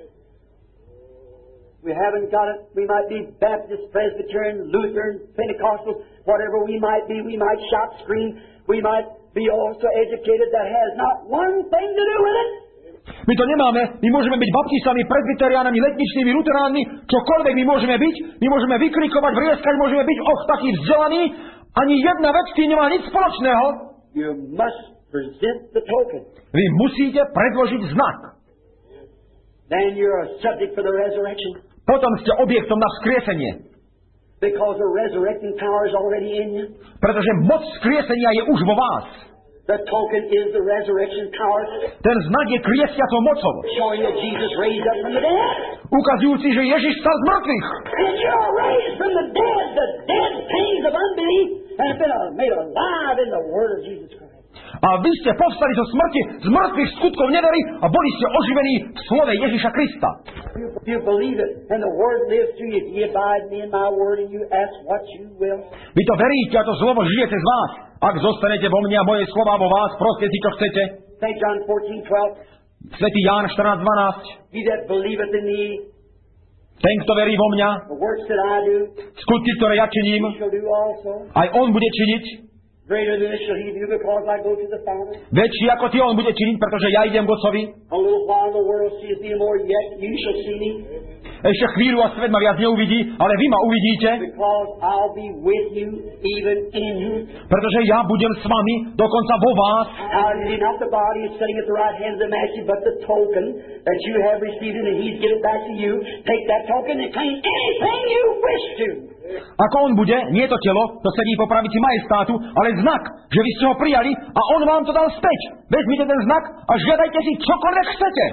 We haven't got it. We might be Baptist, Presbyterian, Lutheran, Pentecostal, whatever we might be. We might shout, scream. We might be also educated. That has not one thing to do with it. My to nemáme. My môžeme byť baptistami, presbyteriánami, letničnými, luteránmi, čokoľvek my môžeme byť. My môžeme vykrikovať, vrieskať, môžeme byť och takí vzdelaní. Ani jedna vec s tým nemá nič spoločného. You must present the token. Vy musíte predložiť znak. Then you're a subject for the resurrection. Potom ste objektom na vzkriesenie. Because the resurrecting power is already in you. Pretože moc vzkriesenia je už vo vás. The token is the resurrection power. Ten znak je kriesiacou mocou. Showing that Jesus raised up from the dead. Ukazujúci, že Ježiš stal z mŕtvych. And you're raised from the dead, the dead pains of unbelief, and have been made alive in the word of Jesus Christ. A vy ste povstali zo smrti, z mŕtvych skutkov nevery a boli ste oživení v slove Ježiša Krista. You, you believe it, and the word lives through you. If you abide me in my word, and you ask what you will. Vy to veríte a to slovo žije cez vás. Ak zostanete vo mne a moje slova vo vás, proste si, čo chcete. Saint John fourteen twelve. Svätý Ján štrnásť dvanásť. He that believeth in me, ten, kto verí vo mňa, the works that I do, skutky, ktoré ja činím, he shall do also. aj on bude činiť. Greater than this shall he do, because I go to the Father. Väčší ako ty on bude činiť, pretože ja idem k Otcovi. A little while the world seeth me more, yet you shall see me. Ešte chvíľu a svet ma viac neuvidí, ale vy ma uvidíte. Because I'll be with you, even in you. Pretože ja budem s vami, dokonca vo vás. How is he not the body is sitting at the right hand of the Master, but the token that you have received, and he's given it back to you. Take that token and claim anything you wish to. Ako on bude, nie to telo, to sedí po pravici majestátu, ale znak, že vy ste ho prijali a on vám to dal späť. Vezmite ten znak a žiadajte si čokoľvek chcete.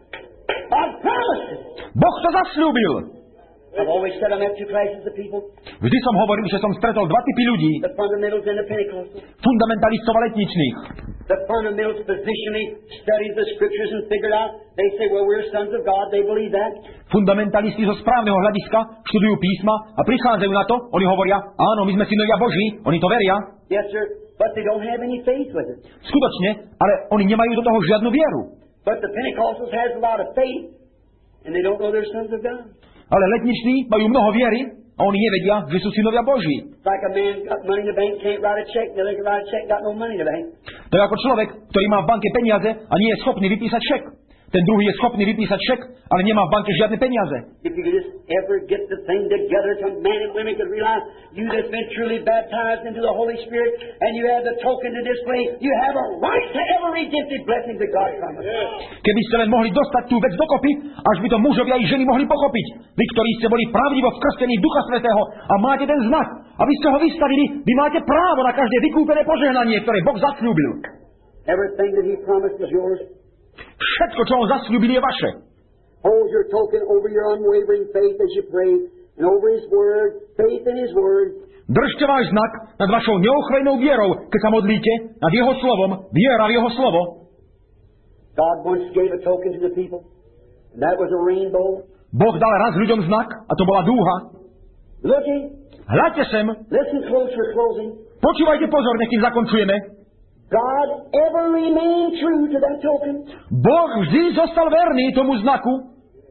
Boh to zasľúbil. I've always said I met two classes of people. Vždy som hovoril, že som stretol dva typy ľudí. The fundamentals and the Pentecostals. Fundamentalistov a letničných. The fundamentals positionally studied the scriptures and figured out. They say, well, we're sons of God. They believe that. Fundamentalisti zo správneho hľadiska študujú písma a prichádzajú na to. Oni hovoria, áno, my sme synovia Boží. Oni to veria. Yes, sir. But they don't have any faith with it. Skutočne, ale oni nemajú do toho žiadnu vieru. But the Pentecostals has a lot of faith, and they don't know they're sons of God. Ale letniční majú mnoho viery a oni nevedia, že sú synovia Boží. Like a man got money in the bank, can't write a check. The other can write a check, got no money in the bank. To je ako človek, ktorý má v banke peniaze a nie je schopný vypísať šek. Ten druhý je schopný vypísať šek, ale nemá v banke žiadne peniaze. If you could just ever get the thing together, some men and women could realize you that's been truly baptized into the Holy Spirit, and you have the token to display, you have a right to every redemptive blessing that God promised. Keby ste len mohli dostať tú vec dokopy, až by to mužovia i ženy mohli pochopiť. Vy, ktorí ste boli pravdivo vkrstení Ducha Svätého a máte ten znak, aby ste ho vystavili, vy máte právo na každé vykúpené požehnanie, ktoré Boh zasľúbil. Everything that He promised is yours. Všetko, čo on zasľúbil, je vaše. Hold your token over your unwavering faith as you pray, and over His Word, faith in His Word. Držte váš znak nad vašou neochvejnou vierou, keď sa modlíte, nad Jeho slovom, viera v Jeho slovo. God once gave a token to the people, and that was a rainbow. Boh dal raz ľuďom znak, a to bola dúha. Looking. Hľadte sem. Listen close for closing. Počúvajte pozorne, kým zakončujeme. God ever remained true to that token. Boh vždy zostal verný tomu znaku.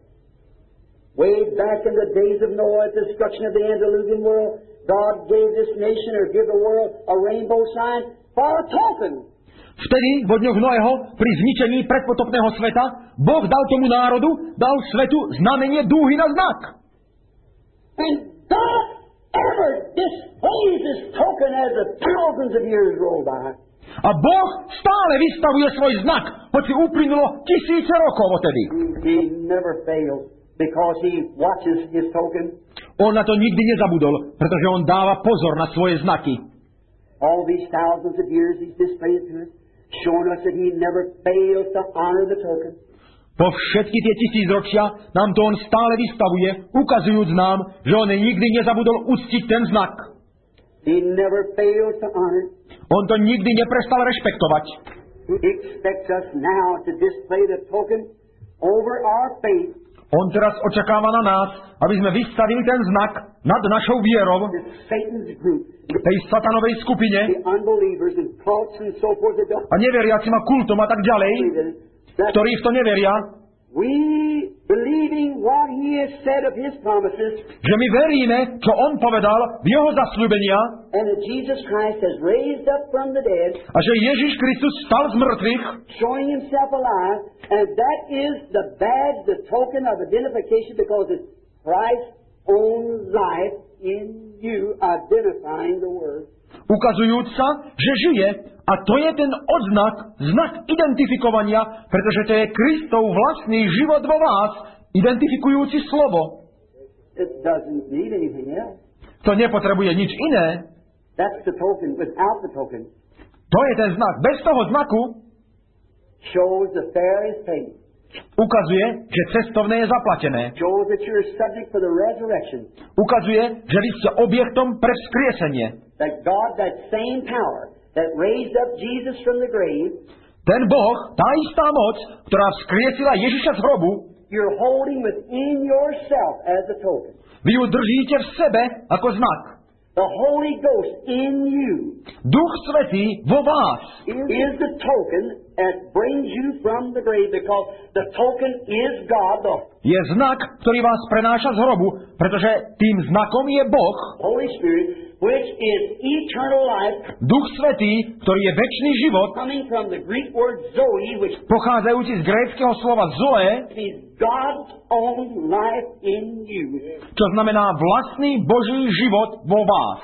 Way back in the days of Noah, at the destruction of the antediluvian world, God gave this nation or give the world a rainbow sign for a token. Vtedy, vo dňoch Noého, pri zničení predpotopného sveta, Boh dal tomu národu, dal svetu znamenie dúhy na znak. And God ever displays this token as the thousands of years roll by. A Boh stále vystavuje svoj znak, hoci uplynulo tisíce rokov odtedy. He never fails because he watches his token. On na to nikdy nezabudol, pretože on dáva pozor na svoje znaky. All these thousands of years he's displayed to us, showing us that he never fails to honor the token. Po všetky tie tisícročia nám to on stále vystavuje, ukazujúc nám, že on nikdy nezabudol uctiť ten znak. He never fails to honor. On to nikdy neprestal rešpektovať. He expects us now to display the token over our faith. On teraz očakáva na nás, aby sme vystavili ten znak nad našou vierou, Satan's group, tej satanovej skupine the unbelievers and cults and so forth that don't a neveriacim a kultom a tak ďalej, believe in it, that ktorí v to neveria, we, believing what he has said of his promises, že my veríme, čo on povedal v jeho zasľúbenia and that Jesus Christ has raised up from the dead, a že Ježiš Kristus stal z mŕtvych, showing himself alive, and that is the badge, the token of identification, because it's Christ's own life in you, identifying the Word. ukazujúc sa, že žije, a to je ten odznak, znak identifikovania, pretože to je Kristov vlastný život vo vás, identifikujúci slovo. It doesn't need anything else. To nepotrebuje nič iné. That's the token. Without the token, To je ten znak. Bez toho znaku shows the fare is paid. ukazuje, že cestovné je zaplatené. Shows that you're subject for the resurrection. Ukazuje, že vy ste objektom pre vzkriesenie. That God, that same power that raised up Jesus from the grave, Ten Boh, tá istá moc, ktorá vzkriesila Ježiša z hrobu, you're holding within yourself as a token. vy ju držíte v sebe ako znak. The Holy Ghost in you Duch Svätý vo vás is the token that brings you from the grave, because the token is God, the je znak, ktorý vás prenáša z hrobu, pretože tým znakom je Boh, Holy Spirit, which is eternal life, Duch Svätý, ktorý je večný život, coming from the Greek word Zoe, which pochádzajúci z gréckeho slova zoe, means God's own life in you. čo znamená vlastný Boží život vo vás.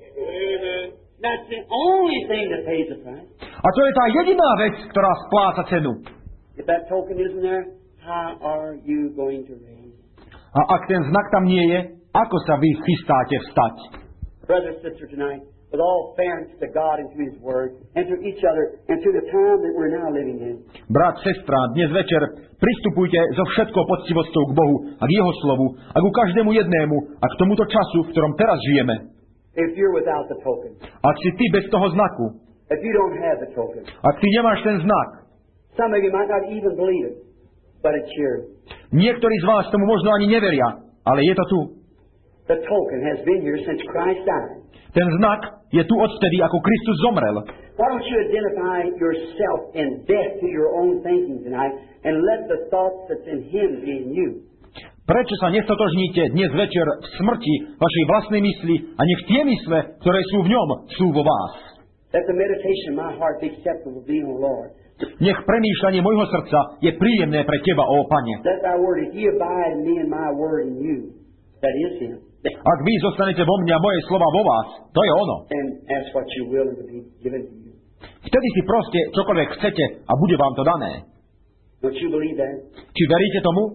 That's the only thing that pays the price. A to je tá jediná vec, ktorá spláca cenu. If that token isn't there, how are you going to raise? A ak ten znak tam nie je, ako sa vy chystáte vstať? Brother, sister, tonight, with all fairness to God and to His Word, and to each other, and to the time that we're now living in, Brat, sestra, dnes večer pristupujte so všetkou poctivosťou k Bohu a k Jeho slovu a ku každému jednému a k tomuto času, v ktorom teraz žijeme. if you're without the token, Ak si ty bez toho znaku, if you don't have the token, ak ty nemáš ten znak, some of you might not even believe it, but it's here. niektorí z vás tomu možno ani neveria, ale je to tu. The token has been here since Christ died. Ten znak je tu odtedy, ako Kristus zomrel. Why don't you identify yourself in death to your own thinking tonight, and let the thoughts that's in Him be in you? Prečo sa nestotožníte dnes večer v smrti vašej vlastnej mysli a nech tie mysle, ktoré sú v ňom, sú vo vás? Let the meditation of my heart be acceptable to Thee, O Lord. Nech premýšľanie môjho srdca je príjemné pre Teba, ó Pane. Let Thy word, if Ye abide in me and my word in you, that is Him. Ak vy zostanete vo mne a moje slova vo vás, to je ono. And ask what you will and to be given to you. Vtedy si proste čokoľvek chcete a bude vám to dané. Don't you believe that? Či veríte tomu?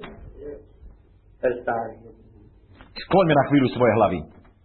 Let us bow our heads. Skloňme na chvíľu svoje hlavy.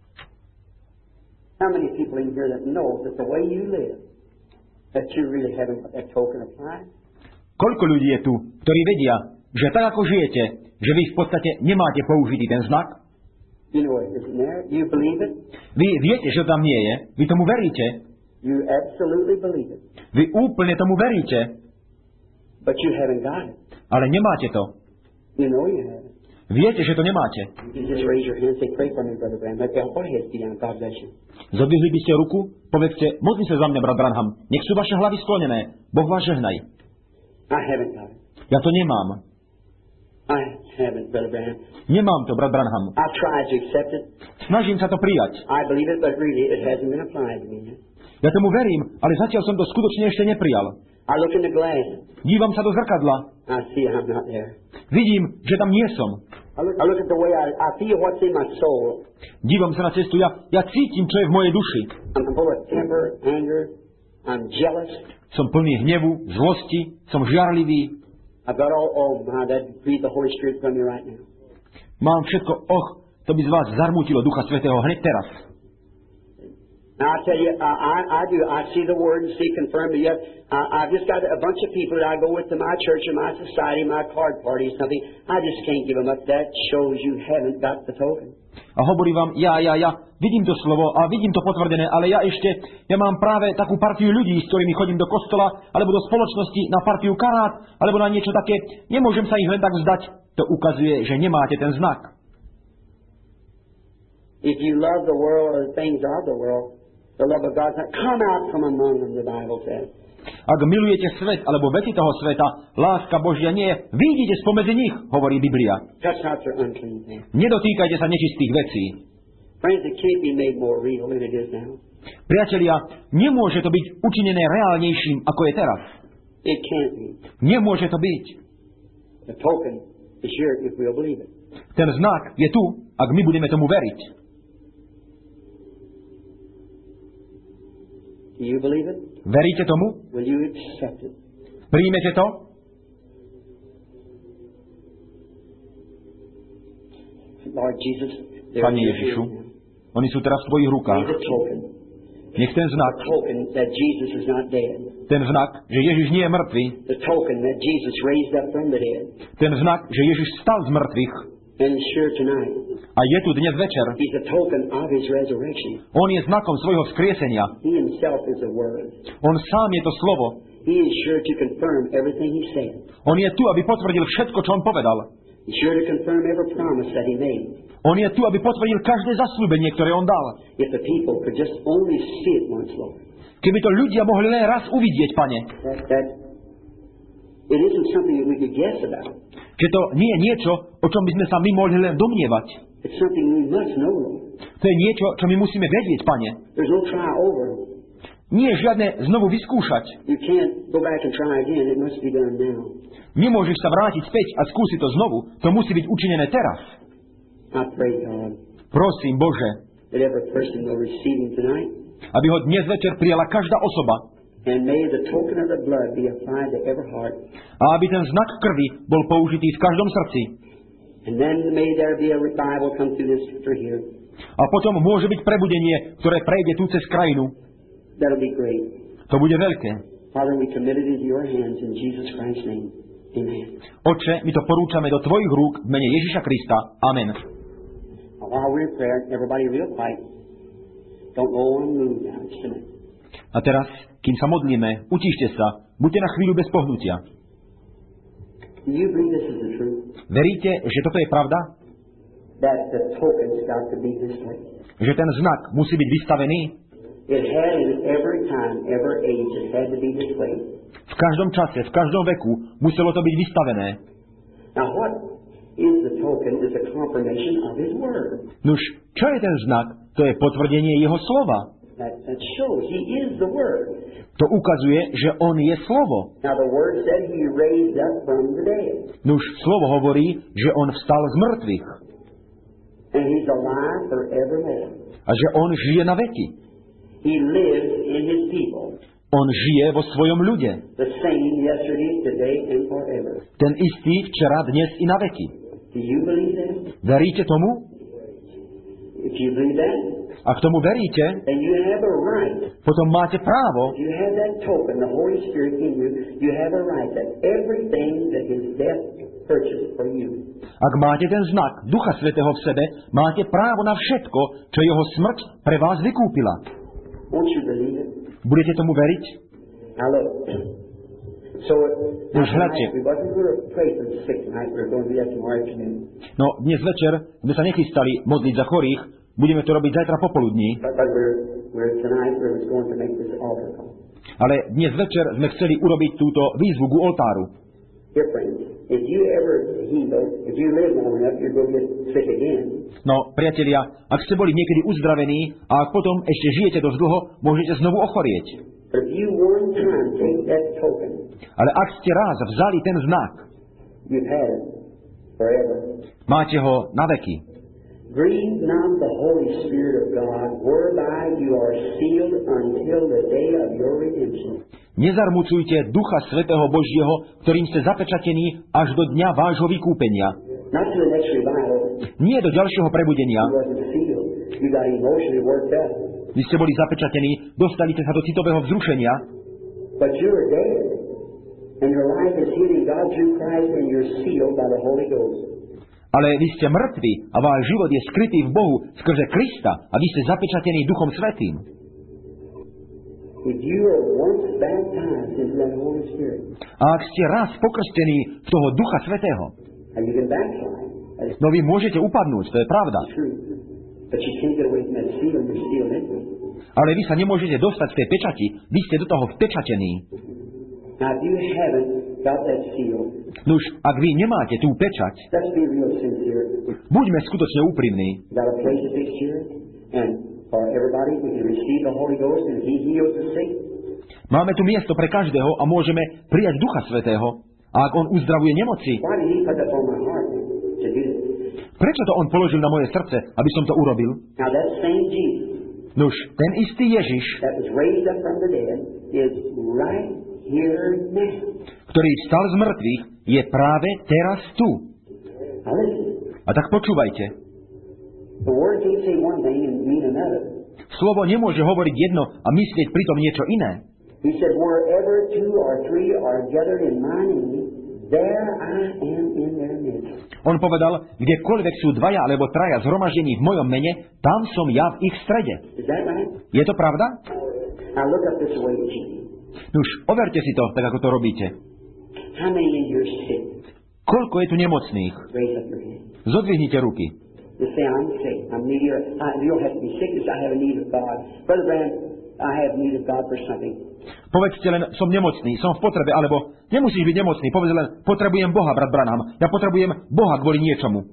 How many people in here that know that the way you live, that you really haven't got that token applied? Koľko ľudí je tu, ktorí vedia, že tak ako žijete, že vy v podstate nemáte použitý ten znak? You know it isn't there. You believe it. Vy viete, že tam nie je. Vy tomu veríte. You absolutely believe it. Vy úplne tomu veríte, But you haven't got it. ale nemáte to. You know you haven't. Viete, že to nemáte. You just raise your hand and say, pray for me, Brother Branham. Let go ahead, be down. God bless you. Zodvihli by ste ruku, povedzte, modli sa za mňa, brat Branham. Nech sú vaše hlavy sklonené. Boh vás žehnaj. I haven't got it. Ja to nemám. I haven't, Brother Branham. Nemám to, brat Branham. I've tried to accept it. Snažím sa to prijať. I believe it, but really it hasn't been applied to me. Ja tomu verím, ale zatiaľ som to skutočne ešte neprijal. I look in the glass. Dívam sa do zrkadla. I see I'm not there. Vidím, že tam nie som. I look, I look at the way I, I feel what's in my soul. Dívam sa na cestu, ja, ja cítim, čo je v mojej duši. I'm full of temper, anger. I'm jealous. Som plný hnevu, zlosti, som žiarlivý. I've got all, oh my, that breathe the Holy Spirit from me right now. Mám všetko, och, to by z vás zarmútilo Ducha Svätého hneď teraz. Now I tell you, I, I, I do. I see the Word and see confirmed. Yet I, I've just got a bunch of people that I go with to my church or my society, my card party, something. I just can't give them up. That shows you haven't got the token. A hovorí vám, ja, ja, ja, vidím to slovo a vidím to potvrdené, ale ja ešte, ja mám práve takú partiu ľudí, s ktorými chodím do kostola, alebo do spoločnosti na partiu karát, alebo na niečo také. Nemôžem sa ich len tak vzdať. To ukazuje, že nemáte ten znak. If you love the world or the things of the world, the love of God's not come out from among them, the Bible says. Ak milujete svet alebo veci toho sveta, láska Božia nie je. Vyjdite spomedzi nich, hovorí Biblia. Touch not their unclean things. Nedotýkajte sa nečistých vecí. Friends, it can't be made more real than it is now. Priatelia, nemôže to byť učinené reálnejším, ako je teraz. It can't be. Nemôže to byť. The token is here if we'll believe it. Ten znak je tu, ak my budeme tomu veriť. Do you believe it? Veríte tomu? Will you accept it? Príjmete to? Lord Jesus, Pane Ježišu, oni sú teraz v tvojich rukách. the token. Nech ten znak, The token that Jesus is not dead. ten znak, že Ježiš nie je mŕtvy, The token that Jesus raised up from the dead. ten znak, že Ježiš stal z mŕtvych And sure tonight, a je tu dnes večer, He's a token of His resurrection. on je znakom svojho vzkriesenia. He Himself is the Word. On sám je to slovo. He is sure to confirm everything He said. On je tu, aby potvrdil všetko, čo on povedal. He's sure to confirm every promise that He made. On je tu, aby potvrdil každé zasľúbenie, ktoré on dal. If the people could just only see it once, Lord. Keby to ľudia mohli len raz uvidieť, Pane, That, that it isn't something that we could guess about. že to nie je niečo, o čom by sme sa my mohli len domnievať. It's something we must know, Lord. To je niečo, čo my musíme vedieť, Pane. There's no try over. Nie je žiadne znovu vyskúšať. You can't go back and try again. It must be done now. Nemôžeš sa vrátiť späť a skúsiť to znovu. To musí byť učinené teraz. I pray, God, Prosím, Bože, that every person will receive Him tonight. aby ho dnes večer prijala každá osoba And may the token of the blood be applied to every heart. a aby ten znak krvi bol použitý v každom srdci. And then may there be a revival come through this for here. A potom môže byť prebudenie, ktoré prejde tu cez krajinu. That'll be great. To bude veľké. Father, we commit it into your hands in Jesus Christ's name. Amen. Oče, my to porúčame do tvojich rúk v mene Ježiša Krista. Amen. Now, while we're in prayer, everybody real quiet. Don't go on move now. Just a minute. A teraz, kým sa modlíme, utište sa. Buďte na chvíľu bez pohnutia. Do you believe this is the truth? Veríte, že toto je pravda? That the token's got to be displayed. Že ten znak musí byť vystavený? It had in every time, every age, it had to be displayed. V každom čase, v každom veku muselo to byť vystavené. Now, what is the token? Is a confirmation of His Word. Nuž, čo je ten znak? To je potvrdenie jeho slova. That, that shows He is the Word. To ukazuje, že on je slovo. Now, the Word said He raised up from the dead. Nuž, slovo hovorí, že on vstal z mŕtvych. And He's alive forevermore. A že on žije na veky. He lives in His people. On žije vo svojom ľude. The same yesterday, today, and forever. Ten istý včera, dnes i na veky. Do you believe that? Veríte tomu? If you believe that, Ak tomu veríte, then you have a right. potom máte právo, You have that token, the Holy Spirit in you. You have a right that everything that His death purchased for you. ak máte ten znak Ducha Svätého v sebe, máte právo na všetko, čo jeho smrť pre vás vykúpila. Won't you believe it? Budete tomu veriť? Now look. So, Už now hľadte. tonight, we wasn't going to pray for the sick tonight. We're going to do that tomorrow afternoon. No, dnes večer sme sa nechystali modliť za chorých, budeme to robiť zajtra popoludní, But, but we're, we're tonight we're just going to make this altar call. ale dnes večer sme chceli urobiť túto výzvu ku oltáru. Here, friends, if you ever heal, if you live long enough, you're going to get sick again. No, priatelia, ak ste boli niekedy uzdravení a ak potom ešte žijete dosť dlho, môžete znovu ochorieť. But if you one time take that token, ale ak ste raz vzali ten znak, you've had it forever. Máte ho na veky. Grieve not the Holy Spirit of God, whereby you are sealed until the day of your redemption. Nezarmucujte Ducha Svätého Božieho, ktorým ste zapečatení až do dňa vášho vykúpenia. Not to the next revival. Nie do ďalšieho prebudenia. You wasn't sealed. You got emotionally worked up. Vy ste boli zapečatení, dostali ste sa do citového vzrušenia. But you're dead. And your life is hid in God through Christ, and you're sealed by the Holy Ghost. Ale vy ste mŕtvi a váš život je skrytý v Bohu skrze Krista a vy ste zapečatení Duchom Svätým. If you are once baptized into that Holy Spirit, a ak ste raz pokrstení v toho Ducha Svätého, and you can backslide. No vy môžete upadnúť, to je pravda. But you can't get away from that seal, you're sealed into it. Ale vy sa nemôžete dostať z tej pečati, vy ste do toho vpečatení. Now, if you haven't got that seal, Nuž, ak vy nemáte tú pečať, let's be real sincere. buďme skutočne úprimní. Got a place to fix here, and for everybody, we can receive the Holy Ghost, and He heals the sick. Máme tu miesto pre každého a môžeme prijať Ducha Svätého. A ak on uzdravuje nemoci, Why did He put that on my heart to do this? prečo to on položil na moje srdce, aby som to urobil? Now, that same Jesus Nuž, ten istý Ježiš, that was raised up from the dead is right here now. ktorý vstal z mŕtvych, je práve teraz tu. Now, listen. A tak počúvajte. The Word can't say one thing and mean another. Slovo nemôže hovoriť jedno a myslieť pritom niečo iné. He said, wherever two or three are gathered in my name, there I am in their midst. On povedal, kdekoľvek sú dvaja alebo traja zhromaždení v mojom mene, tam som ja v ich strede. Is that right? Je to pravda? Now look up this way, G. Nuž, overte si to, tak ako to robíte. How many in here sick? Koľko je tu nemocných? Raise up your hand. Zodvihnite ruky. Just say, I'm sick. I'm needy. I, you don't have to be sick. Just I have a need of God. Brother Brand, I have need of God for something. Povedzte len, som nemocný, som v potrebe, alebo nemusíš byť nemocný, povedz len, potrebujem Boha, brat Branham. Ja potrebujem Boha kvôli niečomu.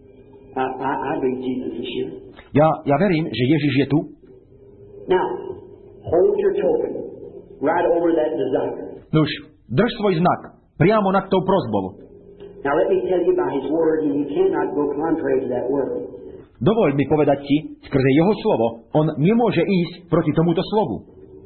I, I, I believe Jesus is here. Ja, ja verím, že Ježiš je tu. Now, hold your token right over that desire. Nuž, drž svoj znak priamo nad tou prosbou. Now let me tell you by His Word, and you cannot go contrary to that Word. Dovoľ mi povedať ti, skrze jeho slovo, on nemôže ísť proti tomuto slovu.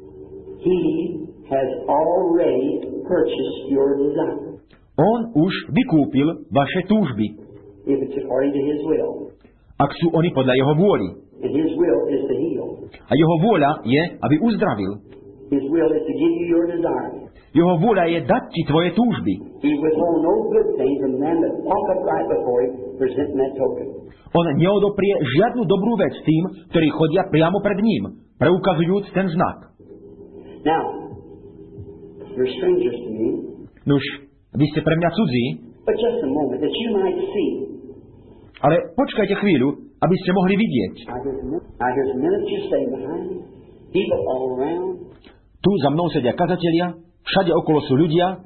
He has already purchased your desire. On už vykúpil vaše túžby, If it's according to His will. ak sú oni podľa jeho vôli. And His will is to heal. A jeho vôľa je, aby uzdravil. His will is to give you your desire. Jeho vôľa je dať ti tvoje túžby. He withhold no good thing from them that walk upright before Him, presenting that token. On neodoprie žiadnu dobrú vec tým, ktorí chodia priamo pred ním, preukazujúc ten znak. Now, you're strangers to me, Nuž, vy ste pre mňa cudzí, but just a moment, that you might see. ale počkajte chvíľu, aby ste mohli vidieť. I hear some, I hear some ministers saying behind me, people all around. Tu za mnou sedia kazatelia, všade okolo sú ľudia.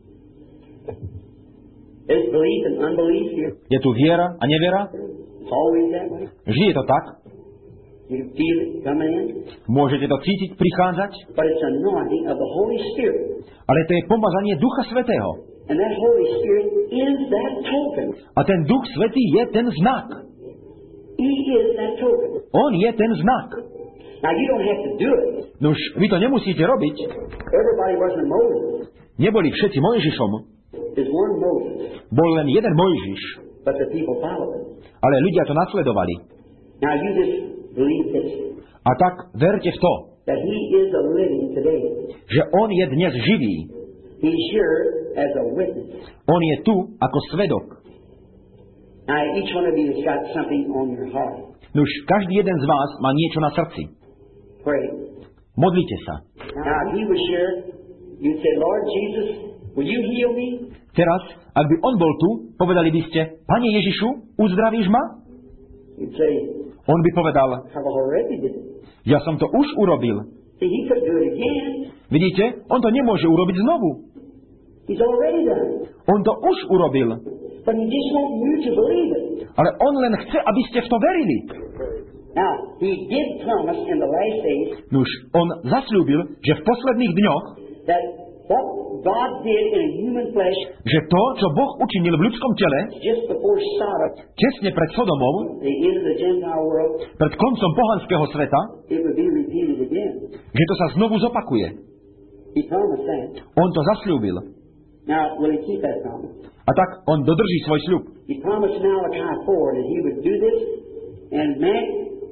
There's belief and unbelief here. Je tu viera a neviera. It's always that way. Vždy je to tak. You can feel it coming in. Môžete to cítiť, prichádzať, But it's anointing of the Holy Spirit. ale to je pomazanie Ducha Svätého. And that Holy Spirit is that token. A ten Duch Svätý je ten znak. He is that token. On je ten znak. Now, you don't have to do it. Nuž, vy to nemusíte robiť. Everybody wasn't Moses. Neboli všetci Mojžišom. There's one Moses, Bol len jeden Mojžiš, but the people followed him. ale ľudia to nasledovali. Now, you just believe this, A tak verte v to, that He is a living today. že On je dnes živý. He's here as a witness. On je tu ako svedok. Now, each one of you has got something on your heart. Nuž, každý jeden z vás má niečo na srdci. Pray. Modlite sa. Now, if He was here, you'd say, Lord Jesus, will you heal me? Teraz, ak by On bol tu, povedali by ste, Pane Ježišu, uzdravíš ma? You'd say, On by povedal, I've already did it. ja som to už urobil. See, He could do it again. Vidíte, On to nemôže urobiť znovu. He's already done it. On to už urobil. But he just wants you to believe it. Ale on len chce, aby ste v to verili. Now, he did promise in the last days Nuž, on zasľúbil, že v posledných dňoch, that what God did in a human flesh že to, čo Boh učinil v ľudskom tele, just before Sodom, tesne pred Sodomou, the end of the Gentile world, pred koncom pohanského sveta, it would be repeated again. že to sa znovu zopakuje. He promised that. On to zasľúbil. Now, will he keep that promise? A tak on dodrží svoj sľub. He promised in Malachi four that he would do this and man,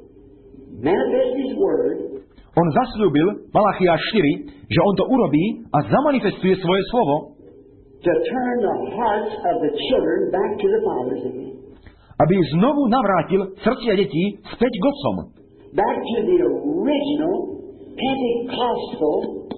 manifest his word On zasľúbil, Malachiáš štyri, že on to urobí a zamanifestuje svoje slovo, to turn the hearts of the children back to the fathers again. Aby znovu navrátil srdcia detí späť k otcom. Back to the original Pentecostal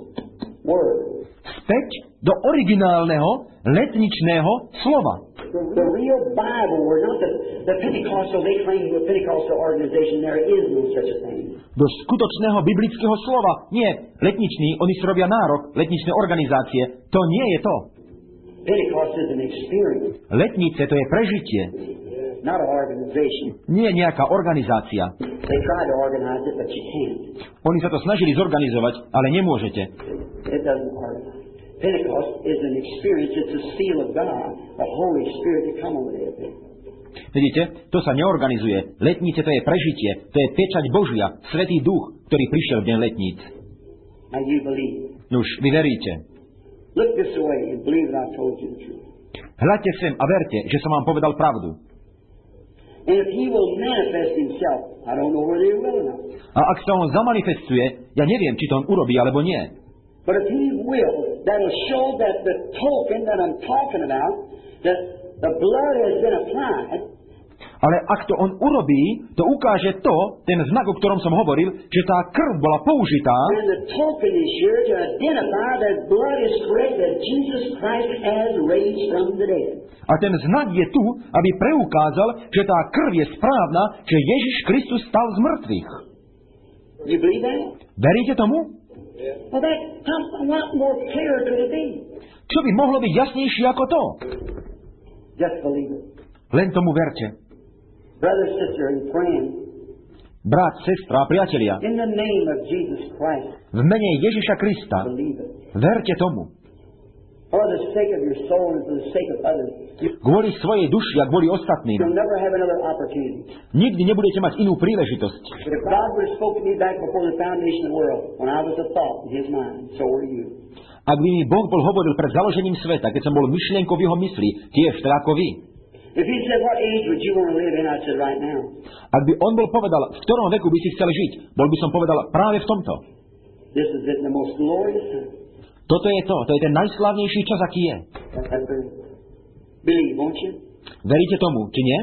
word. Späť do originálneho letničného slova. The, the real Bible word, not the, the Pentecostal, they claim a Pentecostal organization. There is no such a thing. Do skutočného biblického slova. Nie, letničný, oni si robia nárok, letničné organizácie. To nie je to. Pentecost is an experience. Letnice to je prežitie. Not an organization. Nie nejaká organizácia. They try to organize it, but you can't. Oni sa to snažili zorganizovať, ale nemôžete. It doesn't organize. Pentecost is an experience. It's a seal of God, the Holy Spirit to come over there. Vidíte, to sa neorganizuje. Letnice to je prežitie, to je pečať Božia, Svätý Duch, ktorý prišiel v deň letníc. Now you believe. Nuž, vy veríte. Look this way and believe that I told you the truth. Hľadte sem a verte, že som vám povedal pravdu. And if he will manifest himself, I don't know whether he will or not. A ak sa on zamanifestuje, ja neviem, či to on urobí alebo nie. But if he will, that will show that the token that I'm talking about, that the blood has been applied. Ale ak to on urobí, to ukáže to, ten znak, o ktorom som hovoril, že tá krv bola použitá. And the token is here to identify that blood is correct, that Jesus Christ has raised from the dead. A ten znak je tu, aby preukázal, že tá krv je správna, že Ježiš Kristus stal z mŕtvych. You believe that? Veríte tomu? Well, that, how, what more clear could it be? Čo by mohlo byť jasnejšie ako to? Just believe it. Len tomu verte. Brother, sister, and friend, Brat, sestra a priatelia, in the name of Jesus Christ, v mene Ježiša Krista, believe it. verte tomu. For the sake of your soul and for the sake of others, you, Kvôli svojej duši a kvôli ostatným. you'll never have another opportunity. Nikdy nebudete mať inú príležitosť. But if God would have spoken to me back before the foundation of the world, when I was a thought in His mind, so were you. Ak by mi Boh bol hovoril pred založením sveta, keď som bol myšlienkou v jeho mysli, tiež tak ako vy. If He said, what age would you want to live in? I said, right now. Ak by on bol povedal, v ktorom veku by si chcel žiť, bol by som povedal práve v tomto. This is it in the most glorious time. Toto je to, to je ten najslávnejší čas, aký je. That's believe. Believe, won't you? Veríte tomu, či nie?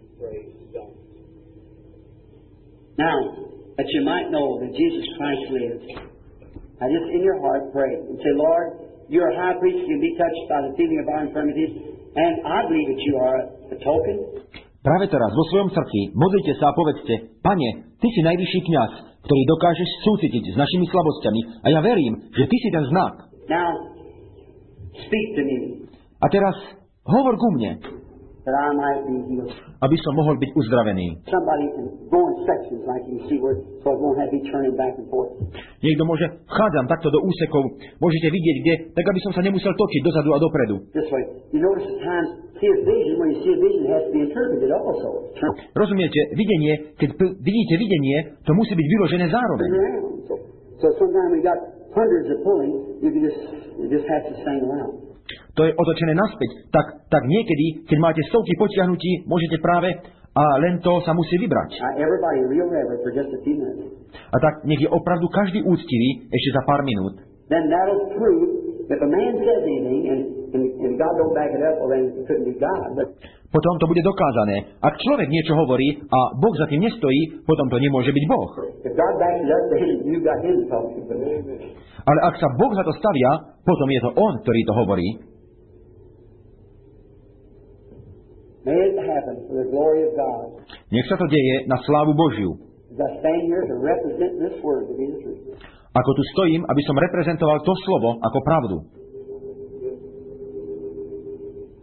Now, that you might know that Jesus Christ lives, now just in your heart pray and say, Lord, you're a high priest, you can be touched by the feeling of our infirmities, and I believe that you are a token. Práve teraz vo svojom srdci modlite sa a povedzte, Pane, Ty si najvyšší kňaz, ktorý dokážeš súcitiť s našimi slabosťami a ja verím, že Ty si ten znak. Now, speak to me, A teraz hovor ku mne, that I might be healed. aby som mohol byť uzdravený. Somebody can go in sections like you can see where, so it won't have me turning back and forth. Niekto môže, vchádzam takto do úsekov, môžete vidieť kde, tak aby som sa nemusel točiť dozadu a dopredu. This way. You notice at times, see a vision, when you see a vision, it has to be interpreted also. Rozumiete, videnie, keď p- vidíte videnie, to musí byť vyložené zároveň. So, so sometimes we got hundreds of pulling, you can just, you just have to sing around. To je otočené naspäť. Tak, tak niekedy, keď máte stovky potiahnutí, môžete práve a len to sa musí vybrať. Now, everybody real reverent for just a few minutes. A tak nech je opravdu každý úctivý ešte za pár minút. Then that'll prove if a man says anything and, and, and God don't back it up, well then it couldn't be God. But Potom to bude dokázané. Ak človek niečo hovorí a Boh za tým nestojí, potom to nemôže byť Boh. if God backs it up, then you got Him to talk to. Ale ak sa Boh za to stavia, potom je to On, ktorý to hovorí. May it happen for the glory of God. Nech sa to deje na slávu Božiu. As I stand here to represent this word to be the truth. Ako tu stojím, aby som reprezentoval to slovo ako pravdu.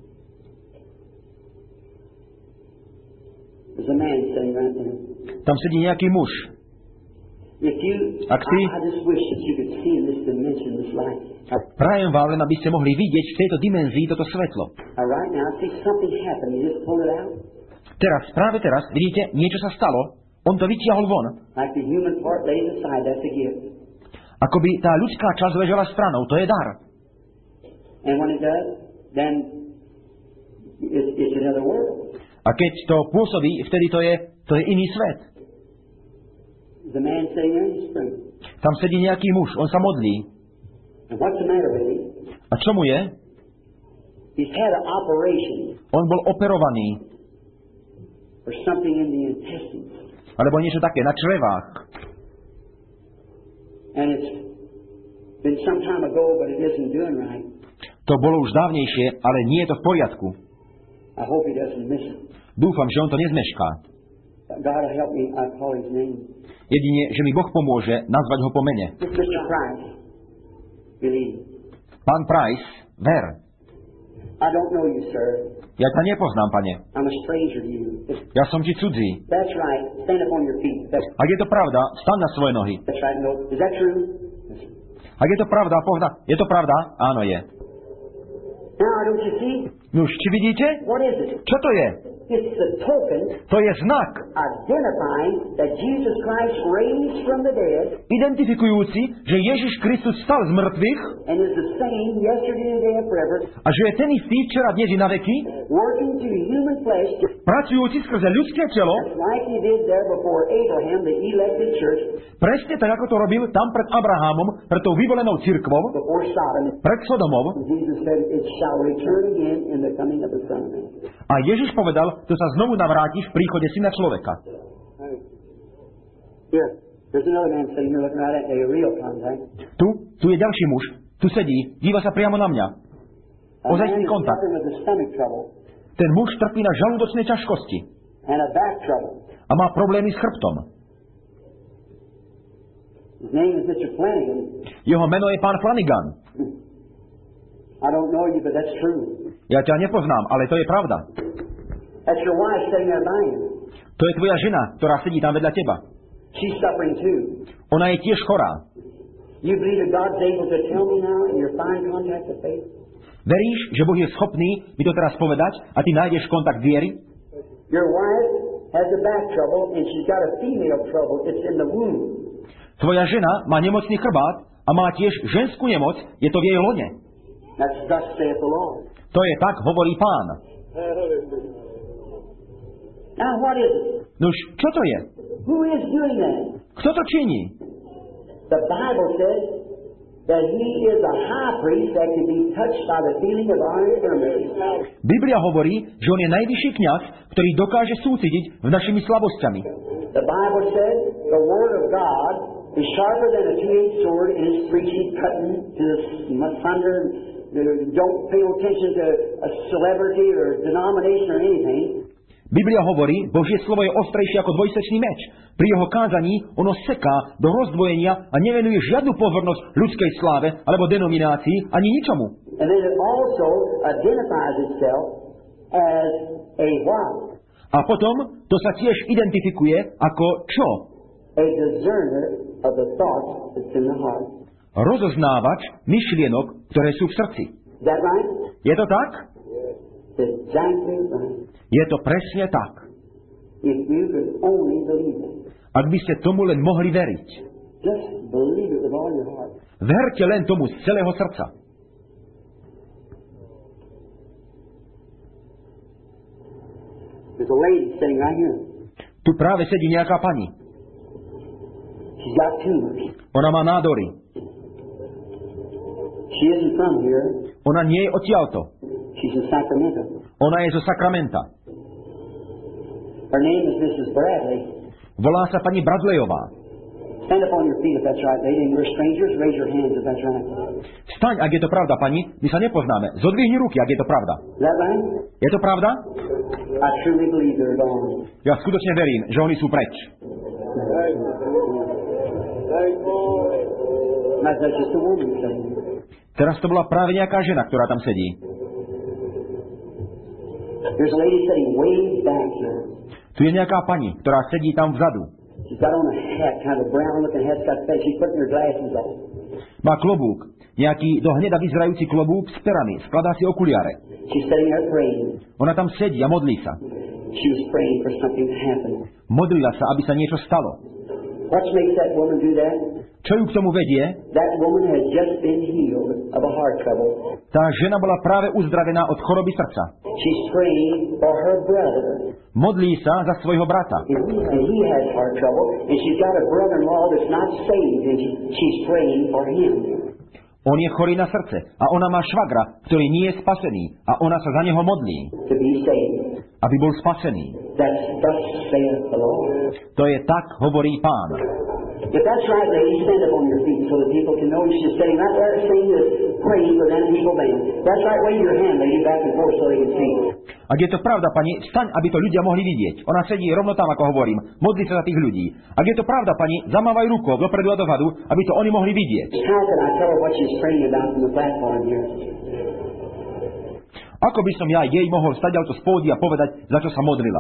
Tam sedí nejaký muž. If you, Ak ty, I, I just wish that you could see in this dimension, this light. prajem vám len, aby ste mohli vidieť v tejto dimenzii toto svetlo. Uh, right now, I see something happen. You just pull it out. Teraz, práve teraz, vidíte, niečo sa stalo, on to vytiahol von. Like the human part lays aside, that's a gift. Akoby tá ľudská časť ležela stranou, to je dar. And when it does, then it's, it's another world. A keď to pôsobí, vtedy to je, to je iný svet. The man sitting there, he's praying. Tam sedí nejaký muž, on sa modlí. And what's the matter with him? A čo mu je? He's had an operation On bol operovaný, or something in the intestines. alebo niečo také, na črevách. And it's been some time ago, but it isn't doing right. To bolo už dávnejšie, ale nie je to v poriadku. I hope he doesn't miss it. Dúfam, že on to nezmešká. God will help me, I'll call his name. Jedine, že mi Boh pomôže nazvať ho po mene. Mister Price, believe. Pán Price, ver. I don't know you, sir. Ja ťa nepoznám, pane. I'm a stranger to you. Ja som ti cudzí. That's right. Stand up on your feet. That's, Ak je to pravda, staň na svoje nohy. that's right. No, is that true? Ak je to pravda, povna. Je to pravda? Áno, je. Now, don't you see? Nuž, či vidíte? What is it? Čo to je? It's the token To je znak, identifying that Jesus Christ raised from the dead identifikujúci, že Ježiš Kristus stal z mŕtvych and is the same yesterday, today, and forever, a že je ten istý včera, dnes i na veky, working through human flesh, pracujúci skrze ľudské telo, like he did there before Abraham, the elected church, presne tak, ako to robil tam pred Abrahamom, pred tou vyvolenou cirkvou, before Sodom. pred Sodomom. Jesus said, it shall return again in the coming of the Son of Man. A Ježiš povedal, to sa znovu navráti v príchode Syna človeka. Here, there's another man sitting here looking right at me, a real contact. Tu, tu je ďalší muž, tu sedí, díva sa priamo na mňa. A man Ozajstný is kontakt. suffering with a stomach trouble Ten muž trpí na žalúdočné ťažkosti and a back trouble. a má problémy s chrbtom. His name is Mister Flanagan. Jeho meno je pán Flanagan. I don't know you, but that's true. Ja ťa nepoznám, ale to je pravda. That's your wife sitting there by you. To je tvoja žena, ktorá sedí tam vedľa teba. She's suffering too. Ona je tiež chorá. You believe that God's able to tell me now in your fine contact of faith? Veríš, že Boh je schopný mi to teraz povedať a ty nájdeš kontakt viery? Your wife has a back trouble and she's got a female trouble. It's in the womb. Tvoja žena má nemocný chrbát a má tiež ženskú nemoc, je to v jej lone. That's thus saith the Lord. To je tak, hovorí Pán. Now what is it? Nuž, čo to je? Who is doing that? Kto to činí? The Bible says that he is a high priest that can be touched by the feeling of our infirmities. Biblia hovorí, že on je najvyšší kňaz, ktorý dokáže súcitiť v našimi slabosťami. The Bible says the Word of God is sharper than a two-edged sword and is preaching, cutting to the thunder. Don't pay attention to a celebrity or denomination or anything. Biblia hovorí, Božie slovo je ostrejšie ako dvojsečný meč. Pri jeho kázaní ono seká do rozdvojenia a nevenuje žiadnu pozornosť ľudskej sláve alebo denominácii ani ničomu. And then it also identifies itself as a what? A potom to sa tiež identifikuje ako čo? A discerner of the thoughts that's in the heart. Rozoznávač myšlienok, ktoré sú v srdci. Is that right? Je to tak? Exactly right. Je to presne tak. If you could only believe it. Ak by ste tomu len mohli veriť. Just believe it with all your heart. Verte len tomu z celého srdca. There's a lady sitting right here. Tu práve sedí nejaká pani. She's got tumors. Ona má nádory. She isn't from here. Ona nie je odtiaľto. She's in Sacramento. Ona je zo Sakramenta. Her name is Missus Bradley. Volá sa pani Bradleyová. Stand up on your feet if that's right, lady. And we're strangers. Raise your hands if that's right. Staň, ak je to pravda, pani. My sa nepoznáme. Zodvihni ruky, ak je to pravda. Is that right? Je to pravda? I truly believe they're gone. Ja skutočne verím, že oni sú preč. That's just a woman saying. Teraz to bola práve nejaká žena, ktorá tam sedí. There's a lady sitting way back here. Tu je nejaká pani, ktorá sedí tam vzadu. She's got on a hat, kind of a brown-looking hat. She's got face. She's putting her glasses on. Má klobúk, nejaký do hneda vyzerajúci klobúk s perami, skladá si okuliare. She's sitting there praying. Ona tam sedí a modlí sa. She was praying for something to happen. Modlila sa, aby sa niečo stalo. What makes that woman do that? Čo ju k tomu vedie? That woman has just been healed of a heart trouble. Tá žena bola práve uzdravená od choroby srdca. She's praying for her brother. Modlí sa za svojho brata. And he has heart trouble, and she's got a brother-in-law that's not saved, and she, she's praying for him. On je chorý na srdce a ona má švagra, ktorý nie je spasený a ona sa za neho modlí, To be saved. aby bol spasený. That's thus saith the Lord. To je tak, hovorí Pán. If that's right, lady, stand up on your feet so that people can know she's sitting right there saying this, praying for them people then. That's right, wave your hand, lady, back and forth so they can see. Ak je to pravda, pani, staň, aby to ľudia mohli vidieť. Ona sedí rovno tam, ako hovorím. Modlí sa za tých ľudí. Ak je to pravda, pani, zamávaj rukou dopredu a dozadu, aby to oni mohli vidieť. How can I tell her what she's praying about from the platform here? Ako by som ja jej mohol stať to z pódia a povedať, za čo sa modlila?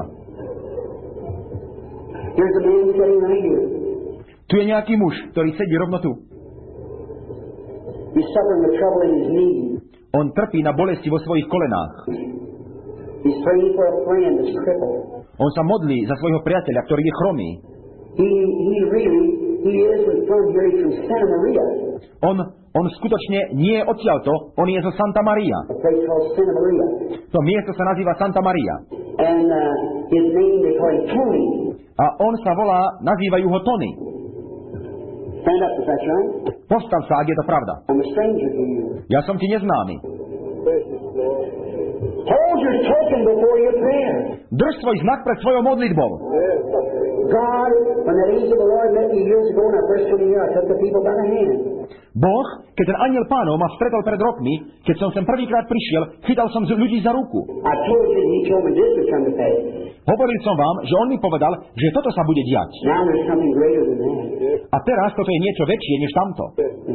Here's a man sitting right here. Tu je nejaký muž, ktorý sedí rovno tu. He's suffering with trouble in his knees. On trpí na bolesti vo svojich kolenách. He's praying for a friend that's crippled. On sa modlí za svojho priateľa, ktorý je chromý. He, he really, he is from here, he's from Santa Maria. On, on skutočne nie je odtiaľto, on je zo Santa Maria. A place called Santa Maria. To miesto sa nazýva Santa Maria. And uh, his name, they call him Tony. A on sa volá, nazývajú ho Tony. Stand up if that's right. Postav sa, ak je to pravda. I'm a stranger to you. Ja som ti neznámy. Hold your token before your prayer. Drž svoj znak pred svojou modlitbou. God, when that angel of the Lord met me years ago when I first came here, I took the people by the hand. Boh, keď ten anjel Pánov ma stretol pred rokmi, keď som sem prvýkrát prišiel, chytal som z ľudí za ruku. I told you, he told me this would come to pass. Hovoril som vám, že on mi povedal, že toto sa bude diať. Now there's something greater than that. A teraz toto je niečo väčšie než tamto.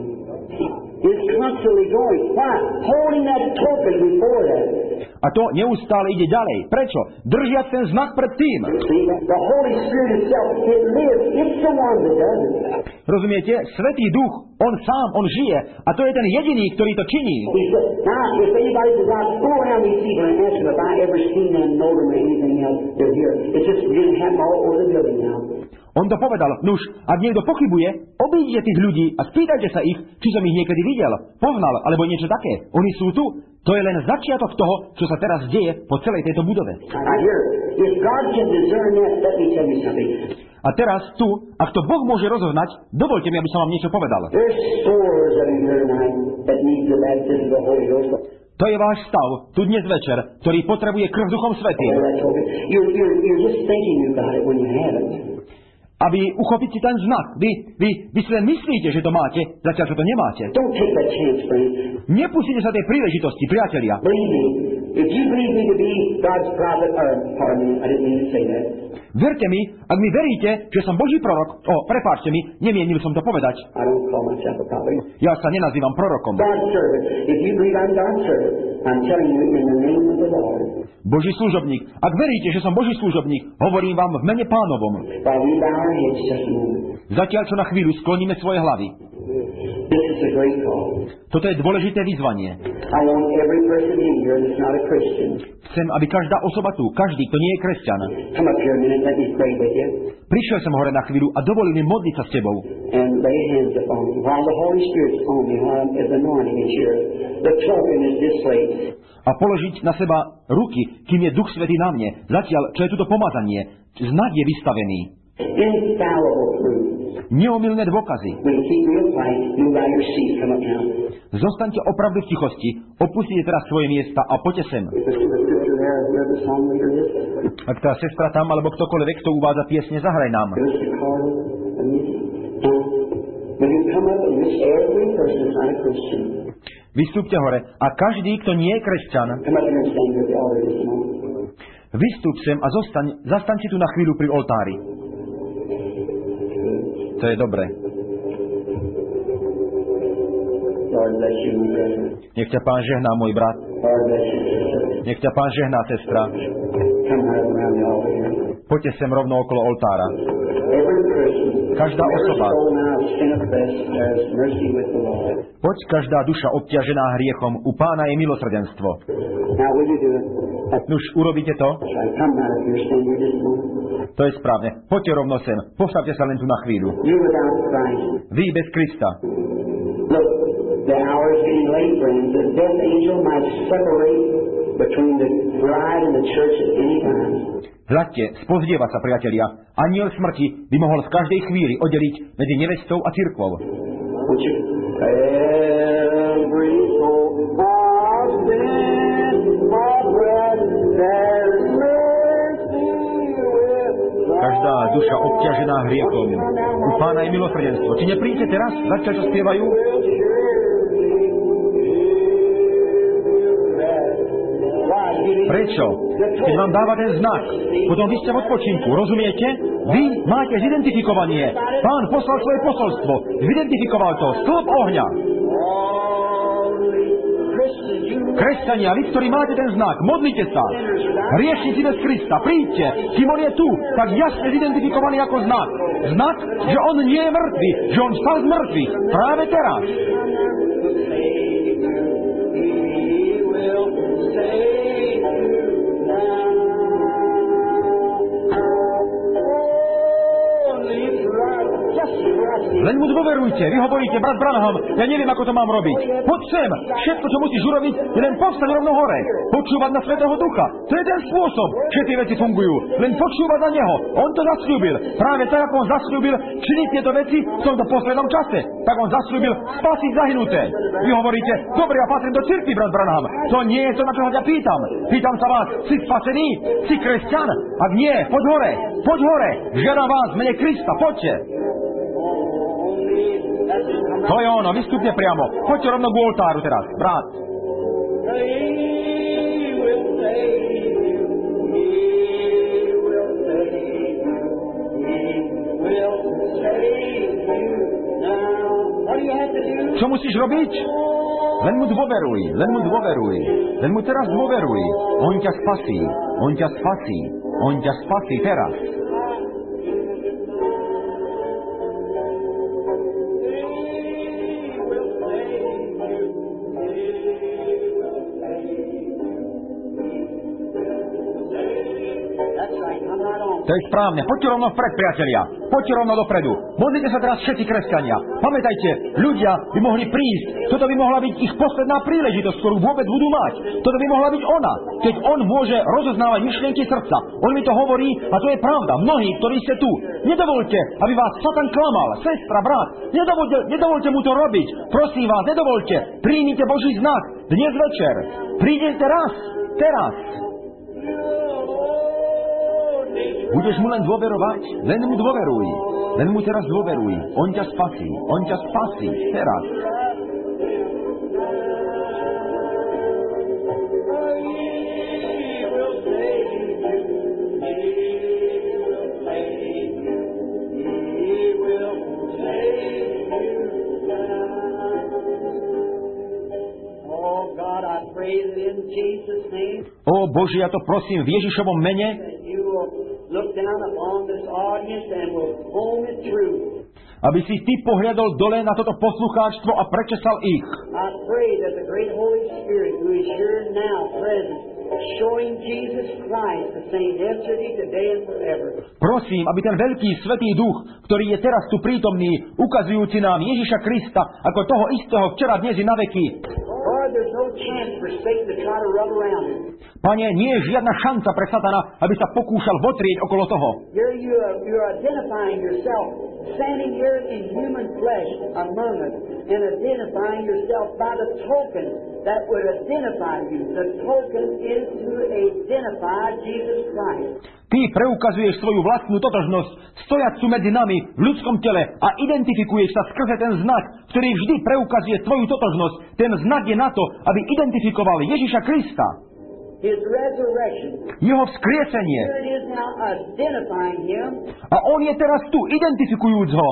It's constantly going. Why? Holding that token before that. A to neustále ide ďalej. Prečo? Držiac ten znak pred tým. See, the Holy Spirit itself, it lives. It's the one that does it. Rozumiete? Svätý Duch, on sám, on žije. A to je ten jediný, ktorý to činí. He said, now, if anybody does not go around these people and ask them if I ever seen them, know them, or anything else, they're here. It's just beginning to happen all over the building now. On to povedal, nuž, ak niekto pochybuje, obíďte tých ľudí a spýtajte sa ich, či som ich niekedy videl, poznal, alebo niečo také. Oni sú tu. To je len začiatok toho, čo sa teraz deje po celej tejto budove. I hear, if God can discern that, let me tell you something. A teraz tu, ak to Boh môže rozoznať, dovolte mi, aby som vám niečo povedal. There's scores of you here tonight that need the baptism of the Holy Ghost. To je váš stav, tu dnes večer, ktorý potrebuje krv Duchom Svätým. You're, you're, you're just thinking you got it when you haven't. Aby uchopiť si ten znak. Vy, vy, vy si len myslíte, že to máte, zatiaľ, čo to nemáte. Don't take that chance, friend. Nepustite sa tej príležitosti, priatelia. Believe me. If you believe me to be God's prophet, or, pardon me, I didn't mean to say that. Verte mi, ak mi veríte, že som Boží prorok, o, prepáčte mi, nemienil som to povedať. I don't call myself a prophet. Ja sa nenazývam prorokom. God's servant. If you believe I'm God's servant, I'm telling you in the name of the Lord. Boží služobník. Ak veríte, že som Boží služobník, hovorím vám v mene Pánovom. While we bow our heads just a moment. Zatiaľ, čo na chvíľu skloníme svoje hlavy. This is a great call. Toto je dôležité vyzvanie. I want every person in here that's not a Christian. Chcem, aby každá osoba tu, každý, kto nie je kresťan, Come up here a minute, let me pray with you. prišiel som hore na chvíľu a dovolil mi modliť sa s tebou. And lay hands upon me. While the Holy Spirit's on me, while His anointing is here, the token is displayed. A položiť na seba ruky, kým je Duch Svätý na mne. Zatiaľ, čo je tuto pomazanie, znak je vystavený. Infallible proof. Neomylné dôkazy. When you keep real quiet, you allow your seat come up now. Zostaňte opravdu v tichosti, opustite teraz svoje miesta a poďte sem. If the scripture there, whoever the song leader is, Ak tá sestra tam, alebo ktokoľvek, kto uvádza piesne, zahraj nám. give us the call and music. When you come up, and this every person is not a Christian. Vystúpte hore a každý, kto nie je kresťan, Come up here and stand at the altar this moment. vystúp sem a zostaň, zastaň si tu na chvíľu pri oltári. To je dobre. Lord bless you, my brother. Nech ťa Pán žehná, môj brat. Lord bless you, sister. Nech ťa Pán žehná, sestra. Come right around the altar here. Poďte sem rovno okolo oltára. Každá osoba. Poď každá duša obťažená hriechom, u Pána je milosrdenstvo. Nuž, urobíte to? To je správne. Poďte rovno sem. Postavte sa len tu na chvíľu. Vy bez Krista. The hour is getting late, friends. The death angel might separate between the bride and the church at any time. Hľadte, spozdieva sa, priatelia. Anjel smrti by mohol v každej chvíli oddeliť medzi nevestou a cirkvou. Každá duša obťažená hriechom, u Pána je milosrdenstvo. Či nepríďte teraz, zatiaľ čo spievajú? Prečo? Keď vám dáva ten znak, potom vy ste v odpočinku, rozumiete? Vy máte zidentifikovanie. Pán poslal svoje posolstvo, zidentifikoval to, stĺp ohňa. Kresťania, vy, ktorí máte ten znak, modlite sa. Hriešnici bez Krista, príďte, kým on je tu, tak jasne zidentifikovaný ako znak. Znak, že on nie je mŕtvy, že on vstal z mŕtvych práve teraz. Len mu dôverujte. Vy hovoríte, brat Branham, ja neviem, ako to mám robiť. Poď sem. Všetko, čo musíš urobiť, je len povstať rovno hore. Počúvať na Svätého Ducha. To je ten spôsob, že tie veci fungujú. Len počúvať na Neho. On to zasľúbil. Práve tak, ako on zasľúbil činiť tieto veci v tomto poslednom čase. Tak on zasľúbil spasiť zahynuté. Vy hovoríte, dobre, ja patrím do cirkvi, brat Branham. To nie je to, na čo ja pýtam. Pýtam sa vás, si spasený? Si kresťan? Ak nie, poď hore. Poď hore. Žiadam vás, mene Krista, poďte. To je ono, vystúpte priamo. Poďte rovno k oltáru teraz, brat. Čo musíš robiť? Len mu dôveruj, len mu dôveruj. Len mu teraz dôveruj. On ťa spasí, on ťa spasí, on ťa spasí teraz. To je správne. Poďte rovno vpred, priatelia. Poďte rovno dopredu. Modlite sa teraz všetci kresťania. Pamätajte, ľudia by mohli prísť. Toto by mohla byť ich posledná príležitosť, ktorú vôbec budú mať. Toto by mohla byť ona. Keď on môže rozoznávať myšlienky srdca. On mi to hovorí a to je pravda. Mnohí, ktorí ste tu. Nedovolte, aby vás Satan klamal. Sestra, brat, nedovolte, nedovolte mu to robiť. Prosím vás, nedovolte. Príjmite Boží znak. Dnes večer. Prídete raz. Teraz. Budeš mu len dôverovať? Len mu dôveruj. Len mu teraz dôveruj. On ťa spasí. On ťa spasí. Teraz. Ó Bože, ja to prosím v Ježišovom mene, aby si Ty pohľadol dole na toto poslucháčstvo a prečesal ich. Prosím, aby ten veľký svätý duch, ktorý je teraz tu prítomný, ukazujúci nám Ježiša Krista ako toho istého včera, dnes i na veky. Pane, nie je žiadna šanca pre Satana, aby sa pokúšal votrieť okolo toho. Ty preukazuješ svoju vlastnú totožnosť, stojacu medzi nami v ľudskom tele a identifikuješ sa skrze ten znak, ktorý vždy preukazuje tvoju totožnosť. Ten znak je na to, aby identifikoval Ježiša Krista. Jeho vzkriesenie. A on je teraz tu, identifikujúc ho.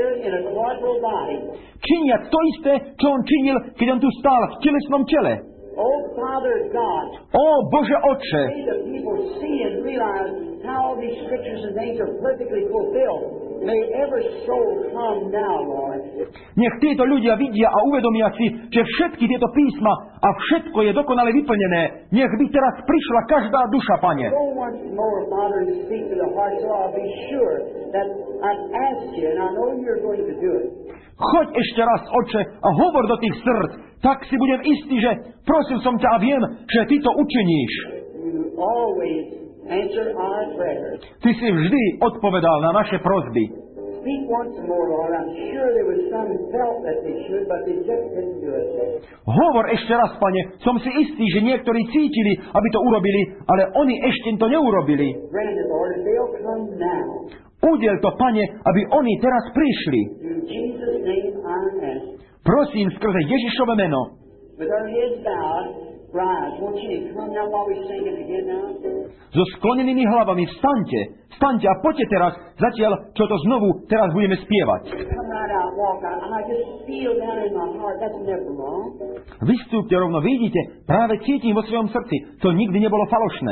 Činiac to isté, čo on činil, keď on tu stál v telesnom tele. Oh, Father God, Ó Bože Otče, may the people see and realize how all these scriptures and things are perfectly fulfilled. May every soul come now, Lord. nech títo ľudia vidia a uvedomia si, že všetky tieto písma a všetko je dokonale vyplnené. Nech by teraz prišla každá duša, Pane. Go once more, Father, and speak to the heart, so I'll be sure that I've asked you, and I know you're going to do it. Choď ešte raz, Otče, a hovor do tých srdc. Tak si budem istý, že prosil som ťa a viem, že ty to učiníš. You always answer our prayers. Ty si vždy odpovedal na naše prosby. Speak once more, Lord. I'm sure there was some felt that they should, but they just didn't do it. Hovor ešte raz, Pane. Som si istý, že niektorí cítili, aby to urobili, ale oni ešte to neurobili. Grant it, Lord, and they'll come now. Udiel to, Pane, aby oni teraz prišli. In Jesus' name I ask. Prosím, skrze Ježišove meno. With our heads bowed, rise. Won't you come now while we sing it again now? So sklonenými hlavami vstaňte, vstaňte a poďte teraz, zatiaľ, čo to znovu teraz budeme spievať. Come right out, walk out. I just feel down in my heart. That's never wrong. Vystúpte rovno, vidíte, práve cítim vo svojom srdci, to nikdy nebolo falošné.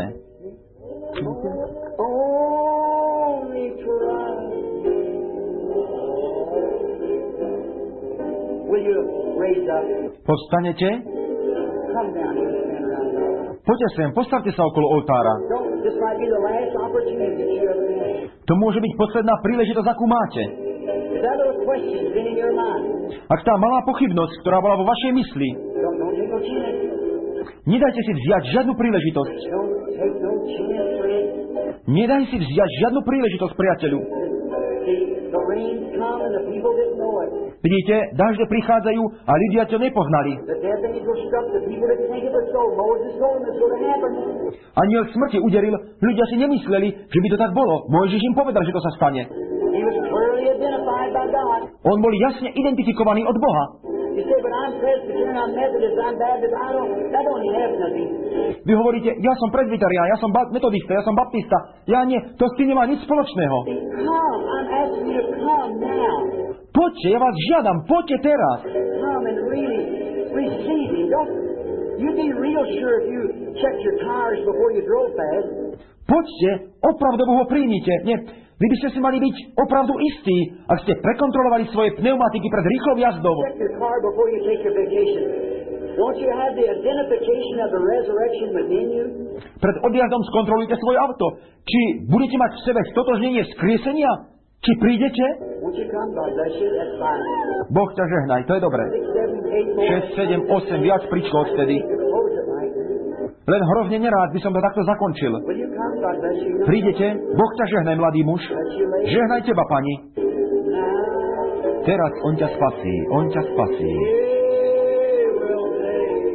Only trust. Will you raise up? Povstanete, Come down here and stand around here. poďte sem, postavte sa okolo oltára. Don't, this might be the last opportunity that you ever have. To môže byť posledná príležitosť, akú máte. If that little question's been in your mind, Ak tá malá pochybnosť, ktorá bola vo vašej mysli, don't, don't take no chance. nedajte si vziať žiadnu príležitosť. Don't take no chance, friend. Nedaj si vziať žiadnu príležitosť, priateľu. See, the rains come and the people didn't know it. Vidíte, dažde prichádzajú a ľudia to nepoznali. The death angel struck, the people didn't think it was so. Moses told them it's going to happen. Aniel smrti uderil, ľudia si nemysleli, že by to tak bolo. Mojžiš im povedal, že to sa stane. He was clearly identified by God. On bol jasne identifikovaný od Boha. You say, but I'm Presbyterian, I'm Methodist, I'm Baptist. I don't, that don't even have nothing. Vy hovoríte, ja som presbyterián, ja som ba- metodista, ja som baptista. Ja nie, to s tým nemá nič spoločného. See, come, I'm asking you to come now. Poďte, ja vás žiadam, poďte teraz. Come and really receive Him. Don't, you'd be real sure if you checked your tires before you drove fast. Poďte, opravdu ho príjmite. Nie, vy by ste si mali byť opravdu istí, ak ste prekontrolovali svoje pneumatiky pred rýchlou jazdou. Check your car before you take your vacation. Don't you have the identification of the resurrection within you? Pred odjazdom skontrolujte svoje auto. Či budete mať v sebe stotožnenie vzkriesenia? Či prídete? Won't you come? God bless you. That's fine. Boh ťa žehnaj, to je dobré. Six, seven, eight more. šesť, sedem, osem, viac prišlo odtedy. You can close it right. Len hrozne nerád by som to takto zakončil. Will you come? God bless you. Prídete? Boh ťa žehnaj, mladý muž. Bless you, lady. Žehnaj teba, pani. Now, Teraz on ťa spasí, on ťa spasí. He will save.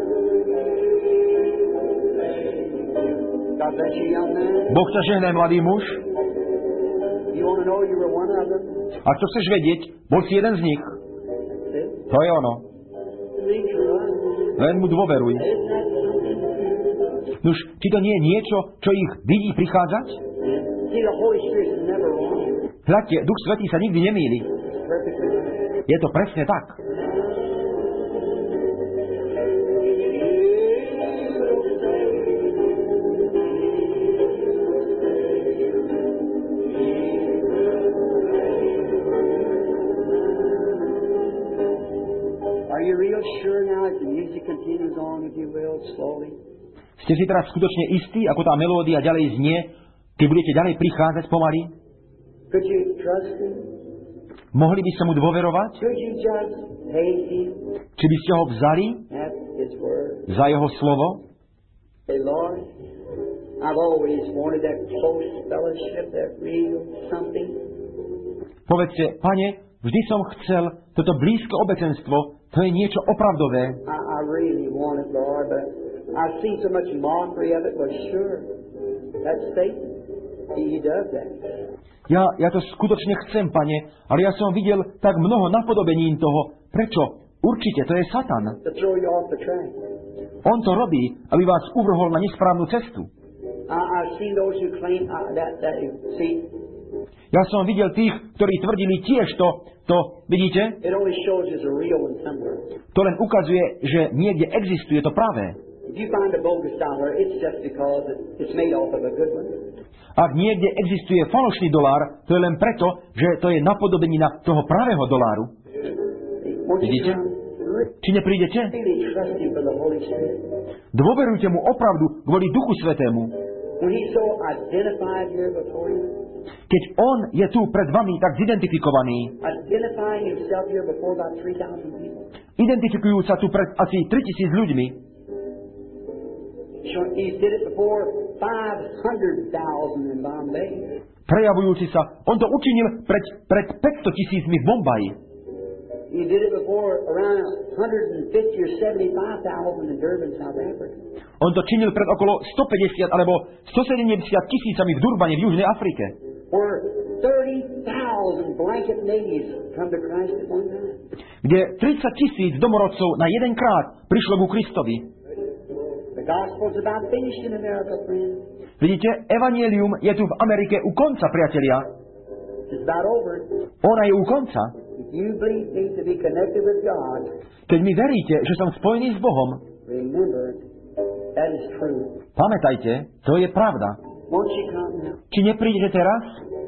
God bless you, young man. Boh ťa žehnaj, mladý muž. You want to know you were one of them? Ak to chceš vedieť, bol si jeden z nich. That's it. To je ono. Believe you, right? Len mu dôveruj. Isn't that something? Nuž, či to nie je niečo, čo ich vidí prichádzať? See, the Holy Spirit's never wrong. Hľadte, Duch Svätý sa nikdy nemýli. It's perfectly right. Je to presne tak. Are you real sure now as the music continues on, if you will, slowly? Ste si teraz skutočne istí, ako tá melódia ďalej znie, keď budete ďalej prichádzať pomaly? Could you trust Him? Mohli by ste mu dôverovať? Could you just take Him Či by ste ho vzali at His word? za jeho slovo? Say, Lord, I've always wanted that close fellowship, that real something. Povedzte, Pane, vždy som chcel toto blízke obecenstvo, to je niečo opravdové. I, I really want it, Lord, but I've seen so much mockery of it. Well, sure, that's Satan. He, he does that. Ja, ja to skutočne chcem, Pane, ale ja som videl tak mnoho napodobenín toho. Prečo? Určite, to je Satan. To throw you off the track. On to robí, aby vás uvrhol na nesprávnu cestu. I, I've seen those who claim uh, that, that, see, Ja som videl tých, ktorí tvrdili tiež to, to, vidíte? It only shows there's a real one somewhere. To len ukazuje, že niekde existuje to pravé. If you find a bogus dollar, it's just because it's made off of a good one. Ak niekde existuje falošný dolár, to je len preto, že to je napodobenina toho pravého doláru. Vidíte? Či neprídete? Really trust him for the Holy Spirit. Dôverujte mu opravdu kvôli Duchu Svätému. When he's so identified here before you, Keď on je tu pred vami tak zidentifikovaný, identifying himself here before about three thousand people. identifikujú sa tu pred asi tritisíc ľuďmi, Sure, he did it before five hundred thousand in Bombay. prejavujúci sa, on to učinil pred, pred päťsto tisícmi v Bombaji. He did it before around one hundred fifty or seventy-five thousand in Durban, South Africa. On to činil pred okolo stopäťdesiat alebo stosedemdesiat tisícami v Durbane v Južnej Afrike, Where thirty thousand blanket natives come to Christ at one time. kde tridsať tisíc domorodcov na jeden krát prišlo ku Kristovi. The gospel's about finished in America, friends. Vidíte, evanielium je tu v Amerike u konca, priatelia. It's about over. Ona je u konca. If you believe me to be connected with God, Keď mi veríte, že som spojený s Bohom, remember that is true. pamätajte, to je pravda. Won't you come now? Či neprídete teraz?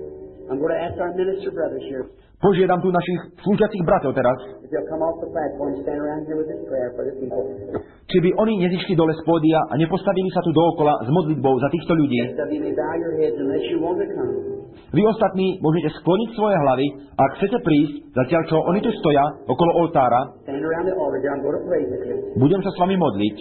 I'm going to ask our minister brothers here Požiadam tu našich slúžiacich bratov teraz, if they'll come off the platform and stand around here with this prayer for the people. či by oni nezišli dole z pódia a nepostavili sa tu dookola s modlitbou za týchto ľudí. Rest of you may bow your heads unless you want to come. Vy ostatní môžete skloniť svoje hlavy, ak chcete prísť, zatiaľ čo oni tu stoja okolo oltára, Stand around the altar here. I'm going to pray with you. budem sa s vami modliť.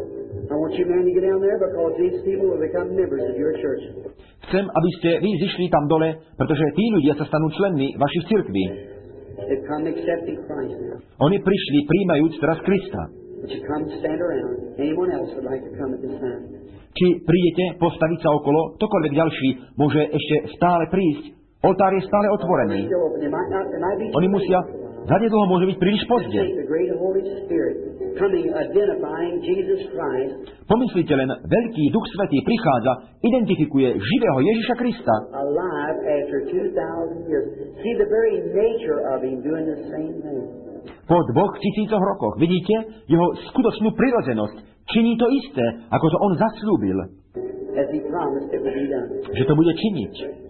I want you men to get down there because these people will become members of your church. Chcem, aby ste vy zišli tam dole, pretože tí ľudia sa stanú členmi vašich cirkví. They've come accepting Christ now. Oni prišli príjmajúc teraz Krista. Would you come stand around? Anyone else would like to come at this time? Či prídete postaviť sa okolo, ktokoľvek ďalší môže ešte stále prísť. Oltár je stále otvorený. Still open. They might not, they might be Oni musia, zanedlho môže byť príliš pozde. Take the great Holy Spirit coming, identifying Jesus Christ Pomyslite len, veľký Duch Svätý prichádza, identifikuje živého Ježiša Krista alive after two thousand years. See the very nature of him doing the same thing. po dvoch tisícoch rokoch. Vidíte jeho skutočnú prirodzenosť. Činí to isté, ako to on zasľúbil, As he promised it would be done. že to bude činiť.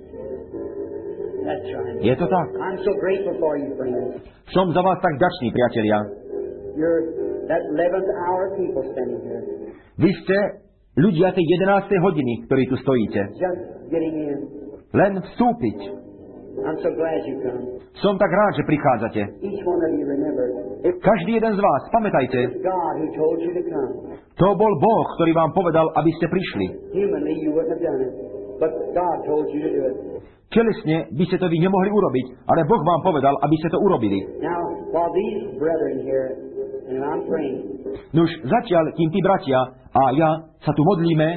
That's right. Je to tak. I'm so grateful for you, friends. Som za vás tak vďačný, priatelia. You're that eleventh hour people standing here. Vy ste ľudia tej jedenástej hodiny, ktorí tu stojíte. Just getting in. Len vstúpiť. I'm so glad you come. Som tak rád, že prichádzate. Each one of you remember, it Každý jeden z vás, pamätajte, was God who told you to come. to bol Boh, ktorý vám povedal, aby ste prišli. Humanly, you wouldn't have done it, but God told you to do it. Telesne by ste to vy nemohli urobiť, ale Boh vám povedal, aby ste to urobili. Now, while these brethren here, and I'm praying, Nuž zatiaľ, kým tí bratia a ja sa tu modlíme,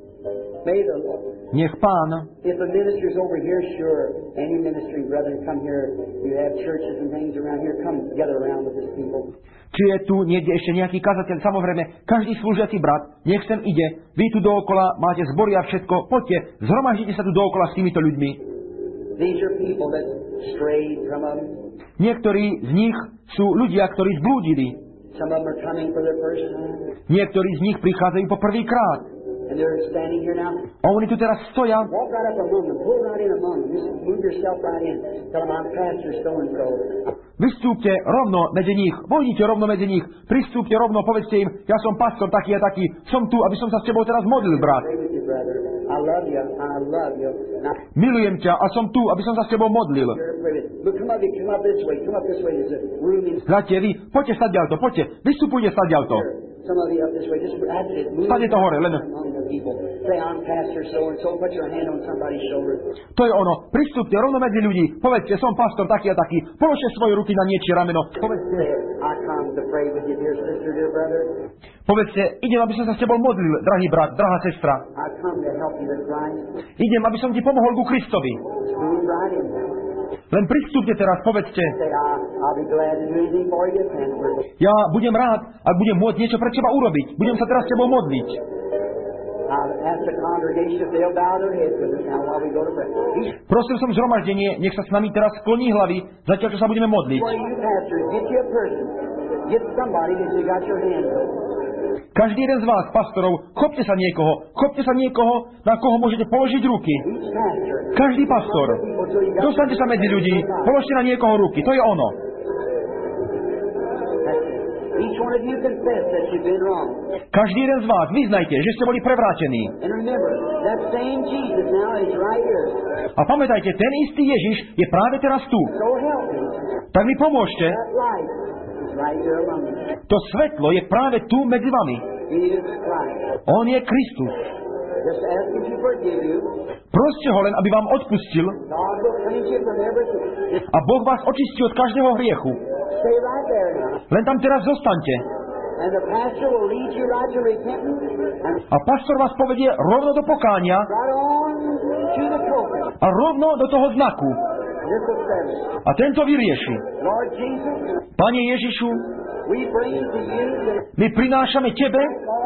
may the Lord, nech Pán, if the minister's over here, sure, any ministry brethren come here, you have churches and things around here, come together around with these people. či je tu niekde ešte nejaký kazateľ, samozrejme, každý slúžiaci brat, nech sem ide, vy tu dookola máte zbory a všetko, poďte, zhromaždite sa tu dookola s týmito ľuďmi. These are people that strayed, some of them. Niektorí z nich sú ľudia, ktorí zblúdili. Some of them are coming for their first time, Niektorí z nich prichádzajú po prvýkrát. and they're standing here now. A oni tu teraz stoja. Walk right up among them, pull right in among them, just move yourself right in. Tell them I'm Pastor so-and-so. Vystúpte rovno medzi nich, vojdite rovno medzi nich, pristúpte rovno, povedzte im, ja som pastor taký a taký, som tu, aby som sa s tebou teraz modlil, brat. Pray with you, brother. I love you. I love you. Now, Milujem ťa a som tu, aby som sa s tebou modlil. here, pray with you. Look, come up, come up this way. Come up this way. There's a room in Bratia, vy, poďte stadiaľto, poďte, vystupujte stadiaľto. here. Some of you up this way. Just that's it. Move Stade to hore, len. among the people. Say, I'm Pastor so-and-so. Put your hand on somebody's shoulder. To je ono, pristúpte rovno medzi ľudí, povedzte, som pastor taký a taký, položte svoje ruky na niečie rameno, povedzte, Say, I come to pray with you, dear sister, dear brother. povedzte, idem, aby som sa s tebou modlil, drahý brat, drahá sestra. I come to help you in Christ. Idem, aby som ti pomohol ku Kristovi. Move right in. Len pristúpte teraz, povedzte, Say, I, I'll be glad to do anything for you, Pastor. ja budem rád, ak budem môcť niečo pre teba urobiť. Budem sa teraz s tebou modliť. Prosil som zhromaždenie, nech sa s nami teraz skloní hlavy, zatiaľ čo sa budeme modliť. Každý jeden z vás, pastorov, chopte sa niekoho, chopte sa niekoho, na koho môžete položiť ruky. Každý pastor, dostaňte sa medzi ľudí, položte na niekoho ruky, to je ono. Každý jeden z vás, vyznajte, že ste boli prevrátení. A pamätajte, ten istý Ježiš je práve teraz tu. Tak mi pomôžte. To svetlo je práve tu medzi vami. On je Kristus. Proste ho len, aby vám odpustil a Boh vás očistí od každého hriechu. Len tam teraz zostaňte. A pastor vás povedie rovno do pokánia a rovno do toho znaku. A tento vyrieši. Pane Ježišu, my prinášame Tebe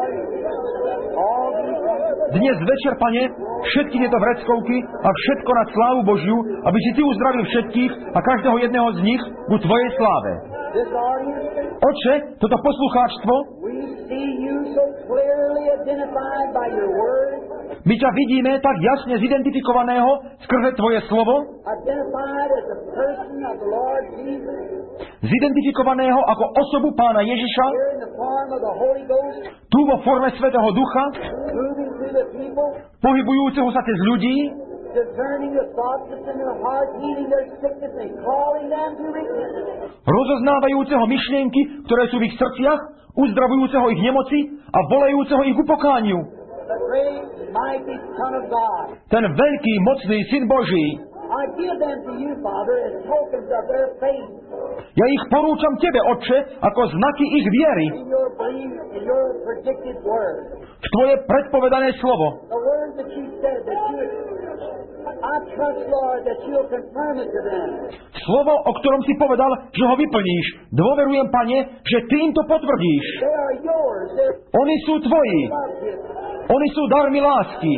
dnes večer, Pane, všetky tieto vreckovky a všetko na slávu Božiu, aby si Ty uzdravil všetkých a každého jedného z nich ku Tvojej sláve. Oče, toto poslucháčstvo, my ťa vidíme tak jasne zidentifikovaného skrze Tvoje slovo, zidentifikovaného ako osobu Pána Ježiša, tu vo forme Svätého Ducha, pohybujúceho sa cez ľudí, rozoznávajúceho myšlienky, ktoré sú v ich srdciach, uzdravujúceho ich nemoci a volajúceho ich ku pokániu. Ten veľký, mocný Syn Boží. Ja ich porúčam Tebe, Otče, ako znaky ich viery v Tvoje predpovedané slovo. Slovo, o ktorom si povedal, že ho vyplníš. Dôverujem, Pane, že Ty im to potvrdíš. Oni sú Tvoji. Oni sú darmi lásky.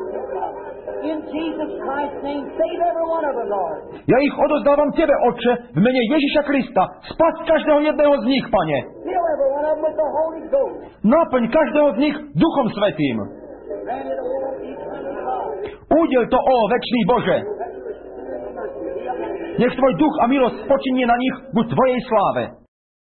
Ja ich odozdávam Tebe, Otče, v mene Ježiša Krista. Spasť každého jedného z nich, Pane. Naplň každého z nich Duchom Svätým. Udel to, ó večný Bože. Nech Tvoj duch a milosť spočinie na nich ku Tvojej sláve.